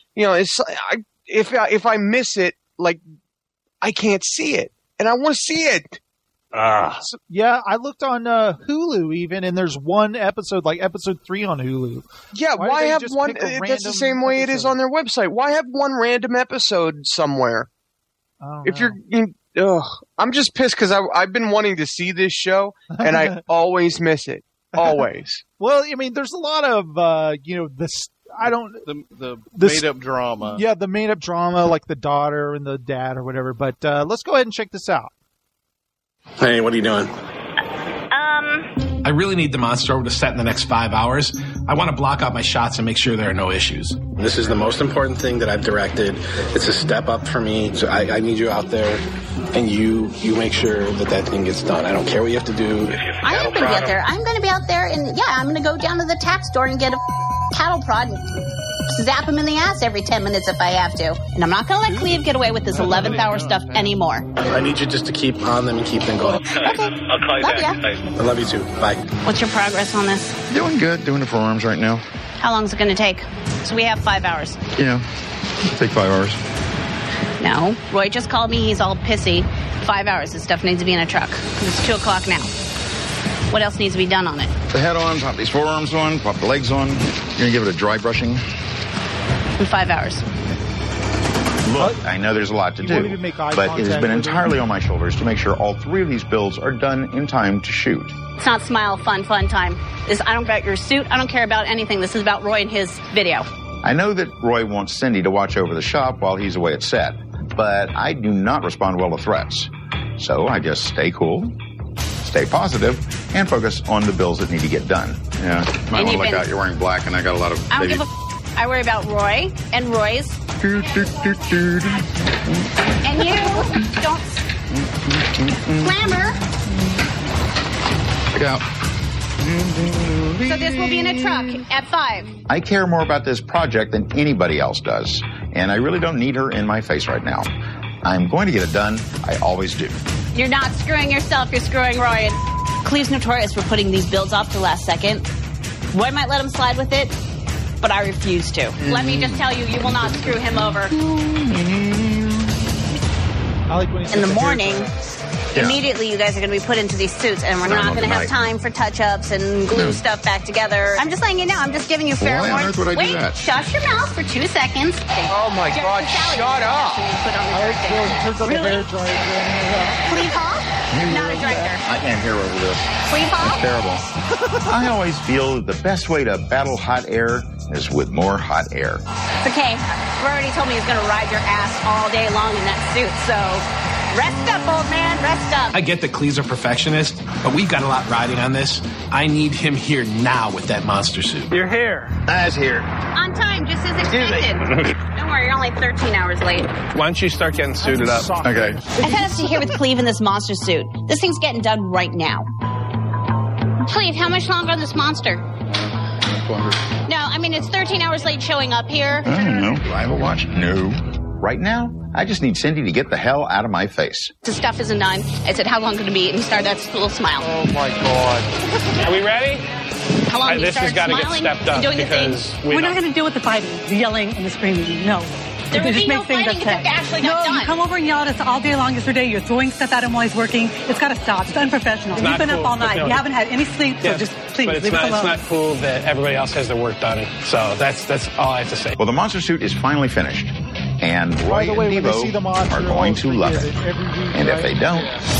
If I miss it, like, I can't see it. And I want to see it. So, yeah, I looked on Hulu even, and there's one episode, like episode 3 on Hulu. Yeah, why have one? That's the same way it is on their website. Why have one random episode somewhere? I'm just pissed because I've been wanting to see this show, and I always miss it. Always. Well, I mean, there's a lot of the made up drama. Yeah, the made up drama, like the daughter and the dad or whatever. But let's go ahead and check this out. Hey, what are you doing? I really need the monster over to set in the next 5 hours. I want to block out my shots and make sure there are no issues. This is the most important thing that I've directed. It's a step up for me. So I need you out there, and you make sure that thing gets done. I don't care what you have to do. I am going to be out there. I'm going to be out there, and I'm going to go down to the tack store and get a cattle prod and zap him in the ass every 10 minutes if I have to. And I'm not going to let Cleve get away with this 11th hour stuff anymore. I need you just to keep on them and keep them going. Okay. I'll call you Love back. ya. I love you too. Bye. What's your progress on this? Doing good. Doing the forearms right now. How long is it going to take? So we have 5 hours. Yeah. Take 5 hours. No. Roy just called me. He's all pissy. 5 hours. This stuff needs to be in a truck. It's 2 o'clock now. What else needs to be done on it? The head on, pop these forearms on, pop the legs on. You're going to give it a dry brushing. In 5 hours. Look, I know there's a lot to do, but it has been entirely on my shoulders to make sure all 3 of these builds are done in time to shoot. It's not smile, fun time. I don't care about your suit. I don't care about anything. This is about Roy and his video. I know that Roy wants Cindy to watch over the shop while he's away at set, but I do not respond well to threats. So I just stay cool, stay positive, and focus on the bills that need to get done. Yeah, might want to look out. You're wearing black, and I got a lot of. I don't give a. I worry about Roy and Roy's. And you don't clamor. Look out. So this will be in a truck at 5. I care more about this project than anybody else does, and I really don't need her in my face right now. I'm going to get it done. I always do. You're not screwing yourself. You're screwing Roy. Cleve's notorious for putting these builds off to the last second. Roy might let him slide with it, but but I refuse to. Let me just tell you, you will not screw him over. I like when he In the says morning, Yeah. immediately you guys are going to be put into these suits, and we're not going to have time for touch-ups and glue stuff back together. I'm just letting you know. I'm just giving you fair Why on warning. earth would I do Wait, that? shut your mouth for 2 seconds. Oh my God, shut up. turns on the hair dryer. Cleve Hall? Not a director. I can't hear over this. Cleve Hall? It's terrible. I always feel the best way to battle hot air is with more hot air. It's okay. You already told me he's going to ride your ass all day long in that suit, so rest up, old man, rest up. I get that Cleve's a perfectionist, but we've got a lot riding on this. I need him here now with that monster suit. You're here. Eyes here. On time, just as expected. Don't worry, you're only 13 hours late. Why don't you start getting suited up? Okay. I've had to sit here with Cleve in this monster suit. This thing's getting done right now. Cleve, how much longer on this monster? No, I mean, it's 13 hours late showing up here. I don't know. Do I have a watch? No. Right now, I just need Cindy to get the hell out of my face. The stuff isn't done. I said, how long could it be? And he started that little smile. Oh my God. Are we ready? How long? This has got to get smiling stepped up and doing the thing. because We're not going to deal with the fighting, the yelling, and the screaming. No. There would It be just no makes things fighting upset. except Ashley No, got you done. come over and yell at us all day long yesterday. You're throwing stuff at him while he's working. It's got to stop. It's unprofessional. It's You've not been cool. up all night. No. You haven't had any sleep, so just please but it's leave us not, alone. It's not cool that everybody else has their work done. So that's all I have to say. Well, the monster suit is finally finished. And Roy By the way, and when they see the Devo monster, are going to love always it. forget every week, And if right? they don't,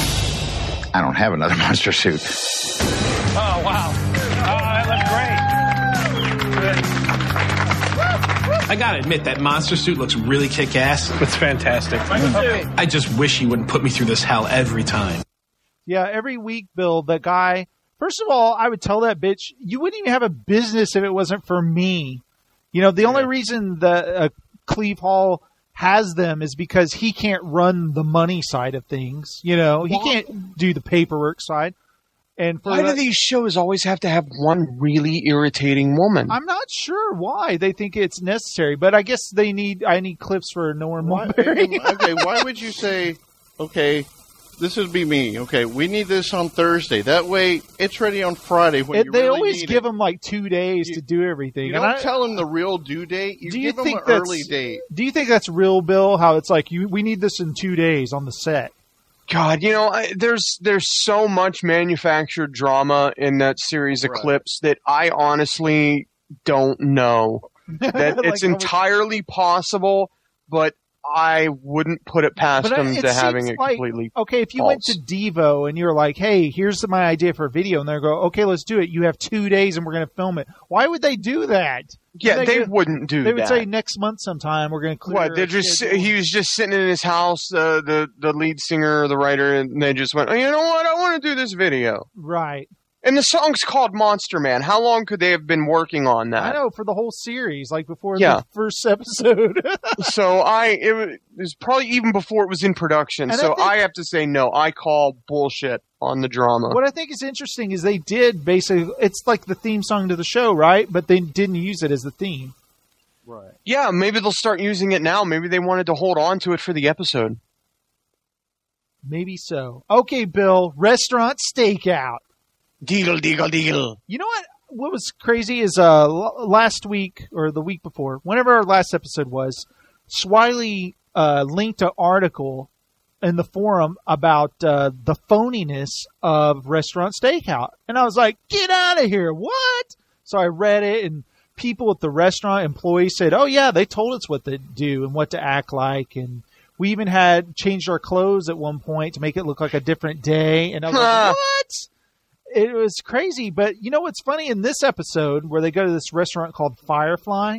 I don't have another monster suit. Oh, wow. Oh, that looks great. I gotta admit, that monster suit looks really kick-ass. It's fantastic. I just wish he wouldn't put me through this hell every time. Yeah, every week, Bill, that guy. First of all, I would tell that bitch, you wouldn't even have a business if it wasn't for me. You know, the only reason that Cleve Hall has them is because he can't run the money side of things. You know, he can't do the paperwork side. And for Why do these shows always have to have one really irritating woman? I'm not sure why they think it's necessary, but I guess I need clips for Norman Why, Mulberry. okay, why would you say, okay, this would be me. Okay, we need this on Thursday. That way, it's ready on Friday when you They really always need give it. them like 2 days to do everything. You And don't I- tell them the real due date. You do you give them think an that's early date. Do you think that's real, Bill? How it's like we need this in 2 days on the set. God, you know, there's so much manufactured drama in that series of clips that I honestly don't know. That Like it's entirely possible, but I wouldn't put it past But them it to having seems it like, completely okay, if you false. went to Devo and you're like, hey, here's my idea for a video, and they go, okay, let's do it. You have 2 days and we're going to film it. Why would they do that? Yeah, they could- wouldn't do They would that. say next month sometime we're going to clear. What? They're just he was just sitting in his house, the lead singer or the writer, and they just went, oh, you know what? I want to do this video. Right. And the song's called Monster Man. How long could they have been working on I that? know, for the whole series, like before Yeah. the first episode. So it was probably even before it was in production. And So I think- I have to say no. I call bullshit on the drama. What I think is interesting is they did basically, it's like the theme song to the show, right? But they didn't use it as the theme. Right. Yeah, maybe they'll start using it now. Maybe they wanted to hold on to it for the episode. Maybe so. Okay, Bill, restaurant stakeout. Deagle, deagle, deagle. You know what was crazy is last week or the week before, whenever our last episode was, Swiley linked an article in the forum about the phoniness of restaurant stakeout. And I was like, get out of here. What? So I read it, and people at the restaurant, employees said, oh, yeah, they told us what to do and what to act like. And we even had changed our clothes at one point to make it look like a different day. And I was like, what? It was crazy. But you know what's funny in this episode where they go to this restaurant called Firefly?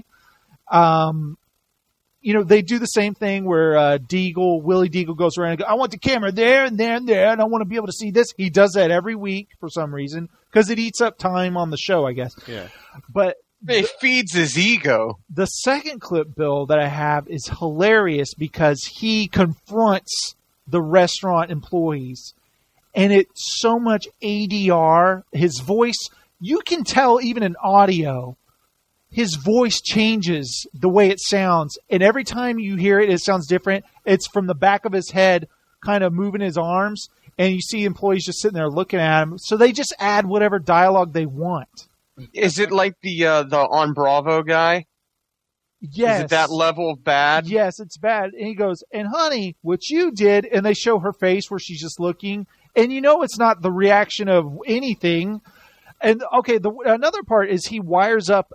You know, they do the same thing where Willie Deagle goes around and goes, I want the camera there and there and there, and I want to be able to see this. He does that every week for some reason because it eats up time on the show, I guess. Yeah. But it feeds his ego. The second clip, Bill, that I have is hilarious because he confronts the restaurant employees. And it's so much ADR. His voice, you can tell even in audio, his voice changes the way it sounds. And every time you hear it, it sounds different. It's from the back of his head, kind of moving his arms. And you see employees just sitting there looking at him. So they just add whatever dialogue they want. Is it like the on Bravo guy? Yes. Is it that level of bad? Yes, it's bad. And he goes, and honey, what you did, and they show her face where she's just looking, and it's not the reaction of anything. And okay, another part is he wires up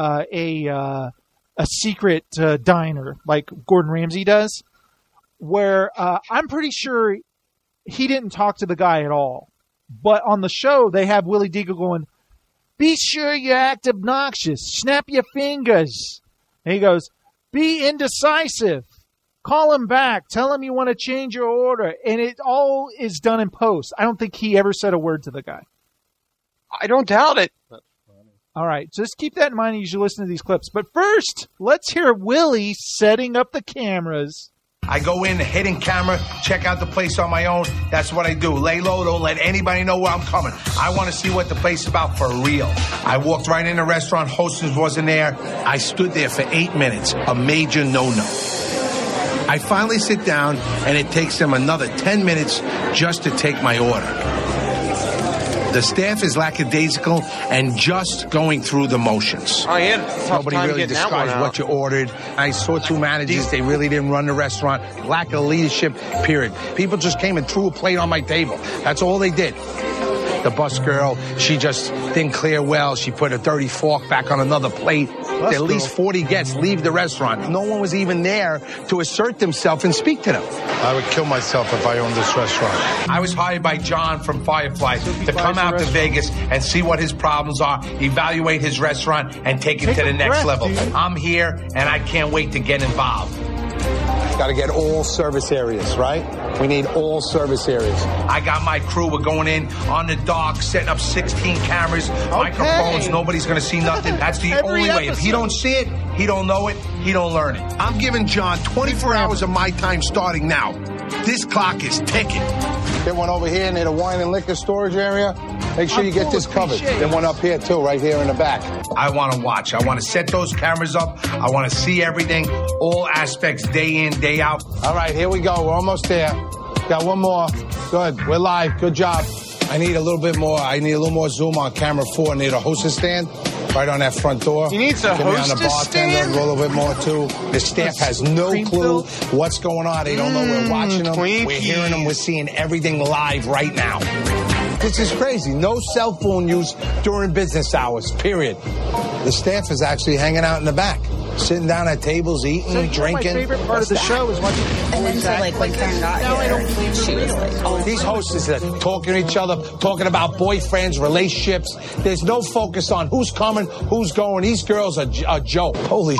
a secret diner like Gordon Ramsay does, where I'm pretty sure he didn't talk to the guy at all. But on the show, they have Willie Deagle going, be sure you act obnoxious. Snap your fingers. And he goes, be indecisive. Call him back. Tell him you want to change your order. And it all is done in post. I don't think he ever said a word to the guy. I don't doubt it. All right. Just keep that in mind as you listen to these clips. But first, let's hear Willie setting up the cameras. I go in, hidden camera, check out the place on my own. That's what I do. Lay low, don't let anybody know where I'm coming. I want to see what the place is about for real. I walked right in the restaurant. Hostess wasn't there. I stood there for 8 minutes. A major no-no. I finally sit down, and it takes them another 10 minutes just to take my order. The staff is lackadaisical and just going through the motions. Nobody really describes what you ordered. I saw 2 managers. They really didn't run the restaurant. Lack of leadership, period. People just came and threw a plate on my table. That's all they did. The bus girl, she just didn't clear well. She put a dirty fork back on another plate. At least 40 guests leave the restaurant. No one was even there to assert themselves and speak to them. I would kill myself if I owned this restaurant. I was hired by John from Firefly to come out to Vegas and see what his problems are, evaluate his restaurant, and take it to the next level. I'm here, and I can't wait to get involved. Got to get all service areas, right? We need all service areas. I got my crew. We're going in on the dock, setting up 16 cameras, microphones. Nobody's going to see nothing. That's the only way. If he don't see it, he don't know it, he don't learn it. I'm giving John 24 hours of my time starting now. This clock is ticking. Get one over here near the wine and liquor storage area. Make sure you get this covered. Then one up here, too, right here in the back. I want to watch. I want to set those cameras up. I want to see everything, all aspects, day in, day out. All right, here we go. We're almost there. Got one more. Good. We're live. Good job. I need a little bit more. I need a little more zoom on camera 4 near the hostess stand. Right on that front door. He needs a hostess on the bartender stand? a little bit more, too. The staff has no clue what's going on. They don't know we're watching them. We're hearing them. We're seeing everything live right now. This is crazy. No cell phone use during business hours, period. The staff is actually hanging out in the back, sitting down at tables, eating, drinking. My favorite part of the show is watching. And then so like when Karen got here, she was like, oh. These hostesses are talking to each other, talking about boyfriends, relationships. There's no focus on who's coming, who's going. These girls are a joke. Holy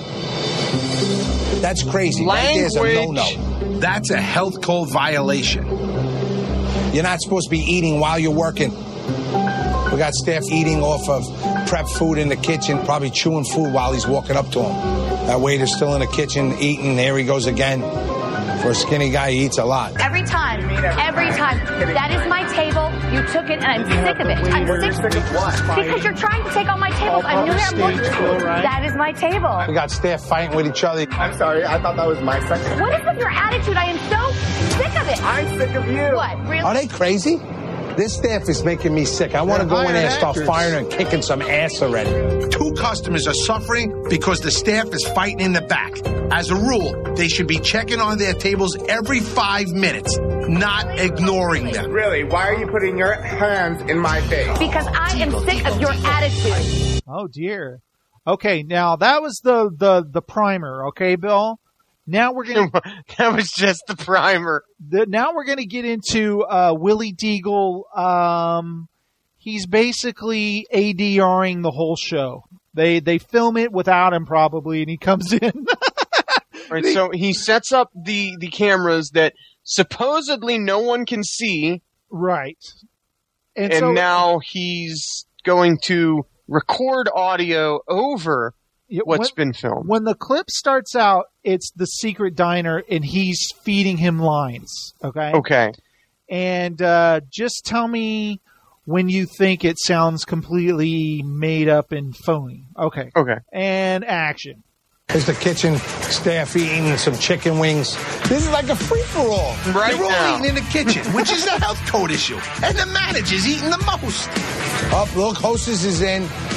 That's crazy. Language. Right there's a no-no. That's a health code violation. You're not supposed to be eating while you're working. We got staff eating off of prep food in the kitchen, probably chewing food while he's walking up to him. That waiter's still in the kitchen eating. There he goes again. For a skinny guy, he eats a lot. Every time. That is my table. You took it, and I'm sick of it. I'm sick of what? Because you're trying to take all my tables. I knew that was That is my table. We got staff fighting with each other. I'm sorry. I thought that was my section. What is with your attitude? I am so sick of it. I'm sick of you. What? Really? Are they crazy? This staff is making me sick. I want to go in there and start firing and kicking some ass already. 2 customers are suffering because the staff is fighting in the back. As a rule, they should be checking on their tables every 5 minutes, not ignoring them. Really? Why are you putting your hands in my face? Because I am sick of your attitude. Oh, dear. Okay, now that was the primer, okay, Bill? Now we're going to... That was just the primer. Now we're going to get into Willie Deagle. He's basically ADRing the whole show. They film it without him probably, and he comes in. Right, so he sets up the cameras that supposedly no one can see. Right. And so, now he's going to record audio over what's been filmed. When the clip starts out, it's the secret diner, and he's feeding him lines. Okay? Okay. And just tell me when you think it sounds completely made up and phony. Okay. Okay. And action. There's the kitchen staff eating some chicken wings. This is like a free-for-all. Right They're all eating in the kitchen, which is a health code issue. And the manager's eating the most. Look, hostess is in.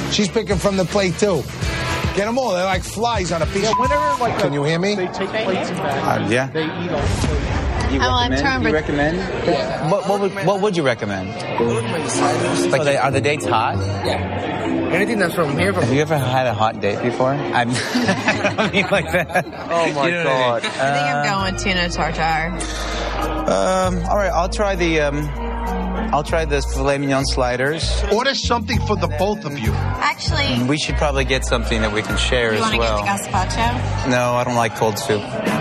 She's picking from the plate, too. Get them all. They're like flies on a piece. Yeah, whenever, like, Can you hear me? they take plates and bags, Yeah. they eat all the food. You recommend? Yeah. What would you recommend? Like, are the dates hot? Yeah. Anything that's from here. Have you ever had a hot date before? I don't mean like that. Oh my God. I think I'm going with tuna tartare. All right, I'll try the filet mignon sliders. Order something for the both of you. Actually, We should probably get something that we can share you as want to well. get the gazpacho? No, I don't like cold soup.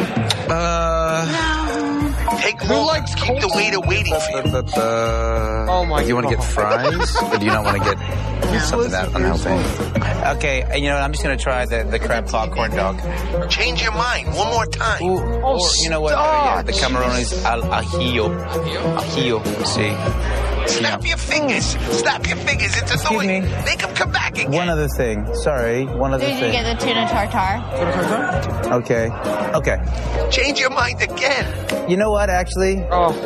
Take Who likes keep the waiter waiting for you. Oh my! Do you want to get fries, or do you not want to get something that unhealthy? Okay, and you know what? I'm just going to try the crab claw corn dog. Change your mind one more time. Or you know what? Yeah, the camarones al ajillo. Ajillo. Let's see. Snap your fingers. Snap your fingers. It's annoying. Make them come back again. One other thing. Sorry. One other Did you thing. get the tuna tartare? Okay. Change your mind again. You know what, actually?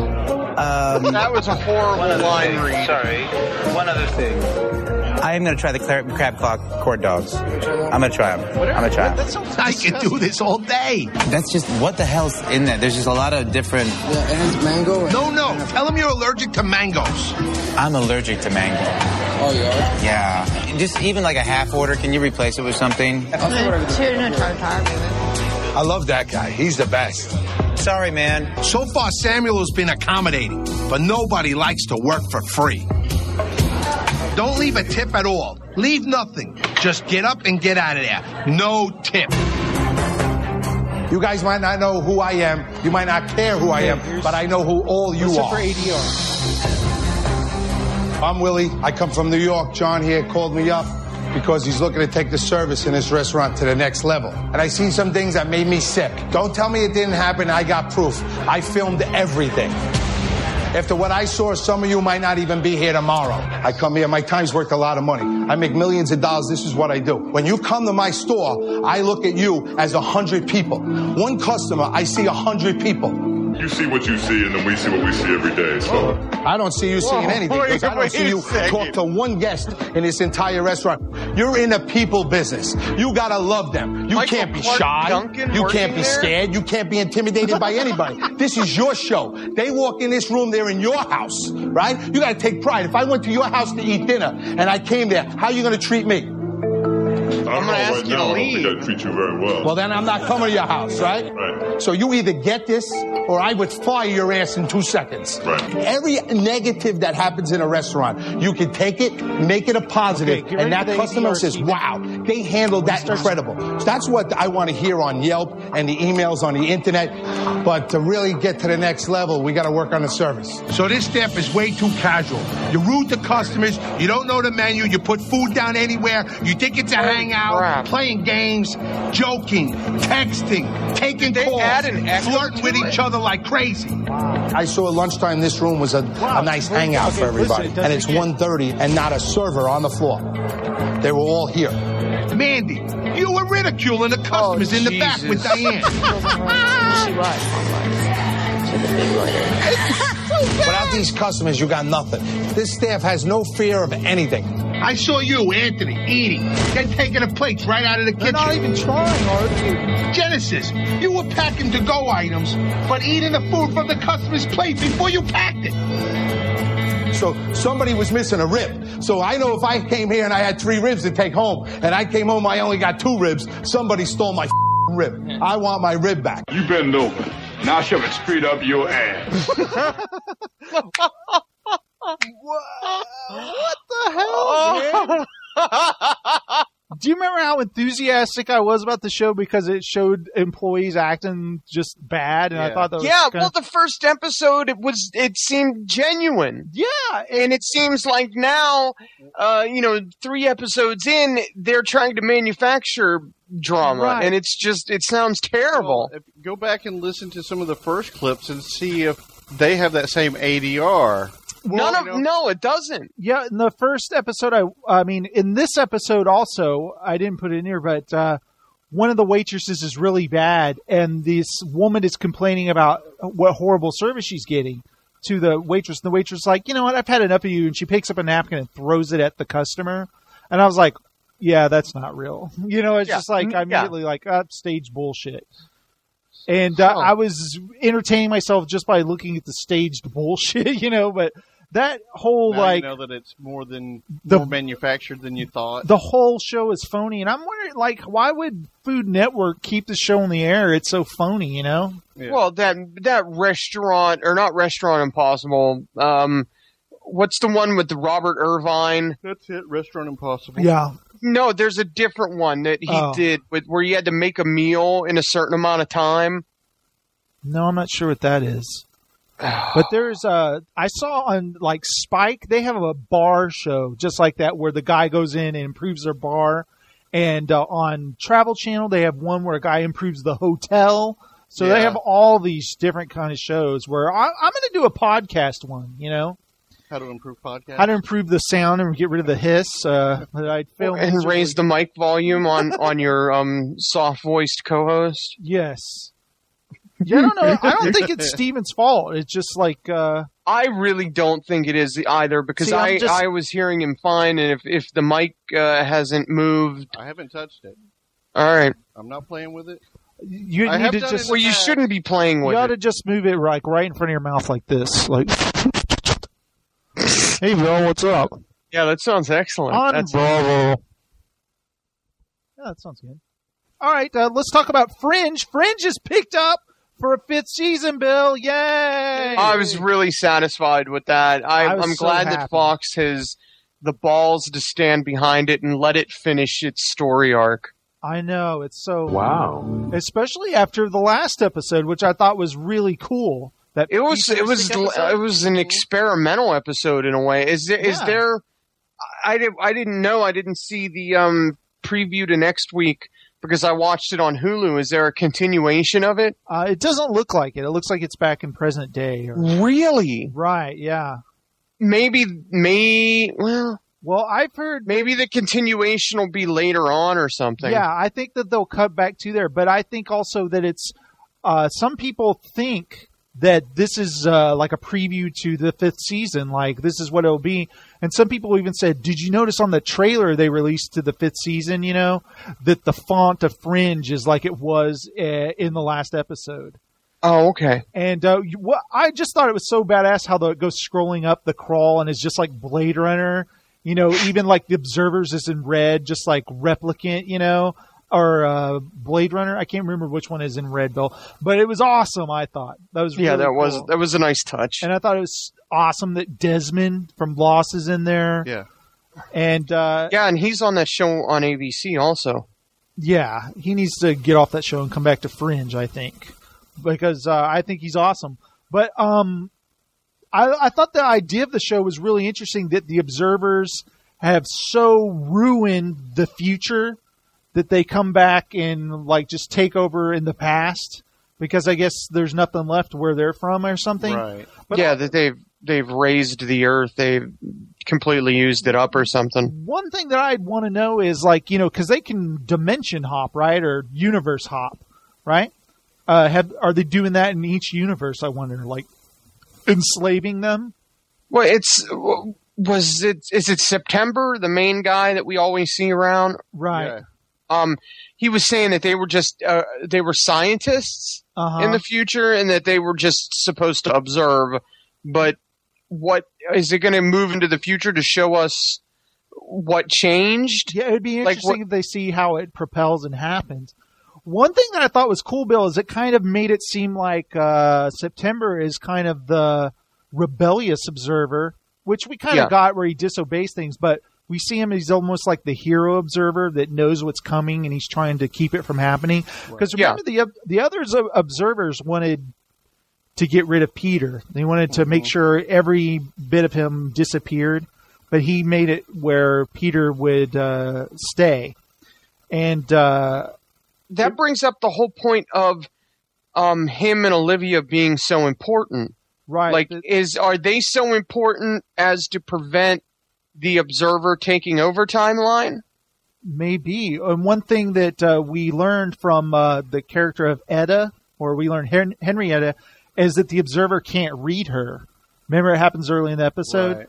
That was a horrible line read. Sorry. One other thing. I am going to try the crab claw corn dogs. I'm going to try them. I can do this all day. That's just, what the hell's in there? There's just a lot of different... Yeah, and mango. No. Tell them you're allergic to mangoes. I'm allergic to mango. Oh, you are? Yeah. Just even like a half order, can you replace it with something? Tuna tartare, baby. I love that guy. He's the best. Sorry, man. So far, Samuel has been accommodating, but nobody likes to work for free. Don't leave a tip at all. Leave nothing. Just get up and get out of there. No tip. You guys might not know who I am. You might not care who I am, but I know who all you Listen are. for ADR. I'm Willie. I come from New York. John here called me up because he's looking to take the service in this restaurant to the next level. And I seen some things that made me sick. Don't tell me it didn't happen. I got proof. I filmed everything. After what I saw, some of you might not even be here tomorrow. I come here, my time's worth a lot of money. I make millions of dollars, this is what I do. When you come to my store, I look at you as 100 people. One customer, I see 100 people. You see what you see, and then we see what we see every day, so... I don't see you seeing anything, because I don't see you talk to one guest in this entire restaurant. You're in a people business. You gotta love them. You can't be shy. You can't be scared. You can't be intimidated by anybody. This is your show. They walk in this room, they're in your house, right? You gotta take pride. If I went to your house to eat dinner, and I came there, how are you gonna treat me? I'm gonna ask you to leave. I don't think I treat you very well. Well, then I'm not coming to your house, right? Right. So you either get this, or I would fire your ass in 2 seconds. Right. Every negative that happens in a restaurant, you can take it, make it a positive, and that customer says, wow, they handled that incredible. So that's what I want to hear on Yelp and the emails on the internet. But to really get to the next level, we got to work on the service. So this staff is way too casual. You're rude to customers. You don't know the menu. You put food down anywhere. You think it's a hangout, playing games, joking, texting, taking calls, flirting with each other like crazy. I saw at lunchtime this room was a nice hangout for everybody. And it's 1:30 and not a server on the floor. They were all here. Mandy, you were ridiculing the customers in the back with Diane. Without these customers, you got nothing. This staff has no fear of anything. I saw you, Anthony, eating, then taking the plates right out of the kitchen. Not even trying, are you? Genesis, you were packing to-go items, but eating the food from the customer's plate before you packed it. So somebody was missing a rib. So I know if I came here and I had 3 ribs to take home, and I came home, I only got 2 ribs, somebody stole my rib. I want my rib back. You bend over. Now shove it straight up your ass. What the hell, man? Do you remember how enthusiastic I was about the show because it showed employees acting just bad, and I thought that was well, the first episode it seemed genuine. Yeah, and it seems like now, 3 episodes in, they're trying to manufacture drama, and it sounds terrible. Well, go back and listen to some of the first clips and see if they have that same ADR. No, it doesn't. Yeah, in the first episode, I mean, in this episode also, I didn't put it in here, but one of the waitresses is really bad, and this woman is complaining about what horrible service she's getting to the waitress. And the waitress is like, you know what, I've had enough of you, and she picks up a napkin and throws it at the customer. And I was like, yeah, that's not real. It's just like, I immediately like, stage bullshit. And I was entertaining myself just by looking at the staged bullshit, but that whole, now like... you know that it's more manufactured than you thought. The whole show is phony. And I'm wondering, like, why would Food Network keep the show on the air? It's so phony, Yeah. Well, that restaurant, or not Restaurant Impossible, what's the one with the Robert Irvine? That's it, Restaurant Impossible. Yeah. No, there's a different one that he did where you had to make a meal in a certain amount of time. No, I'm not sure what that is. But there's I saw on like Spike, they have a bar show just like that where the guy goes in and improves their bar. And on Travel Channel, they have one where a guy improves the hotel. So they have all these different kind of shows where I'm going to do a podcast one, How to improve podcasts? How to improve the sound and get rid of the hiss. And raise the mic volume on your soft-voiced co-host? Yes. Yeah, I don't know. I don't think it's Steven's fault. It's just like... I really don't think it is either because I was hearing him fine, and if the mic hasn't moved... I haven't touched it. All right. I'm not playing with it. You need to just... Well, you shouldn't be playing with it. You ought to just move it right in front of your mouth like this. Like... Hey, Bill, what's up? Yeah, that sounds excellent. Bravo. Yeah, that sounds good. All right, let's talk about Fringe. Fringe is picked up for a 5th season, Bill. Yay! I was really satisfied with that. I'm glad that Fox has the balls to stand behind it and let it finish its story arc. I know. It's so... Wow. Especially after the last episode, which I thought was really cool. It was an experimental episode in a way. Is there? I didn't know. I didn't see the preview to next week because I watched it on Hulu. Is there a continuation of it? It doesn't look like it. It looks like it's back in present day. Really? Right. Yeah. Well, I've heard maybe the continuation will be later on or something. Yeah, I think that they'll cut back to there, but I think also that it's some people think that this is like a preview to the 5th season, like this is what it'll be. And some people even said, did you notice on the trailer they released to the 5th season, that the font of Fringe is like it was in the last episode? Oh, okay. And I just thought it was so badass how it goes scrolling up the crawl and it's just like Blade Runner, even like the Observers is in red, just like Replicant, or Blade Runner. I can't remember which one is in red, Bill, but it was awesome. I thght that was really cool. That was a nice touch, and I thought it was awesome that Desmond from Lost is in there. Yeah, and and he's on that show on ABC also. Yeah, he needs to get off that show and come back to Fringe, I think, because I think he's awesome. But I thought the idea of the show was really interesting. That the Observers have so ruined the future that they come back and like just take over in the past because I guess there's nothing left where they're from or something. Right. But that they've raised the earth, they've completely used it up or something. One thing that I'd want to know is like, because they can dimension hop, right? Or universe hop, right? Are they doing that in each universe? I wonder, like enslaving them? Well, is it September, the main guy that we always see around? Right. Yeah. He was saying that they were just they were scientists in the future, and that they were just supposed to observe. But what is it going to move into the future to show us what changed? Yeah, it'd be interesting if they see how it propels and happens. One thing that I thought was cool, Bill, is it kind of made it seem like September is kind of the rebellious observer, which we kind of got where he disobeys things, but we see him, he's almost like the hero observer that knows what's coming and he's trying to keep it from happening. Because remember, the other observers wanted to get rid of Peter. They wanted to make sure every bit of him disappeared, but he made it where Peter would stay. And that brings up the whole point of him and Olivia being so important. Right. Like, are they so important as to prevent the Observer taking over timeline? Maybe. And one thing that we learned from the character of Etta, or we learned Henrietta, is that the Observer can't read her. Remember, it happens early in the episode? Right.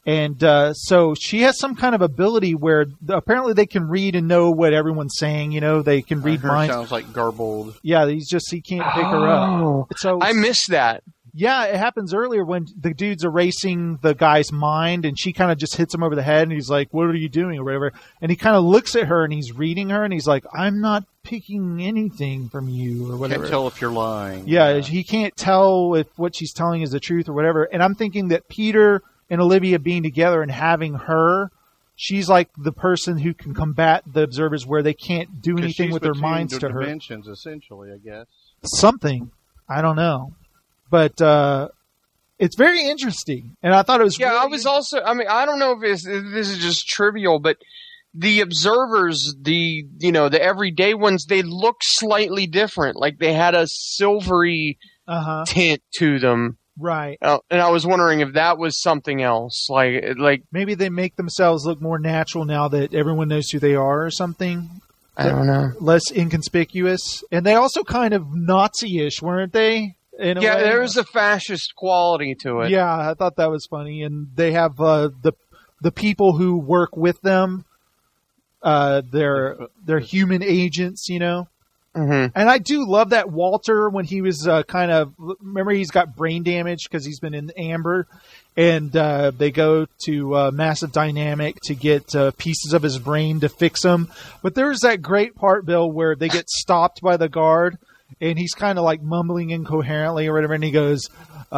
And so she has some kind of ability where apparently they can read and know what everyone's saying. You know, they can read minds. Sounds like garbled. Yeah, he can't pick her up. So I missed that. Yeah, it happens earlier when the dude's erasing the guy's mind, and she kind of just hits him over the head, and he's like, "What are you doing?" or whatever. And he kind of looks at her, and he's reading her, and he's like, "I'm not picking anything from you," or whatever. Can't tell if you're lying. Yeah, he can't tell if what she's telling is the truth or whatever. And I'm thinking that Peter and Olivia being together and having her, she's like the person who can combat the observers where they can't do anything with their minds to her. Dimensions, essentially, I guess. Something. I don't know. But it's very interesting, and I thought it was. Yeah, really I was also. I mean, I don't know if this is just trivial, but the observers, the everyday ones, they look slightly different. Like they had a silvery tint to them, right? And I was wondering if that was something else. Like maybe they make themselves look more natural now that everyone knows who they are, or something. I don't know. Less inconspicuous, and they also kind of Nazi-ish, weren't they? Yeah, there was a fascist quality to it. Yeah, I thought that was funny. And they have the people who work with them. They're human agents, you know. Mm-hmm. And I do love that Walter, when he was remember he's got brain damage because he's been in Amber, and they go to Massive Dynamic to get pieces of his brain to fix him. But there's that great part, Bill, where they get stopped by the guard. And he's kind of like mumbling incoherently or whatever. And he goes, do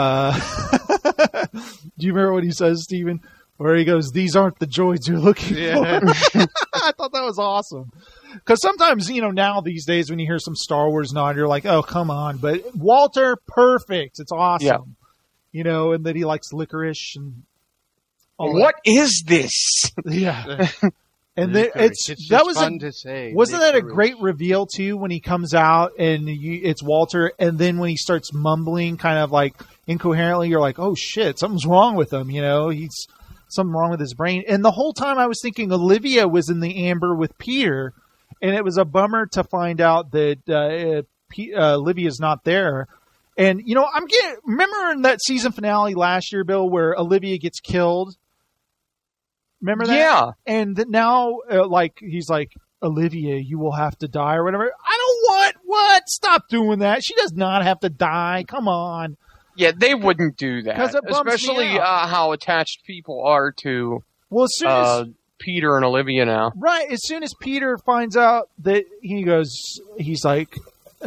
you remember what he says, Steven? Where he goes, "These aren't the droids you're looking for." I thought that was awesome. Because sometimes, now these days when you hear some Star Wars nod, you're like, oh, come on. But Walter, perfect. It's awesome. Yeah. And that he likes licorice and all what that. Is this? Yeah. And then that was fun to say. Wasn't that a great reveal too when he comes out and it's Walter, and then when he starts mumbling kind of like incoherently, you're like, oh shit, something's wrong with him. He's something wrong with his brain. And the whole time I was thinking Olivia was in the Amber with Peter, and it was a bummer to find out that Olivia's not there. And remember in that season finale last year, Bill, where Olivia gets killed. Remember that? Yeah. And now, he's like, Olivia, you will have to die or whatever. I don't want what? Stop doing that. She does not have to die. Come on. Yeah, they wouldn't do that. 'Cause it bums especially me out. How attached people are to as soon as Peter and Olivia now. Right. As soon as Peter finds out that he's like,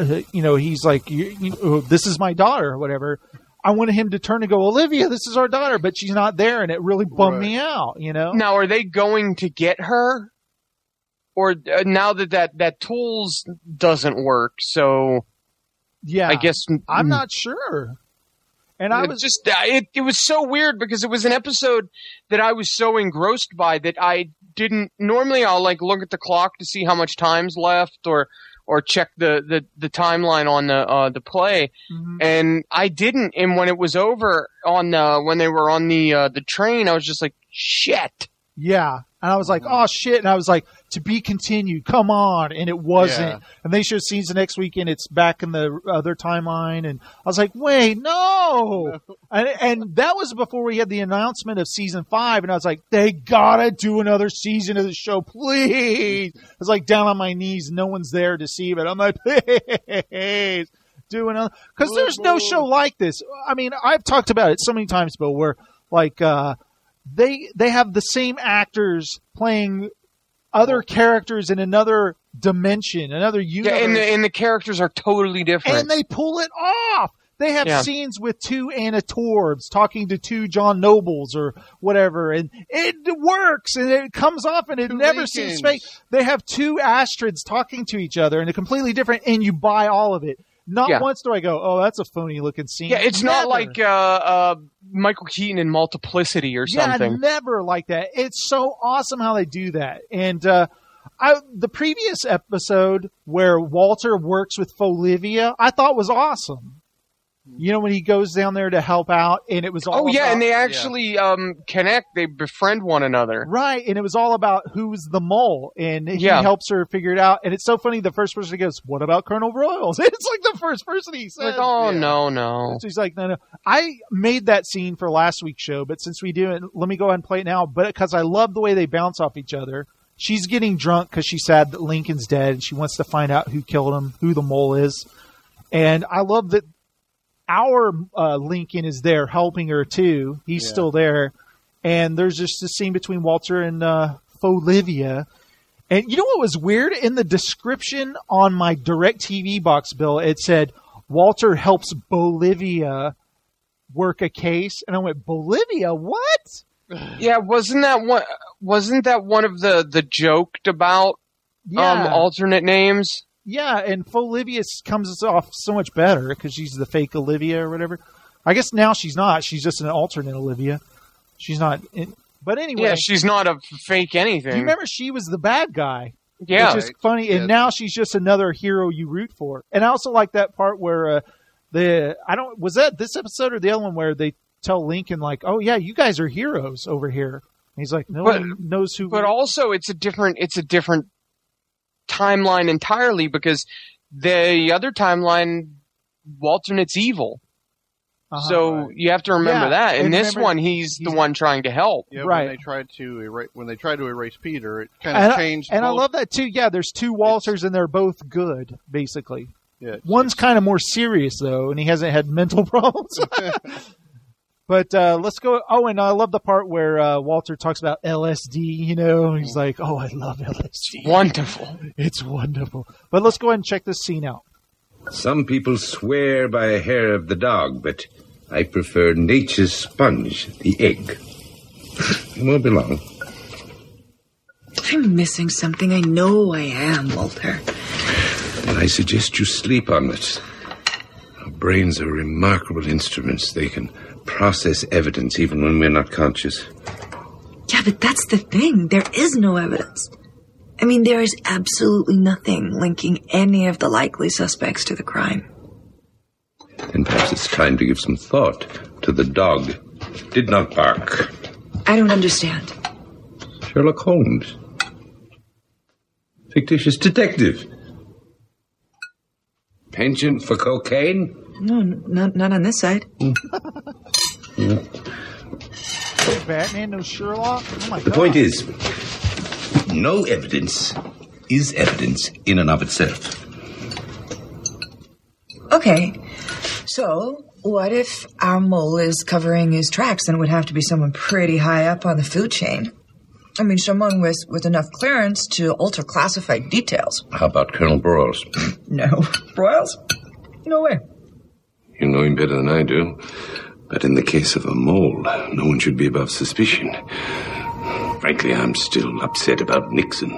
this is my daughter or whatever. I wanted him to turn and go, Olivia, this is our daughter, but she's not there, and it really bummed me out, Now, are they going to get her? Or now that tools doesn't work, so... Yeah, I guess... I'm not sure. And I was just... It was so weird, because it was an episode that I was so engrossed by that I didn't... Normally, I'll look at the clock to see how much time's left, or check the timeline on the play, and I didn't. And when it was over when they were on the train, I was just like, shit. Yeah, and I was like, oh shit, and I was like, to be continued. Come on, and it wasn't. Yeah. And they show scenes the next week, and it's back in the other timeline, and I was like, wait, no. And that was before we had the announcement of season 5, and I was like, they gotta do another season of the show, please. I was like down on my knees, no one's there to see it. I'm like, please do another, because there's no show like this. I mean, I've talked about it so many times, Bill, where they have the same actors playing other characters in another dimension, another universe. Yeah, and the characters are totally different. And they pull it off. They have scenes with 2 Anna Torbs talking to 2 John Nobles or whatever, and it works, and it comes off, and it never seems fake. They have 2 Astrids talking to each other, and they're completely different, and you buy all of it. Not once do I go, oh, that's a phony-looking scene. Yeah, it's not like Michael Keaton in Multiplicity or something. Yeah, never like that. It's so awesome how they do that. And the previous episode where Walter works with Folivia, I thought was awesome. You know, when he goes down there to help out, and it was all about, and they actually connect. They befriend one another. Right, and it was all about who's the mole, and he helps her figure it out. And it's so funny, the first person he goes, what about Colonel Broyles? It's like the first person he says. Like, no. So he's like, no. I made that scene for last week's show, but since we do it, let me go ahead and play it now. But because I love the way they bounce off each other. She's getting drunk because she's sad that Lincoln's dead, and she wants to find out who killed him, who the mole is. And I love that our Lincoln is there helping her too. He's still there. And there's just this scene between Walter and Folivia. And you know what was weird? In the description on my DirecTV box bill, it said, Walter helps Bolivia work a case. And I went, Bolivia? What? Yeah, wasn't that one of the joked about alternate names? Yeah, and Folivia comes off so much better because she's the fake Olivia or whatever. I guess now she's not. She's just an alternate Olivia. She's not. But anyway. Yeah, she's not a fake anything. You remember she was the bad guy. Yeah. Which is funny. And now she's just another hero you root for. And I also like that part where was that this episode or the other one where they tell Lincoln like, oh yeah, you guys are heroes over here. And he's like, no one knows who. But also it's a different timeline entirely because the other timeline, Walternet's evil. So you have to remember that. In this one, he's the one trying to help. Yeah, right. When they tried to erase Peter, it kind of changed. And I love that too. Yeah, there's two Walters, and they're both good, basically. Yeah, one's kind of more serious though, and he hasn't had mental problems. But let's go. Oh, and I love the part where Walter talks about LSD, you know. He's like, oh, I love LSD. Wonderful. It's wonderful. But let's go ahead and check this scene out. Some people swear by a hair of the dog, but I prefer nature's sponge, the egg. It won't be long. I'm missing something. I know I am, Walter. Then I suggest you sleep on it. Our brains are remarkable instruments. They can process evidence even when we're not conscious. Yeah, but that's the thing. There is no evidence. I mean, there is absolutely nothing linking any of the likely suspects to the crime. Then perhaps it's time to give some thought to the dog. Did not bark. I don't understand. Sherlock Holmes. Fictitious detective. Penchant for cocaine? No, not on this side. No Batman, no Sherlock? Oh my God. The point is, no evidence is evidence in and of itself. Okay, so what if our mole is covering his tracks? Then it would have to be someone pretty high up on the food chain. I mean, someone with enough clearance to alter classified details. How about Colonel Broyles? No. Broyles? No way. You know him better than I do. But in the case of a mole, no one should be above suspicion. Frankly, I'm still upset about Nixon.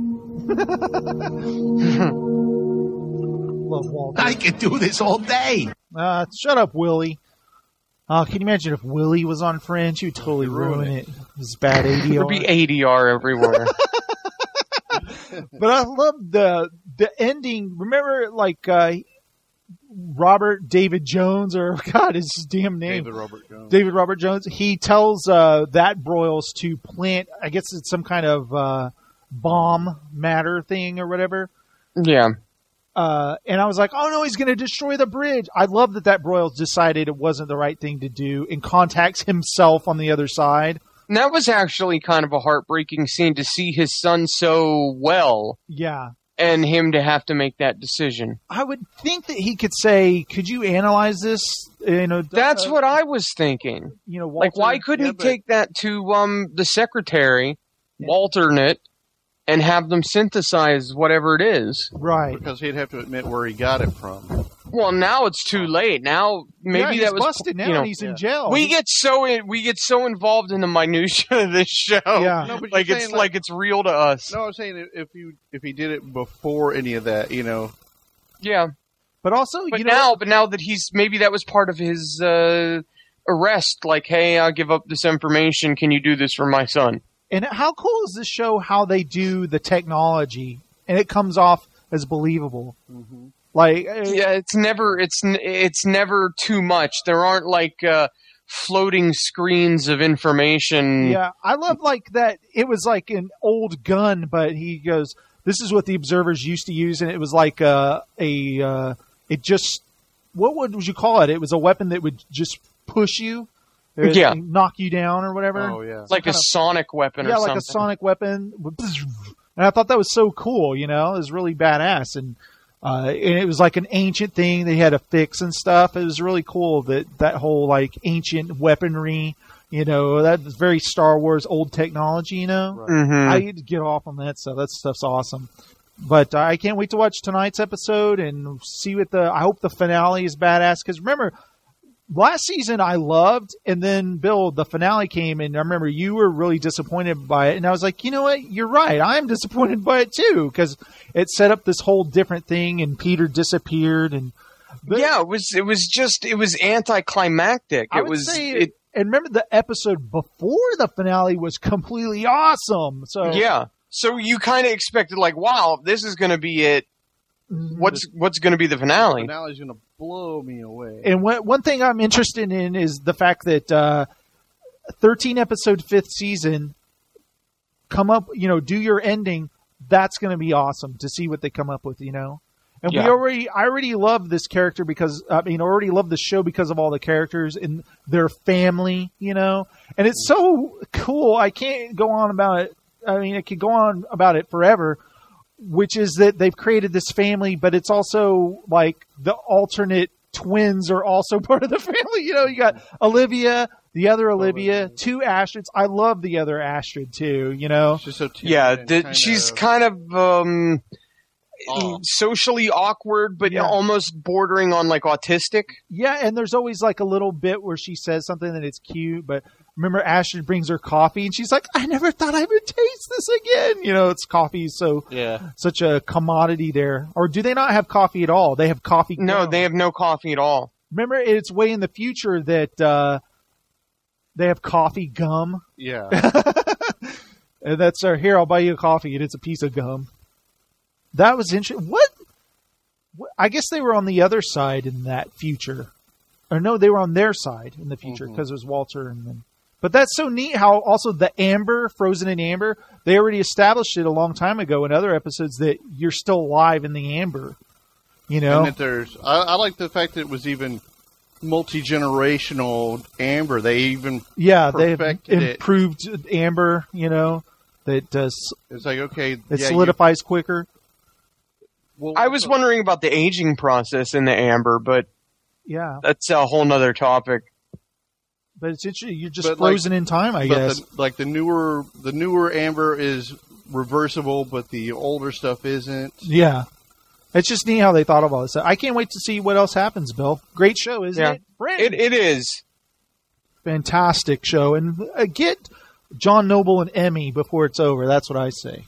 Love Walter. I could do this all day. Shut up, Willie. Can you imagine if Willie was on Friends? He would totally ruin it. His bad ADR. There'd be ADR everywhere. But I love the ending. Remember, like, Robert David Jones, or God, his damn name. David Robert Jones. He tells that Broyles to plant, I guess it's some kind of bomb matter thing or whatever. Yeah. And I was like, oh no, he's going to destroy the bridge. I love that Broyles decided it wasn't the right thing to do and contacts himself on the other side. And that was actually kind of a heartbreaking scene to see his son so well. Yeah. And him to have to make that decision. I would think that he could say, could you analyze this? You know, that's what I was thinking. You know, Walter, like, why couldn't he take that to the secretary, Walternate, and have them synthesize whatever it is? Right. Because he'd have to admit where he got it from. Well, now it's too late. Now maybe he's that was busted now, and he's in jail. We get so involved in the minutia of this show. Yeah, no, but like it's like it's real to us. No, I'm saying if he did it before any of that, you know. Yeah, but also, now that he's maybe that was part of his arrest. Like, hey, I'll give up this information. Can you do this for my son? And how cool is this show? How they do the technology, and it comes off as believable. Mm-hmm. Like, yeah, it's never too much. There aren't like floating screens of information. Yeah, I love like that. It was like an old gun, but he goes, "This is what the observers used to use," and it was like it just, what would you call it? It was a weapon that would just push you, knock you down or whatever. Oh yeah, like a sonic weapon. Yeah, or something. like a sonic weapon. And I thought that was so cool. You know, it was really badass, and it was like an ancient thing they had to fix and stuff. It was really cool that whole like ancient weaponry. You know, that's very Star Wars old technology. You know, Right. Mm-hmm. I need to get off on that stuff. That stuff's awesome. But I can't wait to watch tonight's episode and see what I hope the finale is badass. Because remember, last season I loved, and then Bill, the finale came, and I remember you were really disappointed by it. And I was like, you know what? You're right. I'm disappointed by it too, because it set up this whole different thing, and Peter disappeared. And it was anticlimactic. And remember, the episode before the finale was completely awesome. So yeah. So you kind of expected, like, wow, this is going to be it. What's going to be the finale? The finale's going to blow me away. And one thing I'm interested in is the fact that 13 episode 5th season, come up, do your ending. That's going to be awesome to see what they come up with, And I already love this character because, I already love the show because of all the characters and their family, And it's so cool. I can't go on about it. I could go on about it forever, which is that they've created this family, but it's also like the alternate twins are also part of the family. You got Olivia, the other Olivia, two Astrids. I love the other Astrid too, She's so she's kind of socially awkward, but almost bordering on like autistic. Yeah, and there's always like a little bit where she says something that it's cute, but remember Astrid brings her coffee and she's like, I never thought I would taste this again. It's coffee, so such a commodity there. Or do they not have coffee at all? They have coffee gum. No, they have no coffee at all. Remember, it's way in the future that they have coffee gum. Yeah. And that's here, I'll buy you a coffee, and it's a piece of gum. That was interesting. What? I guess they were on the other side in that future. Or no, they were on their side in the future because it was Walter and them. But that's so neat how also the amber, frozen in amber, they already established it a long time ago in other episodes that you're still alive in the amber. And that I like the fact that it was even multi-generational amber. They even they've improved amber, that does. It's like, okay. It solidifies quicker. Well, I was wondering about the aging process in the amber, but that's a whole nother topic. But it's interesting. You're just frozen in time, I guess. The newer amber is reversible, but the older stuff isn't. Yeah. It's just neat how they thought of all this. I can't wait to see what else happens, Bill. Great show, isn't it? It is. Fantastic show. And get John Noble and Emmy before it's over. That's what I say.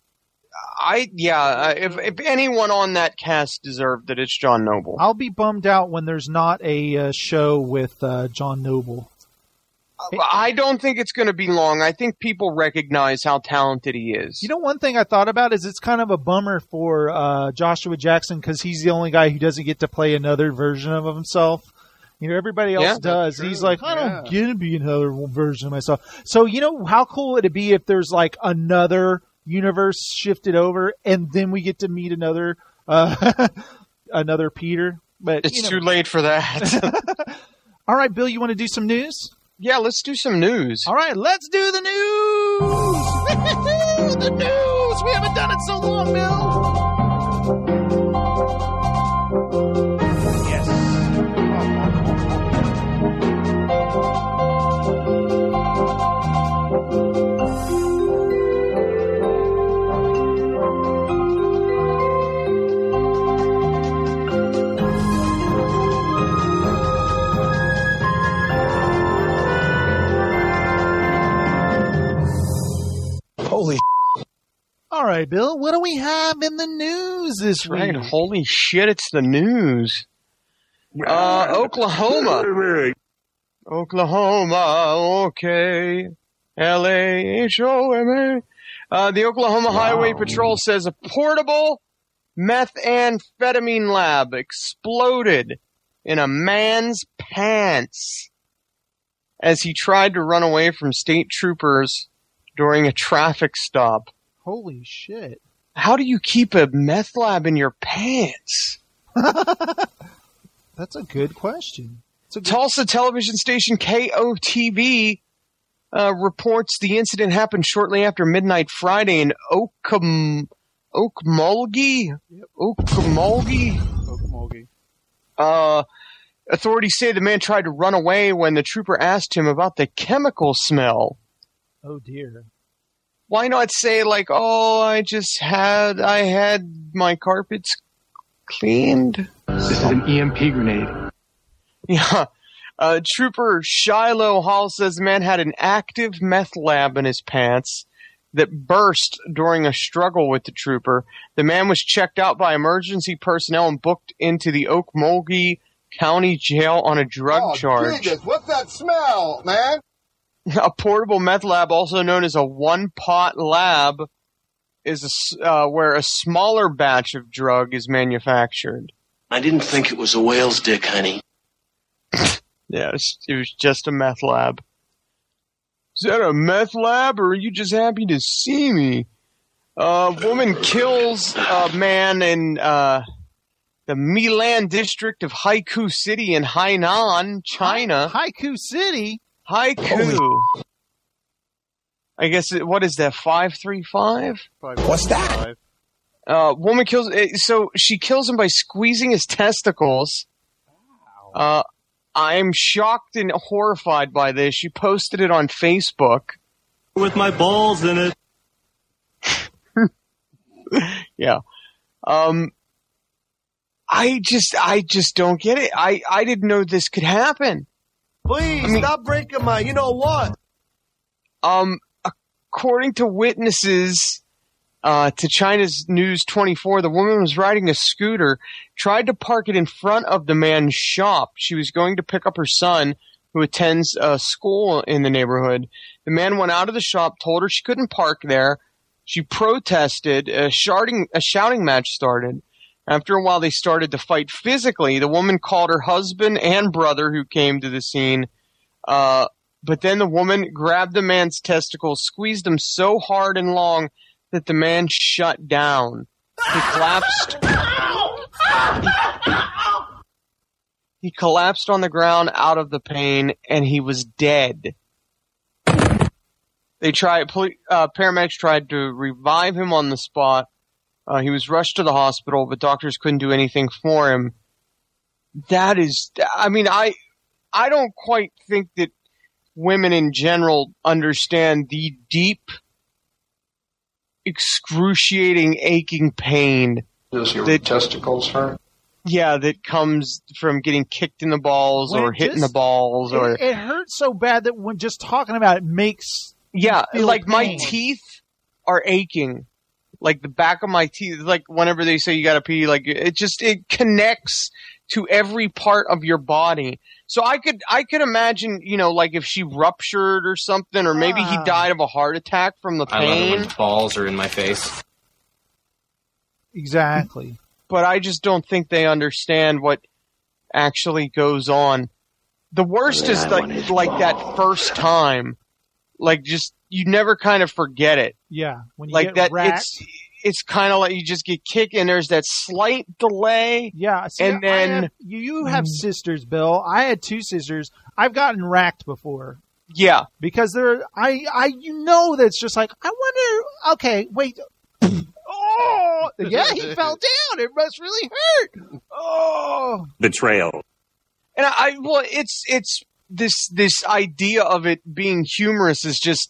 If anyone on that cast deserved it, it's John Noble. I'll be bummed out when there's not a show with John Noble. I don't think it's going to be long. I think people recognize how talented he is. One thing I thought about is it's kind of a bummer for Joshua Jackson because he's the only guy who doesn't get to play another version of himself. Everybody else does. He's like, I don't get to be another version of myself. So, how cool would it be if there's like another universe shifted over and then we get to meet another another Peter? But it's too late for that. All right, Bill, you want to do some news? Yeah, let's do some news. All right, let's do the news. The news. We haven't done it so long, Bill. Holy All right, Bill, what do we have in the news this week? Right, holy shit, it's the news. Oklahoma. Oklahoma, okay. L-A-H-O-M-A. The Oklahoma Highway Patrol says a portable methamphetamine lab exploded in a man's pants as he tried to run away from state troopers during a traffic stop. Holy shit. How do you keep a meth lab in your pants? That's a good question. Tulsa television station KOTV reports the incident happened shortly after midnight Friday in Okmulgee. Authorities say the man tried to run away when the trooper asked him about the chemical smell. Oh dear. Why not say like, oh, I had my carpets cleaned? This is an EMP grenade. Yeah. Trooper Shiloh Hall says the man had an active meth lab in his pants that burst during a struggle with the trooper. The man was checked out by emergency personnel and booked into the Okmulgee County Jail on a drug charge. Jesus, what's that smell, man? A portable meth lab, also known as a one-pot lab, is where a smaller batch of drug is manufactured. I didn't think it was a whale's dick, honey. Yeah, it was just a meth lab. Is that a meth lab, or are you just happy to see me? Woman kills a man in the Milan district of Haikou City in Hainan, China. Haikou City? Haikou. I guess, what is that, 535? What's that? Woman kills, so she kills him by squeezing his testicles. I'm shocked and horrified by this. She posted it on Facebook. With my balls in it. Yeah. I just don't get it. I didn't know this could happen. Please, stop breaking my you-know-what. According to witnesses to China's News 24, the woman was riding a scooter, tried to park it in front of the man's shop. She was going to pick up her son, who attends a school in the neighborhood. The man went out of the shop, told her she couldn't park there. She protested. A shouting match started. After a while, they started to fight physically. The woman called her husband and brother, who came to the scene. But then the woman grabbed the man's testicles, squeezed them so hard and long that the man shut down. He collapsed. He collapsed on the ground out of the pain, and he was dead. Paramedics tried to revive him on the spot. He was rushed to the hospital, but doctors couldn't do anything for him. That is, I mean, I don't quite think that women in general understand the deep, excruciating, aching pain. Does your testicles hurt? Yeah, that comes from getting kicked in the balls or hitting the balls. It hurts so bad that when just talking about it makes like pain. My teeth are aching. Like the back of my teeth, like whenever they say you gotta pee, like it connects to every part of your body. So I could imagine, like if she ruptured or something, or maybe he died of a heart attack from the pain. I love it when balls are in my face. Exactly. But I just don't think they understand what actually goes on. The worst is like that first time, like just you never kind of forget it. Yeah, when you like get that, racked. it's kind of like you just get kicked, and there's that slight delay. Yeah, see, and then you have sisters, Bill. I had two sisters. I've gotten racked before. Yeah, because that's just like I wonder. Okay, wait. Oh, yeah, he fell down. It must really hurt. Oh, betrayal. And it's this idea of it being humorous is just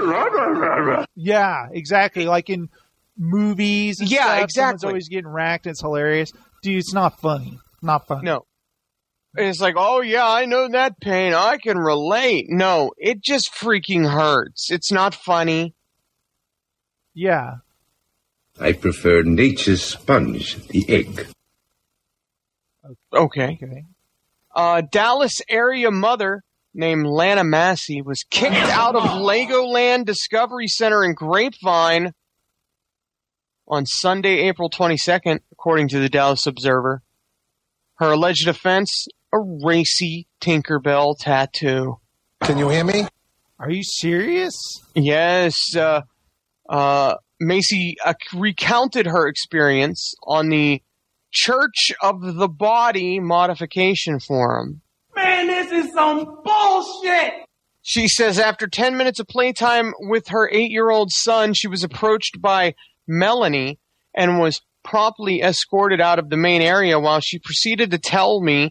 yeah, exactly. Like in movies, and stuff, exactly. Someone's always getting racked. It's hilarious, dude. It's not funny. Not funny. No, it's like, oh yeah, I know that pain. I can relate. No, it just freaking hurts. It's not funny. Yeah. I prefer nature's sponge, the egg. Okay. Dallas area mother named Lana Massey was kicked out of Legoland Discovery Center in Grapevine on Sunday, April 22nd, according to the Dallas Observer. Her alleged offense, a racy Tinkerbell tattoo. Can you hear me? Are you serious? Yes. Macy recounted her experience on the Church of the Body modification forum. Man, this is some bullshit! She says after 10 minutes of playtime with her 8-year-old son, she was approached by Melanie and was promptly escorted out of the main area while she proceeded to tell Macy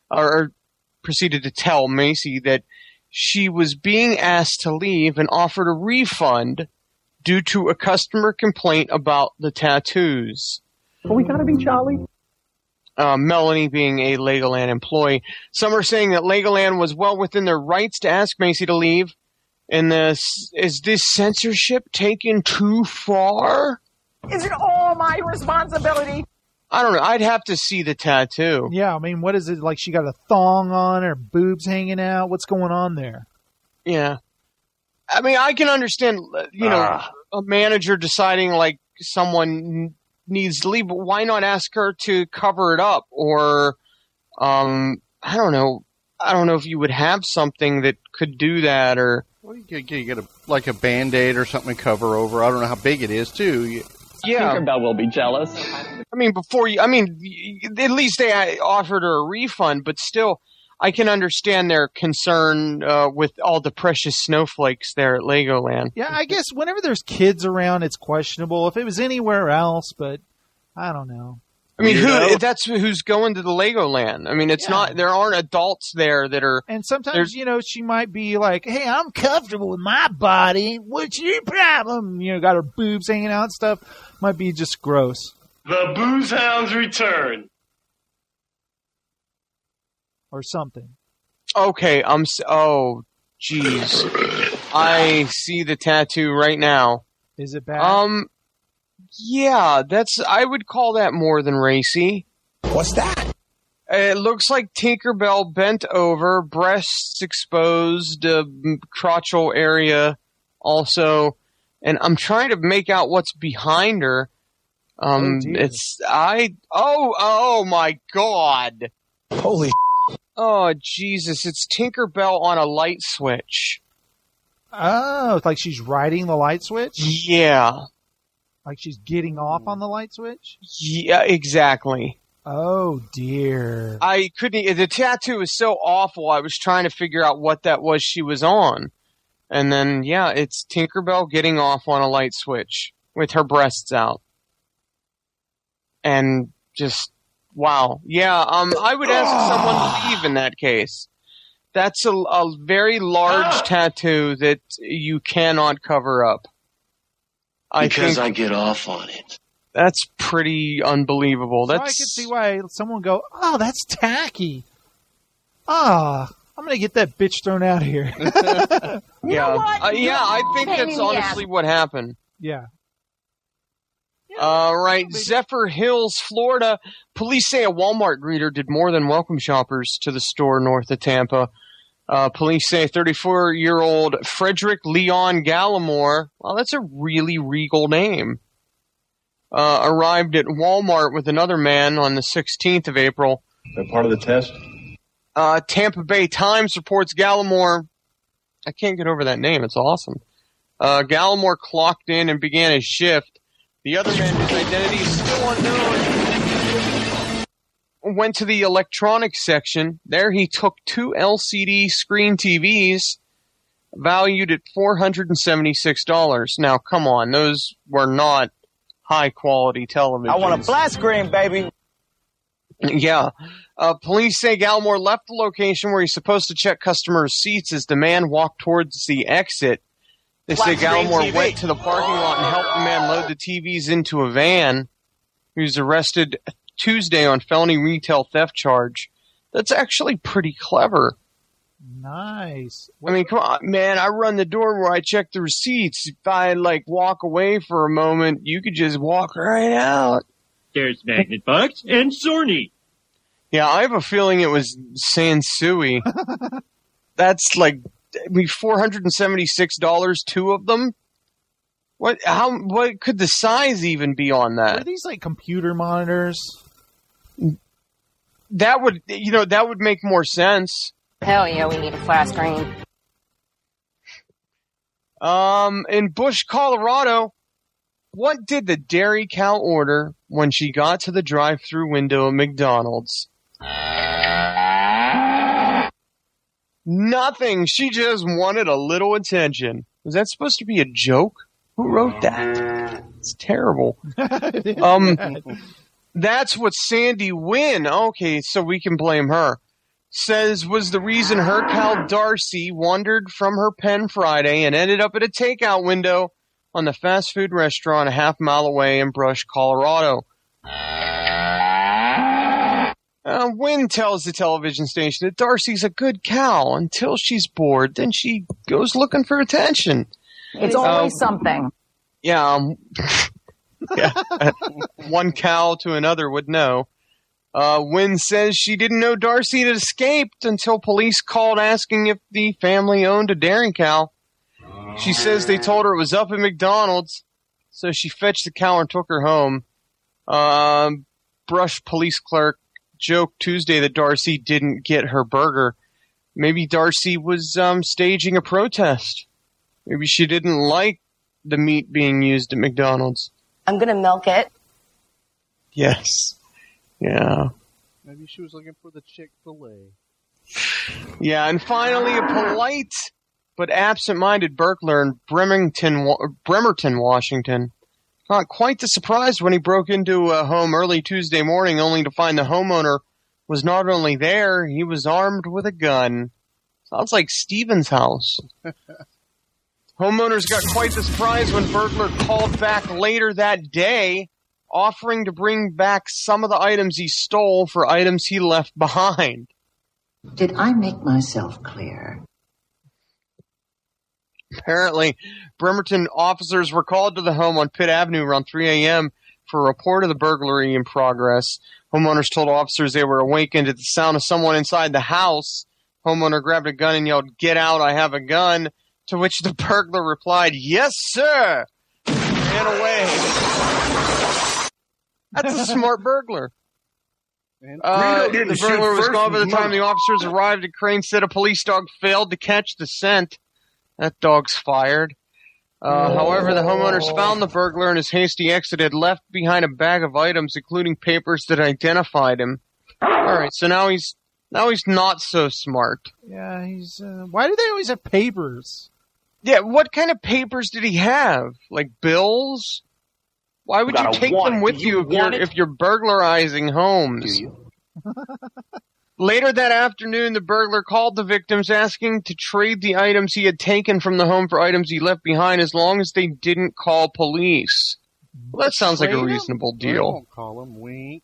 that she was being asked to leave and offered a refund due to a customer complaint about the tattoos. Are we gonna be Charlie? Melanie being a Legoland employee. Some are saying that Legoland was well within their rights to ask Macy to leave. And is this censorship taken too far? Is it all my responsibility? I don't know. I'd have to see the tattoo. Yeah, I mean, what is it? Like she got a thong on, her boobs hanging out? What's going on there? Yeah. I mean, I can understand, a manager deciding like someone needs to leave, but why not ask her to cover it up? Or, I don't know. I don't know if you would have something that could do that, or... Well, you get a Band-Aid or something to cover over. I don't know how big it is, too. Yeah. Tinkerbell will be jealous. I mean, at least they offered her a refund, but still, I can understand their concern with all the precious snowflakes there at Legoland. Yeah, I guess whenever there's kids around, it's questionable. If it was anywhere else, but I don't know. I mean, that's who's going to the Legoland. I mean, it's not, there aren't adults there that are... And sometimes, she might be like, hey, I'm comfortable with my body. What's your problem? Got her boobs hanging out and stuff. Might be just gross. The Booze Hounds return. Or something. Okay, oh, jeez. I see the tattoo right now. Is it bad? Yeah, I would call that more than racy. What's that? It looks like Tinkerbell bent over, breasts exposed, crotchal area also, and I'm trying to make out what's behind her. Oh my God. Holy Oh, Jesus, it's Tinkerbell on a light switch. Oh, it's like she's riding the light switch? Yeah. Like she's getting off on the light switch? Yeah, exactly. Oh, dear. The tattoo is so awful, I was trying to figure out what that was she was on. And then, yeah, it's Tinkerbell getting off on a light switch with her breasts out. And just, wow. Yeah, I would ask someone to leave in that case. That's a very large tattoo that you cannot cover up. I get off on it. That's pretty unbelievable. So I can see why someone would go, oh, that's tacky. I'm going to get that bitch thrown out of here. Yeah, I think that's honestly what happened. Yeah. Right, Zephyr Hills, Florida. Police say a Walmart greeter did more than welcome shoppers to the store north of Tampa. Police say 34-year-old Frederick Leon Gallimore, well, that's a really regal name, arrived at Walmart with another man on the 16th of April. That part of the test? Tampa Bay Times reports Gallimore, I can't get over that name, it's awesome. Gallimore clocked in and began his shift. The other man, whose identity is still unknown, went to the electronics section. There he took 2 LCD screen TVs valued at $476. Now, come on, those were not high-quality televisions. I want a flat screen, baby. Yeah. Police say Gallimore left the location where he's supposed to check customers' seats as the man walked towards the exit. They say Gallimore went to the parking lot and helped the man load the TVs into a van. He was arrested Tuesday on felony retail theft charge. That's actually pretty clever. Nice. I mean, come on, man. I run the door where I check the receipts. If I, walk away for a moment, you could just walk right out. There's Magnetbox and Zorny. Yeah, I have a feeling it was Sansui. That's $476, 2 of them? What could the size even be on that? Are these like computer monitors? That would make more sense. Hell yeah, we need a flat screen. In Bush, Colorado, what did the dairy cow order when she got to the drive-thru window at McDonald's? Nothing. She just wanted a little attention. Was that supposed to be a joke? Who wrote that? It's terrible. That's what Sandy Wynn, okay, so we can blame her, says was the reason her cow Darcy wandered from her pen Friday and ended up at a takeout window on the fast food restaurant a half mile away in Brush, Colorado. Wynn tells the television station that Darcy's a good cow until she's bored. Then she goes looking for attention. It's always something. Yeah. One cow to another would know. Wynn says she didn't know Darcy had escaped until police called asking if the family owned a dairy cow. She says they told her it was up at McDonald's, so she fetched the cow and took her home. Brush police clerk joked Tuesday that Darcy didn't get her burger. Maybe Darcy was staging a protest. Maybe she didn't like the meat being used at McDonald's. I'm gonna milk it. Yes. Yeah. Maybe she was looking for the Chick-fil-A. Yeah, and finally, a polite but absent-minded burglar in Bremerton, Washington. Not quite the surprise when he broke into a home early Tuesday morning, only to find the homeowner was not only there, he was armed with a gun. Sounds like Steven's house. Homeowners got quite the surprise when burglar called back later that day, offering to bring back some of the items he stole for items he left behind. Did I make myself clear? Apparently, Bremerton officers were called to the home on Pitt Avenue around 3 a.m. for a report of the burglary in progress. Homeowners told officers they were awakened at the sound of someone inside the house. Homeowner grabbed a gun and yelled, "Get out, I have a gun," to which the burglar replied, "Yes, sir," and ran away. That's a smart burglar. The burglar was gone by the time the officers arrived, and Crane said a police dog failed to catch the scent. That dog's fired. However, the homeowners found the burglar and his hasty exit had left behind a bag of items, including papers that identified him. All right, so now he's not so smart. Yeah, he's. Why do they always have papers? Yeah, what kind of papers did he have? Like bills? Why would you take them with you if you're burglarizing homes? Do you? Later that afternoon, the burglar called the victims asking to trade the items he had taken from the home for items he left behind as long as they didn't call police. Well, that sounds like a reasonable deal. Don't call him, wink.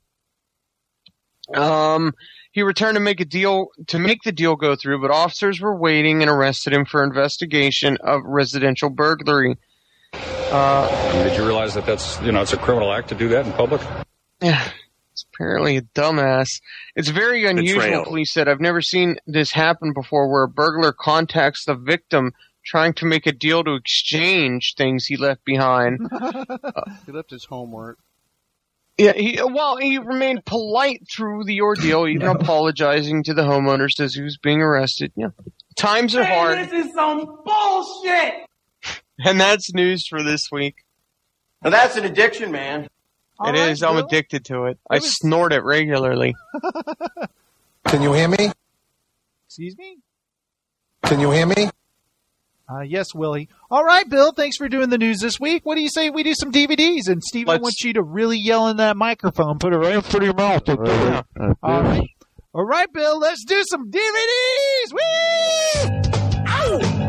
He returned to make the deal go through, but officers were waiting and arrested him for investigation of residential burglary. Did you realize that that's it's a criminal act to do that in public? Yeah. It's apparently a dumbass. It's very unusual, Betrayal. police said. I've never seen this happen before where a burglar contacts the victim trying to make a deal to exchange things he left behind. He left his homework. Yeah, he remained polite through the ordeal, even apologizing to the homeowners as he was being arrested. Yeah. Times are hard. This is some bullshit! And that's news for this week. Now that's an addiction, man. It is. I'm addicted to it. I snort it regularly. Can you hear me? Excuse me? Can you hear me? Yes, Willie. All right, Bill, thanks for doing the news this week. What do you say we do some DVDs? And Steven wants you to really yell in that microphone. Put it right in front of your mouth. Yeah. All right. All right, Bill, let's do some DVDs! Whee! Ow!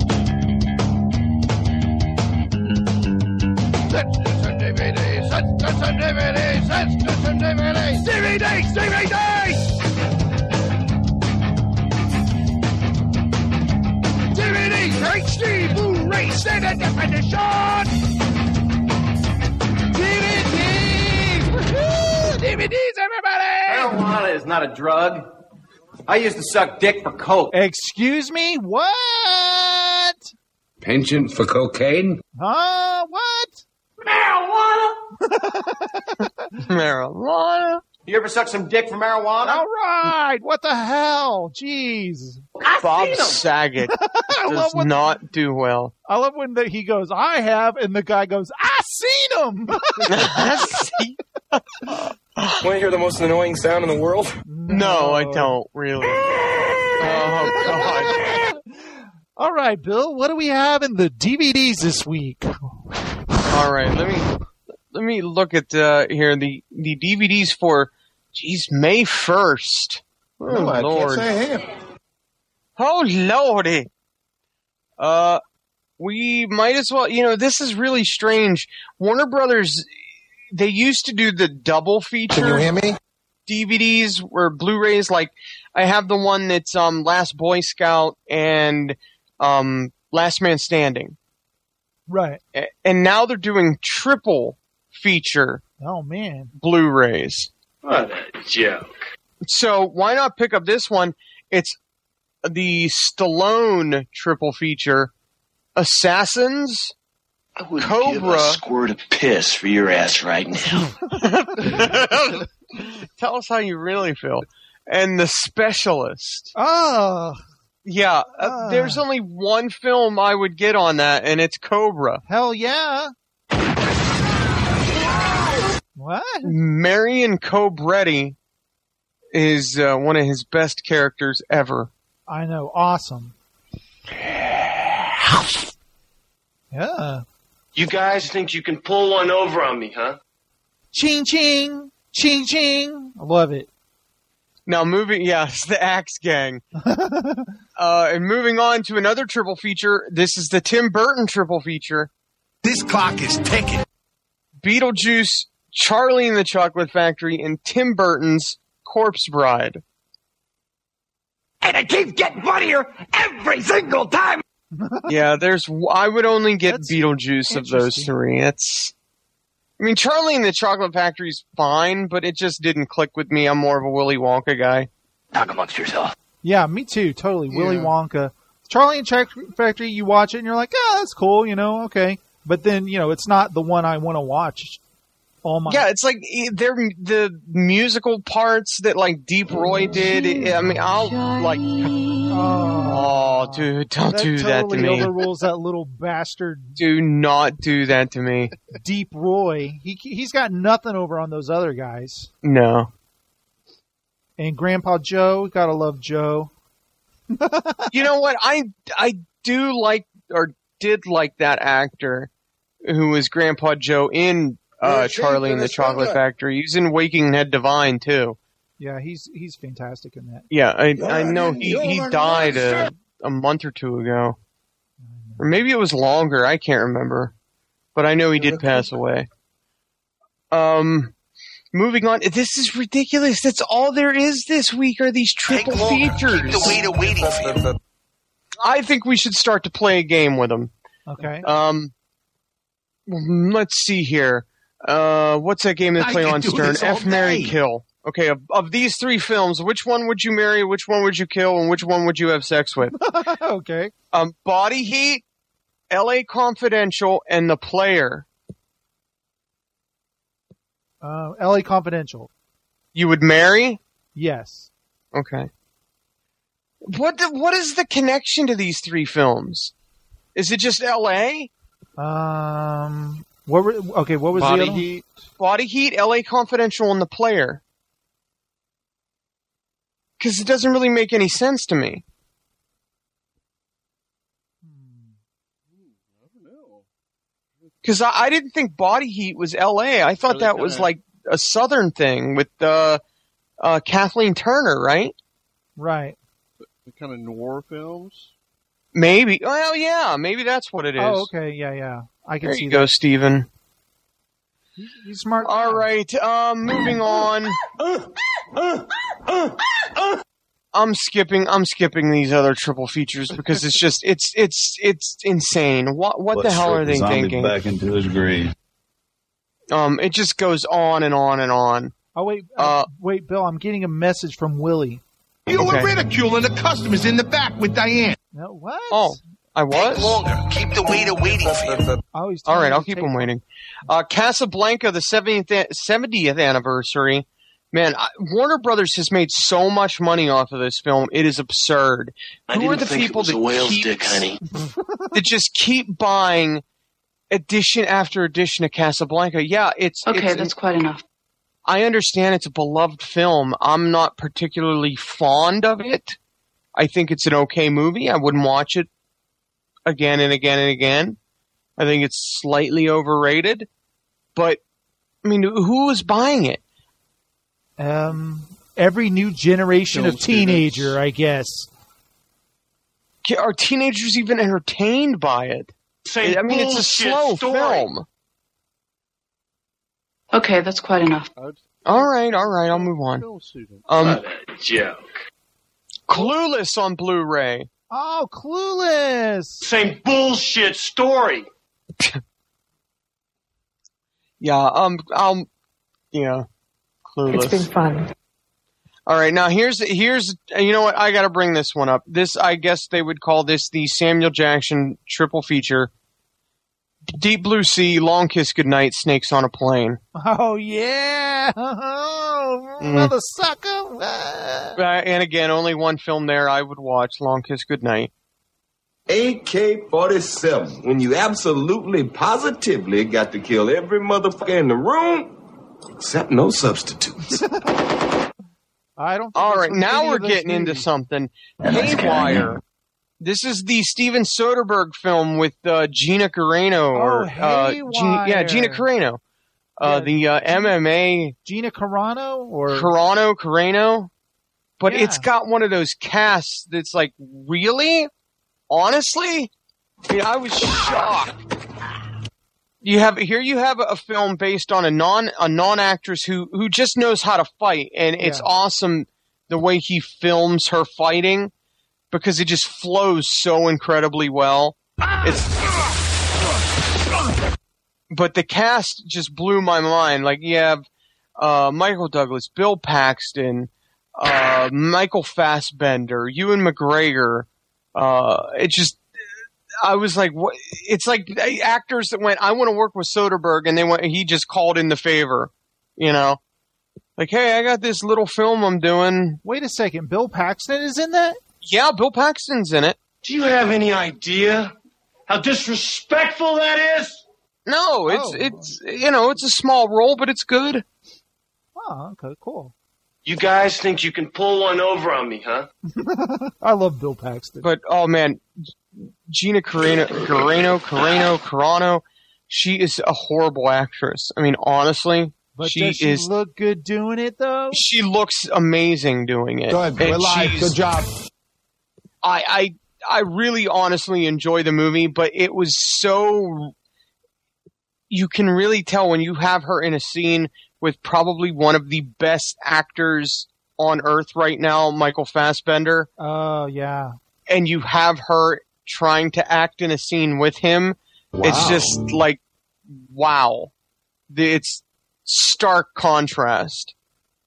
Let's do some DVDs. Let's do some DVDs. Let's do some DVDs. DVDs! DVDs! DVDs! HD Blu-ray Standard Definition! DVDs! Woohoo! DVDs, everybody! Marijuana is not a drug. I used to suck dick for coke. Excuse me? What? Penchant for cocaine? What? Marijuana. You ever suck some dick for marijuana? All right. What the hell? Jeez. Bob Saget does not do well. I love when he goes, I have, and the guy goes, I seen him. Want to hear the most annoying sound in the world? No, I don't, really. Oh, God. All right, Bill, what do we have in the DVDs this week? All right, let me look at here the DVDs for May 1st. Oh, I Lord. can't say him. Oh Lordy. We might as well, this is really strange. Warner Brothers, they used to do the double feature. Can you hear me? DVDs or Blu-rays, like I have the one that's Last Boy Scout and Last Man Standing. Right. And now they're doing triple feature Blu-rays. What a joke. So why not pick up this one? It's the Stallone triple feature, Assassins, I would Cobra. give a squirt of piss for your ass right now. Tell us how you really feel. And The Specialist. Oh. Yeah, there's only one film I would get on that, and it's Cobra. Hell yeah. What? Marion Cobretti is one of his best characters ever. I know. Awesome. Yeah. You guys think you can pull one over on me, huh? Ching, ching. Ching, ching. I love it. Now it's the Axe Gang. And moving on to another triple feature, this is the Tim Burton triple feature. This clock is ticking. Beetlejuice, Charlie and the Chocolate Factory, and Tim Burton's Corpse Bride. And it keeps getting funnier every single time. Yeah, I would only get Beetlejuice of those three. Charlie and the Chocolate Factory is fine, but it just didn't click with me. I'm more of a Willy Wonka guy. Talk amongst yourself. Yeah, me too. Totally. Yeah. Willy Wonka. Charlie and Chocolate Factory, you watch it and you're like, that's cool, okay. But then, it's not the one I want to watch. Yeah, it's like they're the musical parts that like Deep Roy did. I'll like. Oh, dude, don't do that to me. Totally overrules that little bastard. Do not do that to me. Deep Roy, he's got nothing over on those other guys. No. And Grandpa Joe, gotta love Joe. You know what? I do like or did like that actor who was Grandpa Joe in. Charlie and the Chocolate Factory. He's in Waking Ned Divine too. Yeah, he's fantastic in that. Yeah, I know he died a month or two ago, or maybe it was longer. I can't remember, but I know he did pass away. Moving on. This is ridiculous. That's all there is this week. Are these triple features? Keep the waiter waiting for you. I think we should start to play a game with them. Okay. Let's see here. What's that game they play on Stern? F, Marry, Kill. Okay, of these three films, which one would you marry, which one would you kill, and which one would you have sex with? Okay. Body Heat, L.A. Confidential, and The Player. L.A. Confidential. You would marry? Yes. Okay. What is the connection to these three films? Is it just L.A.? What was Body the other Heat? Body Heat, L.A. Confidential, and The Player. Because it doesn't really make any sense to me. Because I didn't think Body Heat was L.A. I thought that was like a Southern thing with Kathleen Turner, right? Right. The kind of noir films? Maybe. Well, yeah, maybe that's what it is. Oh, okay. Yeah. I can there see you go, Steven. He's smart. All right, moving on. I'm skipping these other triple features because it's just it's insane. What the hell are they thinking? Back into his grave. It just goes on and on and on. Oh wait, Bill, I'm getting a message from Willie. You were ridiculing the customers in the back with Diane. No, what? Oh, I was? Longer. Keep the waiter waiting for you. All right, I'll keep him waiting. Casablanca, the 70th anniversary. Man, Warner Brothers has made so much money off of this film. It is absurd. Who are the people that just keep buying edition after edition of Casablanca? Yeah, that's quite enough. I understand it's a beloved film. I'm not particularly fond of it. I think it's an okay movie. I wouldn't watch it again and again and again. I think it's slightly overrated. But, I mean, who is buying it? Every new generation of teenager, I guess. Are teenagers even entertained by it? I mean, it's a slow film. Okay, that's quite enough. All right, I'll move on. What a joke. Clueless on Blu-ray. Oh, Clueless! Same bullshit story. Clueless. It's been fun. All right, now here's you know what? I got to bring this one up. This, I guess they would call this the Samuel Jackson triple feature. Deep Blue Sea, Long Kiss Goodnight, Snakes on a Plane. Oh, yeah! Oh, mother sucker! And again, only one film there I would watch, Long Kiss Goodnight. AK-47, when you absolutely, positively got to kill every motherfucker in the room, except no substitutes. I don't. All right, now we're getting into something. Haywire. This is the Steven Soderbergh film with Gina Carano. Gina Carano. The MMA. Gina Carano? Or Carano. But it's got one of those casts that's like, really? Honestly? I mean, I was shocked. You have a film based on a non-actress who just knows how to fight, and it's awesome the way he films her fighting, because it just flows so incredibly well. But the cast just blew my mind. Like, you have Michael Douglas, Bill Paxton, Michael Fassbender, Ewan McGregor. I was like, what? It's like actors that went, I want to work with Soderbergh, and he just called in the favor, you know? Like, hey, I got this little film I'm doing. Wait a second, Bill Paxton is in that? Yeah, Bill Paxton's in it. Do you have any idea how disrespectful that is? No, it's a small role, but it's good. Oh, okay, cool. You guys think you can pull one over on me, huh? I love Bill Paxton. But, oh man, Gina Carano, she is a horrible actress. I mean, honestly. But does she look good doing it, though? She looks amazing doing it. Good, we're live. Good job. I really honestly enjoy the movie, but it was so... You can really tell when you have her in a scene with probably one of the best actors on earth right now, Michael Fassbender. Oh, yeah. And you have her trying to act in a scene with him. Wow. It's just like, wow. It's stark contrast.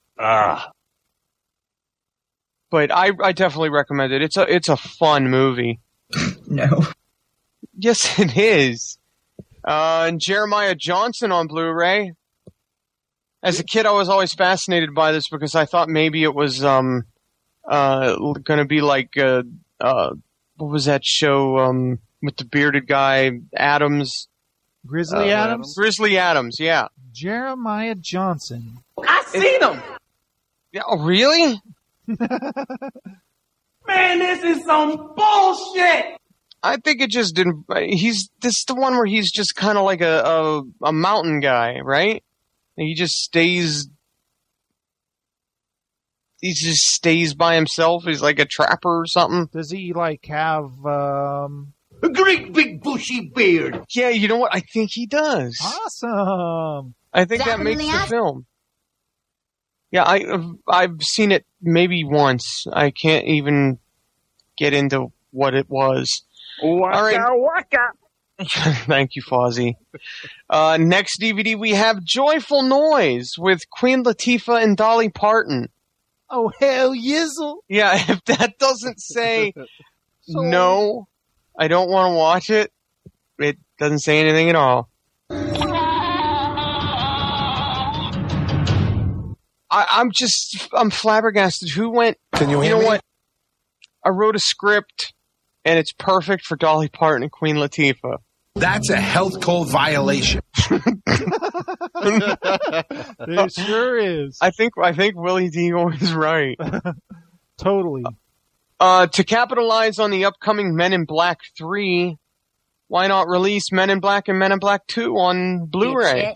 But I definitely recommend it. It's a fun movie. No. Yes, it is. And Jeremiah Johnson on Blu-ray. As a kid, I was always fascinated by this because I thought maybe it was going to be like what was that show with the bearded guy, Adams? Grizzly Adams? Grizzly Adams, yeah. Jeremiah Johnson. I seen him. Yeah, oh, really? Man, this is some bullshit. I think it just didn't. This is the one where he's just kind of like a mountain guy, right? He just stays. He just stays by himself. He's like a trapper or something. Does he like have a great big bushy beard? Yeah, you know what? I think he does. Awesome. I think that makes the film. Yeah, I've seen it maybe once. I can't even get into what it was. Waka, all right. waka. Thank you, Fozzie. Next DVD, we have Joyful Noise with Queen Latifah and Dolly Parton. Oh, hell yizzle. Yeah, if that doesn't say no. I don't want to watch it. It doesn't say anything at all. I'm flabbergasted. Who went? Can you hear know me? what? I wrote a script, and it's perfect for Dolly Parton and Queen Latifah. That's a health code violation. It sure is. I think Willie Deagle is right. Totally. To capitalize on the upcoming Men in Black 3, why not release Men in Black and Men in Black 2 on Blu-ray?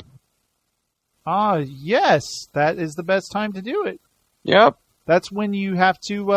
Yes, that is the best time to do it. Yep. That's when you have to,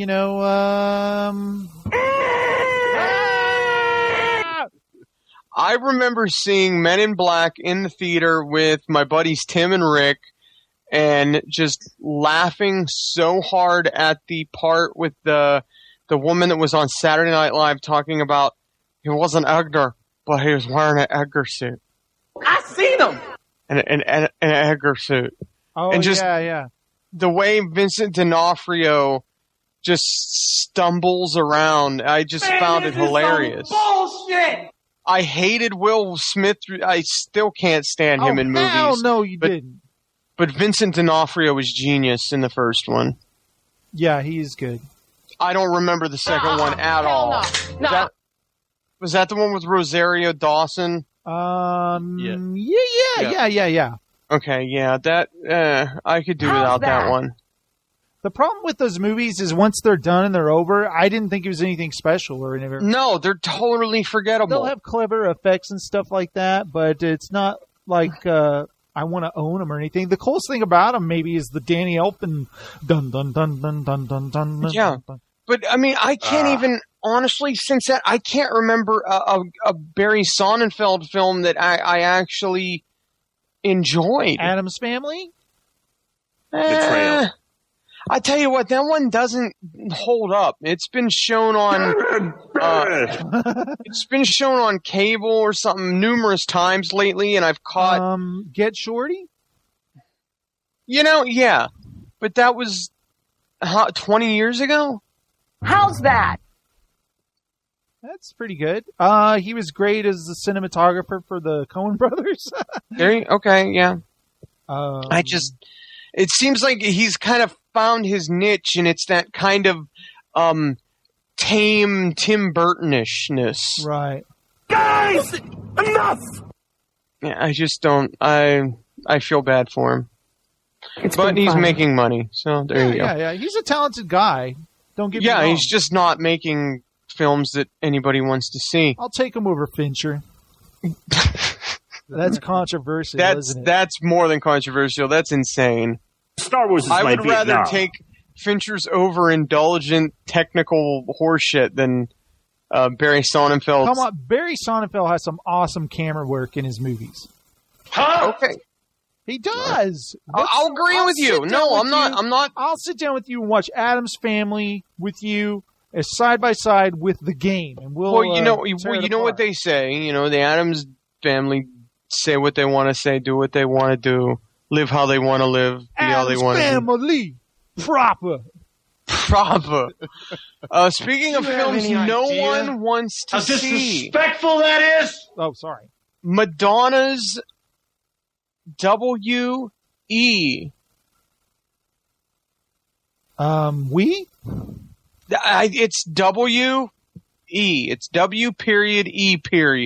I remember seeing Men in Black in the theater with my buddies Tim and Rick and just laughing so hard at the part with the woman that was on Saturday Night Live talking about he wasn't Edgar, but he was wearing an Edgar suit. I seen him! An Edgar suit. Oh, and just yeah. The way Vincent D'Onofrio just stumbles around, I just found it hilarious. Bullshit! I hated Will Smith. I still can't stand him in movies. Hell no, you didn't. But Vincent D'Onofrio was genius in the first one. Yeah, he is good. I don't remember the second one at all. No. Was that the one with Rosario Dawson? Yeah. Okay, yeah, that I could do without that one. The problem with those movies is once they're done and they're over, I didn't think it was anything special or anything. No, they're totally forgettable. They'll have clever effects and stuff like that, but it's not like I want to own them or anything. The coolest thing about them maybe is the Danny Elfman dun dun dun dun dun dun dun. Yeah, but I mean, I can't even honestly since that I can't remember a Barry Sonnenfeld film that I actually enjoyed. Addams Family. Betrayal. I tell you what, that one doesn't hold up. It's been shown on it's been shown on cable or something numerous times lately, and I've caught Get Shorty. Yeah, but that was 20 years ago. How's that? That's pretty good. He was great as the cinematographer for the Coen Brothers. Okay, yeah. It seems like he's kind of found his niche, and it's that kind of tame Tim Burton-ishness. Right. Guys, enough! Yeah, I just don't. I feel bad for him. But he's making money, so there you go. Yeah. He's a talented guy. Don't get me wrong. Yeah, he's just not making films that anybody wants to see. I'll take him over Fincher. That's controversial, isn't it? That's more than controversial. That's insane. Star Wars is I my would rather Vietnam. take Fincher's overindulgent technical horseshit than Barry Sonnenfeld. Come on, Barry Sonnenfeld has some awesome camera work in his movies. Huh? Okay. He does. I'll agree with you. No, I'm not. I'll sit down with you and watch Addams Family with you side by side with The Game, and we'll. You know what they say. The Addams Family say what they want to say, do what they want to do, live how they want to live, be how they want to. Family proper. Speaking of films, no one wants to see. How disrespectful that is. Oh, sorry. Madonna's W.E. We? It's W.E. It's W.E.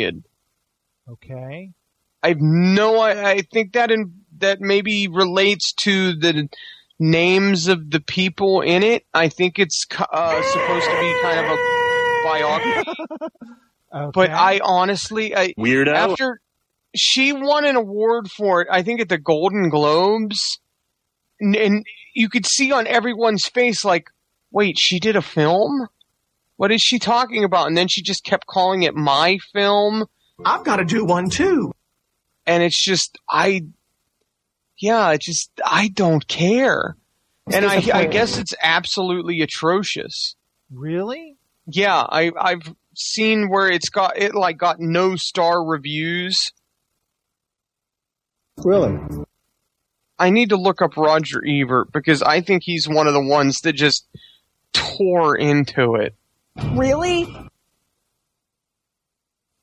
Okay. I think that maybe relates to the names of the people in it. I think it's supposed to be kind of a biography. Okay. But I honestly, Weirdo. After she won an award for it, I think at the Golden Globes, and you could see on everyone's face like, wait, she did a film? What is she talking about? And then she just kept calling it my film. I've got to do one too. And it's just, I don't care. And I guess it's absolutely atrocious. Really? Yeah, I've seen where it got no star reviews. Really? I need to look up Roger Ebert because I think he's one of the ones that just tore into it. Really?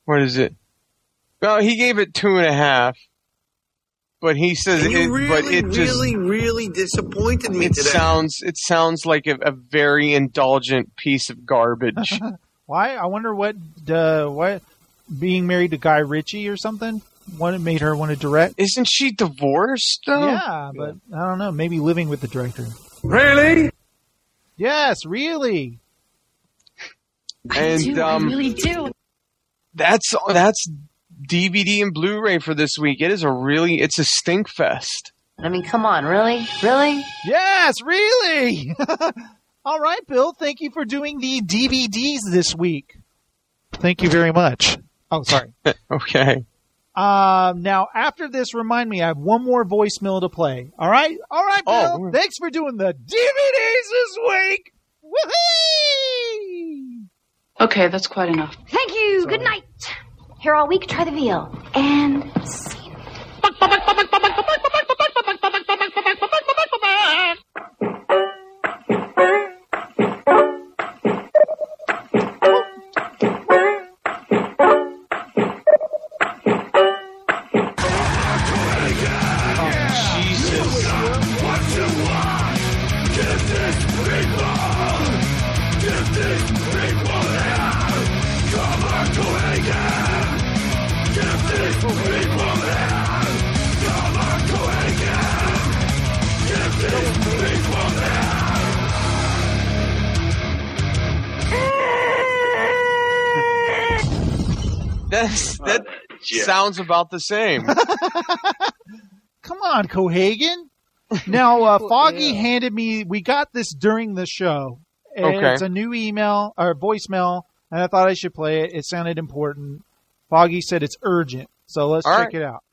What is it? Well, he gave it 2.5. But he says really disappointed me today. It sounds like a very indulgent piece of garbage. Why? I wonder what being married to Guy Ritchie or something. What made her want to direct? Isn't she divorced though? Yeah, but I don't know. Maybe living with the director. Really? Yes, really. And I really do. That's DVD and Blu-ray for this week. It's a stink fest. I mean, come on, really? Really? Yes, really. All right, Bill. Thank you for doing the DVDs this week. Thank you very much. Oh, sorry. Okay. Now, after this, remind me, I have one more voicemail to play. All right? All right, Bill. Oh. Thanks for doing the DVDs this week. Woohoo! Okay, that's quite enough. Thank you. Good night. Here all week, try the veal. And scene. That sounds about the same. Come on, Cohagen. Now, Foggy handed me, we got this during the show. Okay. It's a new email, or voicemail, and I thought I should play it. It sounded important. Foggy said it's urgent, so let's check it out.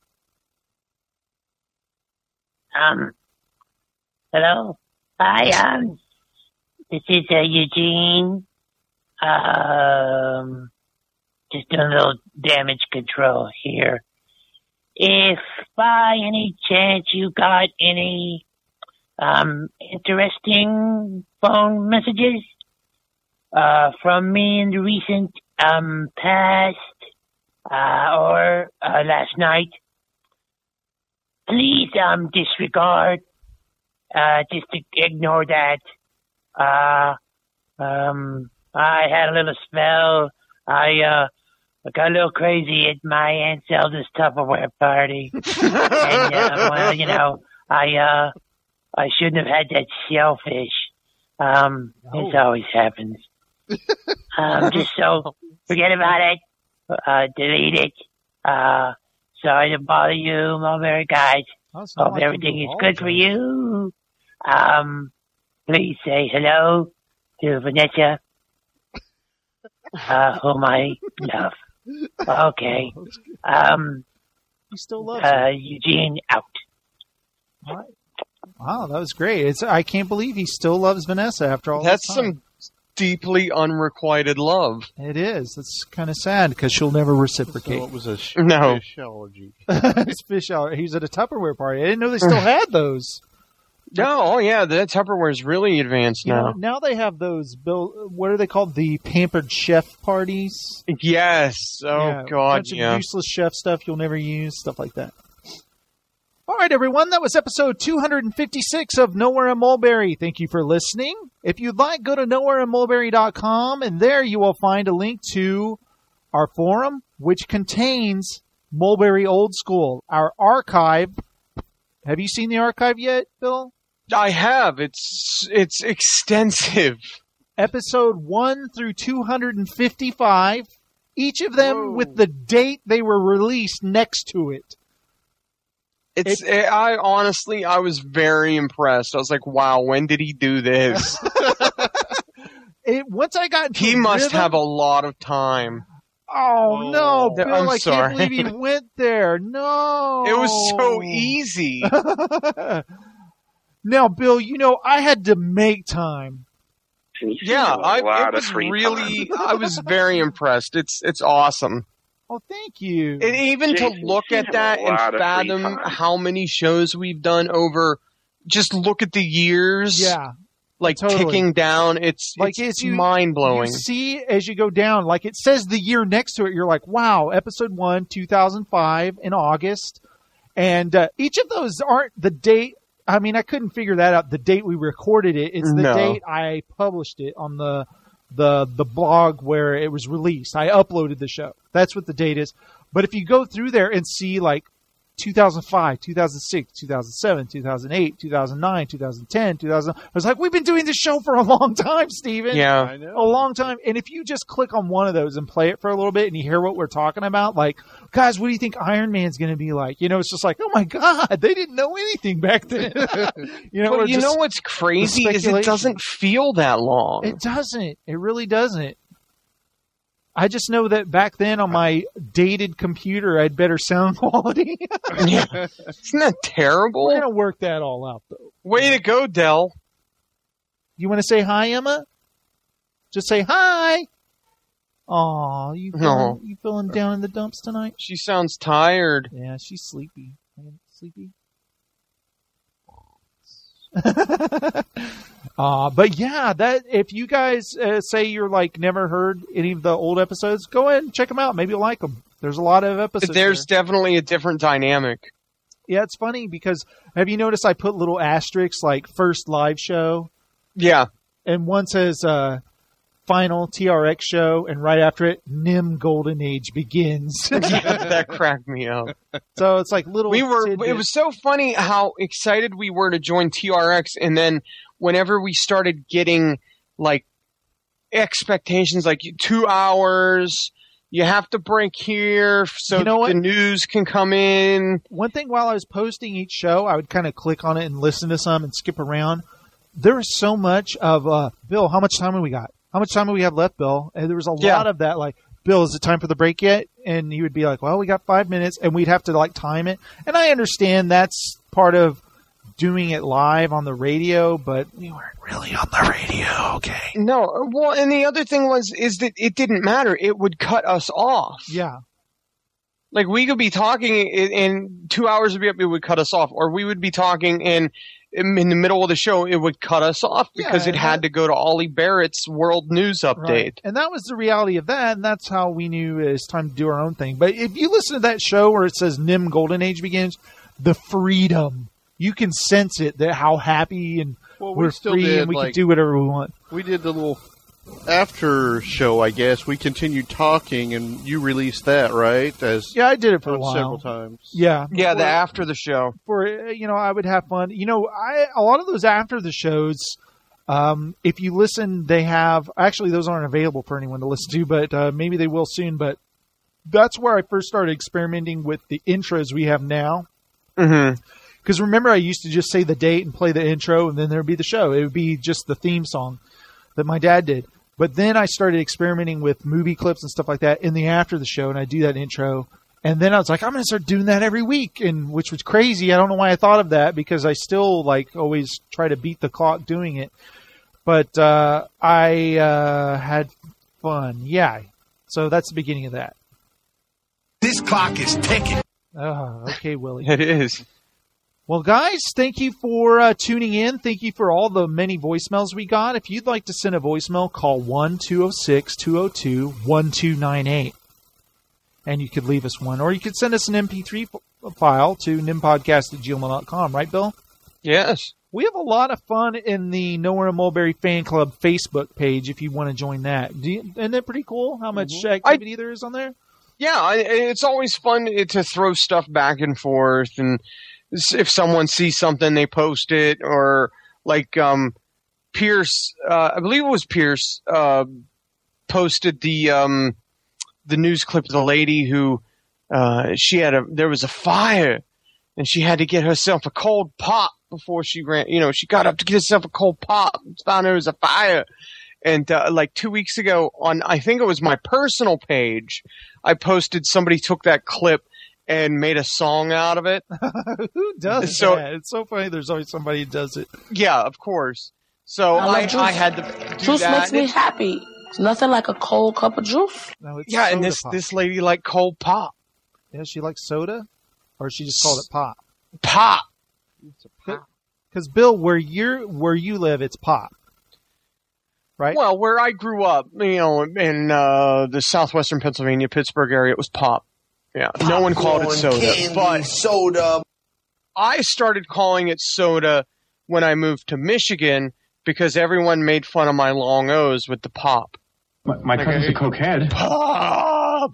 Hello. Hi, this is Eugene. Just doing a little damage control here. If by any chance you got any interesting phone messages from me in the recent past or last night, please disregard. Just ignore that. I had a little spell. I got a little crazy at my Aunt Zelda's Tupperware party. And, well, you know, I shouldn't have had that shellfish. This always happens. Just so, forget about it. Delete it. Sorry to bother you, Mulberry guys. Hope everything is good for you. Please say hello to Vanessa, whom I love. Okay. He still loves Eugene out. All right. Wow, that was great. I can't believe he still loves Vanessa after all That's this time. some deeply unrequited love. It is. It's kind of sad because she'll never reciprocate. So it was a fish allergy. It's fish allergy. He was at a Tupperware party. I didn't know they still had those. No, oh yeah, the Tupperware is really advanced now. Now they have those. What are they called? The pampered chef parties. Yes. Oh God. A bunch of useless chef stuff you'll never use. Stuff like that. All right, everyone. That was episode 256 of Nowhere in Mulberry. Thank you for listening. If you'd like, go to nowhereinmulberry.com, and there you will find a link to our forum, which contains Mulberry Old School, our archive. Have you seen the archive yet, Bill? I have. It's extensive. Episode 1 through 255, each of them with the date they were released next to it. I was very impressed. I was like, wow, when did he do this? Once I got into he must have a lot of time. Oh, no, Bill, I'm sorry. Can't believe he went there. No. It was so easy. Now, Bill, I had to make time. Yeah, I was very impressed. It's awesome. Oh, thank you. And even to look at that and fathom how many shows we've done over, just look at the years. Yeah. like ticking down. It's mind blowing. You see as you go down, like it says the year next to it. You're like, wow, episode 1, 2005 in August, and each of those aren't the date. I mean, I couldn't figure that out. The date we recorded it. It's the date I published it on the blog where it was released. I uploaded the show. That's what the date is. But if you go through there and see like 2005, 2006, 2007, 2008, 2009, 2010, 2000. I was like, we've been doing this show for a long time, Steven. Yeah. I know. A long time. And if you just click on one of those and play it for a little bit and you hear what we're talking about, like, guys, what do you think Iron Man's going to be like? You know, it's just like, oh my God, they didn't know anything back then. You know, but you know what's crazy is it doesn't feel that long. It doesn't. It really doesn't. I just know that back then on my dated computer, I had better sound quality. Yeah. Isn't that terrible? We're going to work that all out, though. Way to go, Del. You want to say hi, Emma? Just say hi. Aw, you feeling down in the dumps tonight? She sounds tired. Yeah, she's sleepy. Sleepy? But yeah, that if you guys say you're like never heard any of the old episodes, go ahead and check them out. Maybe you'll like them. There's a lot of episodes. There's definitely a different dynamic. Yeah, it's funny because have you noticed I put little asterisks like first live show? Yeah. And one says final TRX show, and right after it, NIM Golden Age begins. That cracked me up. So it's like little. It was so funny how excited we were to join TRX, and then whenever we started getting like expectations, like 2 hours, you have to break here so the news can come in. One thing while I was posting each show, I would kind of click on it and listen to some and skip around. There was so much of, Bill, how much time have we got? How much time do we have left, Bill? And there was a lot of that, like, Bill, is it time for the break yet? And he would be like, well, we got 5 minutes, and we'd have to, like, time it. And I understand that's part of doing it live on the radio, but we weren't really on the radio, okay? No, well, and the other thing is that it didn't matter. It would cut us off. Yeah. Like, we could be talking, and 2 hours would be up, it would cut us off. Or we would be talking, and in the middle of the show, it would cut us off because it had to go to Ollie Barrett's World News Update. Right. And that was the reality of that, and that's how we knew it's time to do our own thing. But if you listen to that show where it says NIM Golden Age begins, the freedom, you can sense it, that how happy and we're free and we can do whatever we want. We did the little after show, I guess. We continued talking, and you released that, right? I did it for a while. Several times. Yeah. Yeah, the after the show. I would have fun. A lot of those after the shows, if you listen, they have, actually those aren't available for anyone to listen to, but maybe they will soon, but that's where I first started experimenting with the intros we have now. Mm-hmm. Because remember, I used to just say the date and play the intro, and then there would be the show. It would be just the theme song that my dad did. But then I started experimenting with movie clips and stuff like that in the after the show, and I do that intro. And then I was like, I'm going to start doing that every week, and which was crazy. I don't know why I thought of that, because I still like always try to beat the clock doing it. But I had fun. Yeah. So that's the beginning of that. This clock is ticking. Oh, okay, Willie. It is. Well, guys, thank you for tuning in. Thank you for all the many voicemails we got. If you'd like to send a voicemail, call 1-206-202-1298. And you could leave us one. Or you could send us an MP3 file to nimpodcast@gmail.com. Right, Bill? Yes. We have a lot of fun in the Nowhere in Mulberry Fan Club Facebook page if you want to join that. Isn't that pretty cool how much activity there is on there? Yeah, it's always fun to throw stuff back and forth, and if someone sees something, they post it, or like Pierce, I believe it was Pierce, posted the news clip of the lady who there was a fire, and she had to get herself a cold pop before she ran. She got up to get herself a cold pop, found there was a fire. And like 2 weeks ago on, I think it was my personal page, I posted somebody took that clip and made a song out of it. Who does that? It's so funny. There's always somebody who does it. Yeah, of course. So I had to do juice that. Makes me happy. It's nothing like a cold cup of juice. No, it's and pop. this lady liked cold pop. Yeah, she likes soda, or she just called it pop. Pop. Because Bill, where you live, it's pop. right? Well, where I grew up, in the southwestern Pennsylvania, Pittsburgh area, it was pop. Yeah, no one called it soda. Candy, but soda. I started calling it soda when I moved to Michigan because everyone made fun of my long O's with the pop. My cousin's a cokehead. Pop!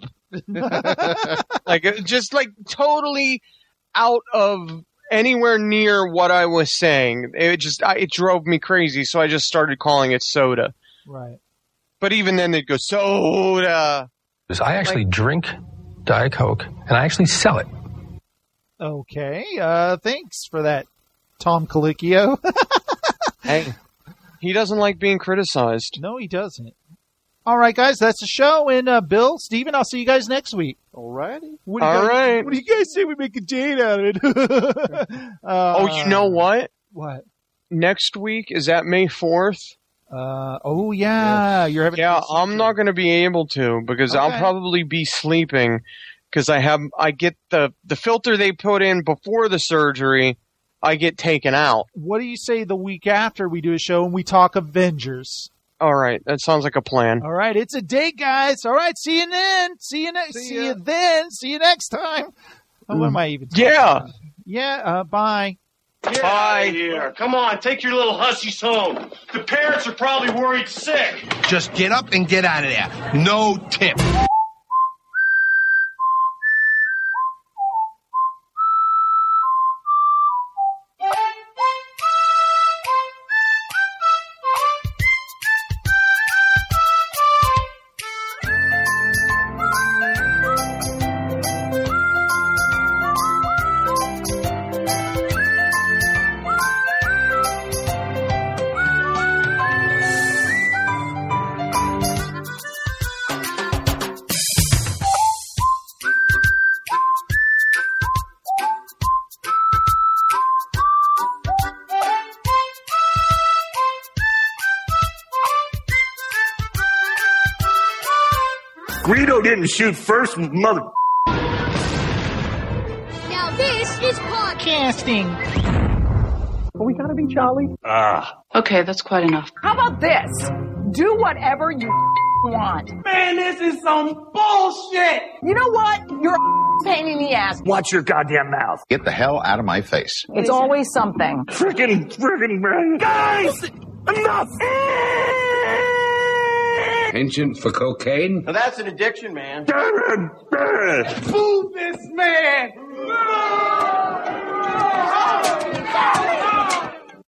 Just totally out of anywhere near what I was saying. It drove me crazy, so I just started calling it soda. Right. But even then they'd go, soda! I actually drink Diet Coke, and I actually sell it. Okay, thanks for that, Tom Colicchio. Hey, he doesn't like being criticized. No, he doesn't. All right, guys, that's the show. And Bill, Steven, I'll see you guys next week. All righty. What do you guys say we make a date out of it? You know what? What? Next week, is that May 4th? Oh, yeah. You're having. Yeah, I'm not going to be able to because I'll probably be sleeping because I get the filter they put in before the surgery, I get taken out. What do you say the week after we do a show and we talk Avengers? All right, that sounds like a plan. All right, it's a date, guys. All right, see you then. See you next time. Oh, what am I even talking about? Yeah, bye. Get out of here. Come on, take your little hussies home. The parents are probably worried sick. Just get up and get out of there. No tip. Greedo didn't shoot first, mother. Now this is podcasting. Are we gonna be jolly? Okay, that's quite enough. How about this? Do whatever you want. Man, this is some bullshit! You know what? You're a pain in the ass. Watch your goddamn mouth. Get the hell out of my face. It's always something. Frickin' guys! Enough! Penchant for cocaine? Now that's an addiction, man. Move this man!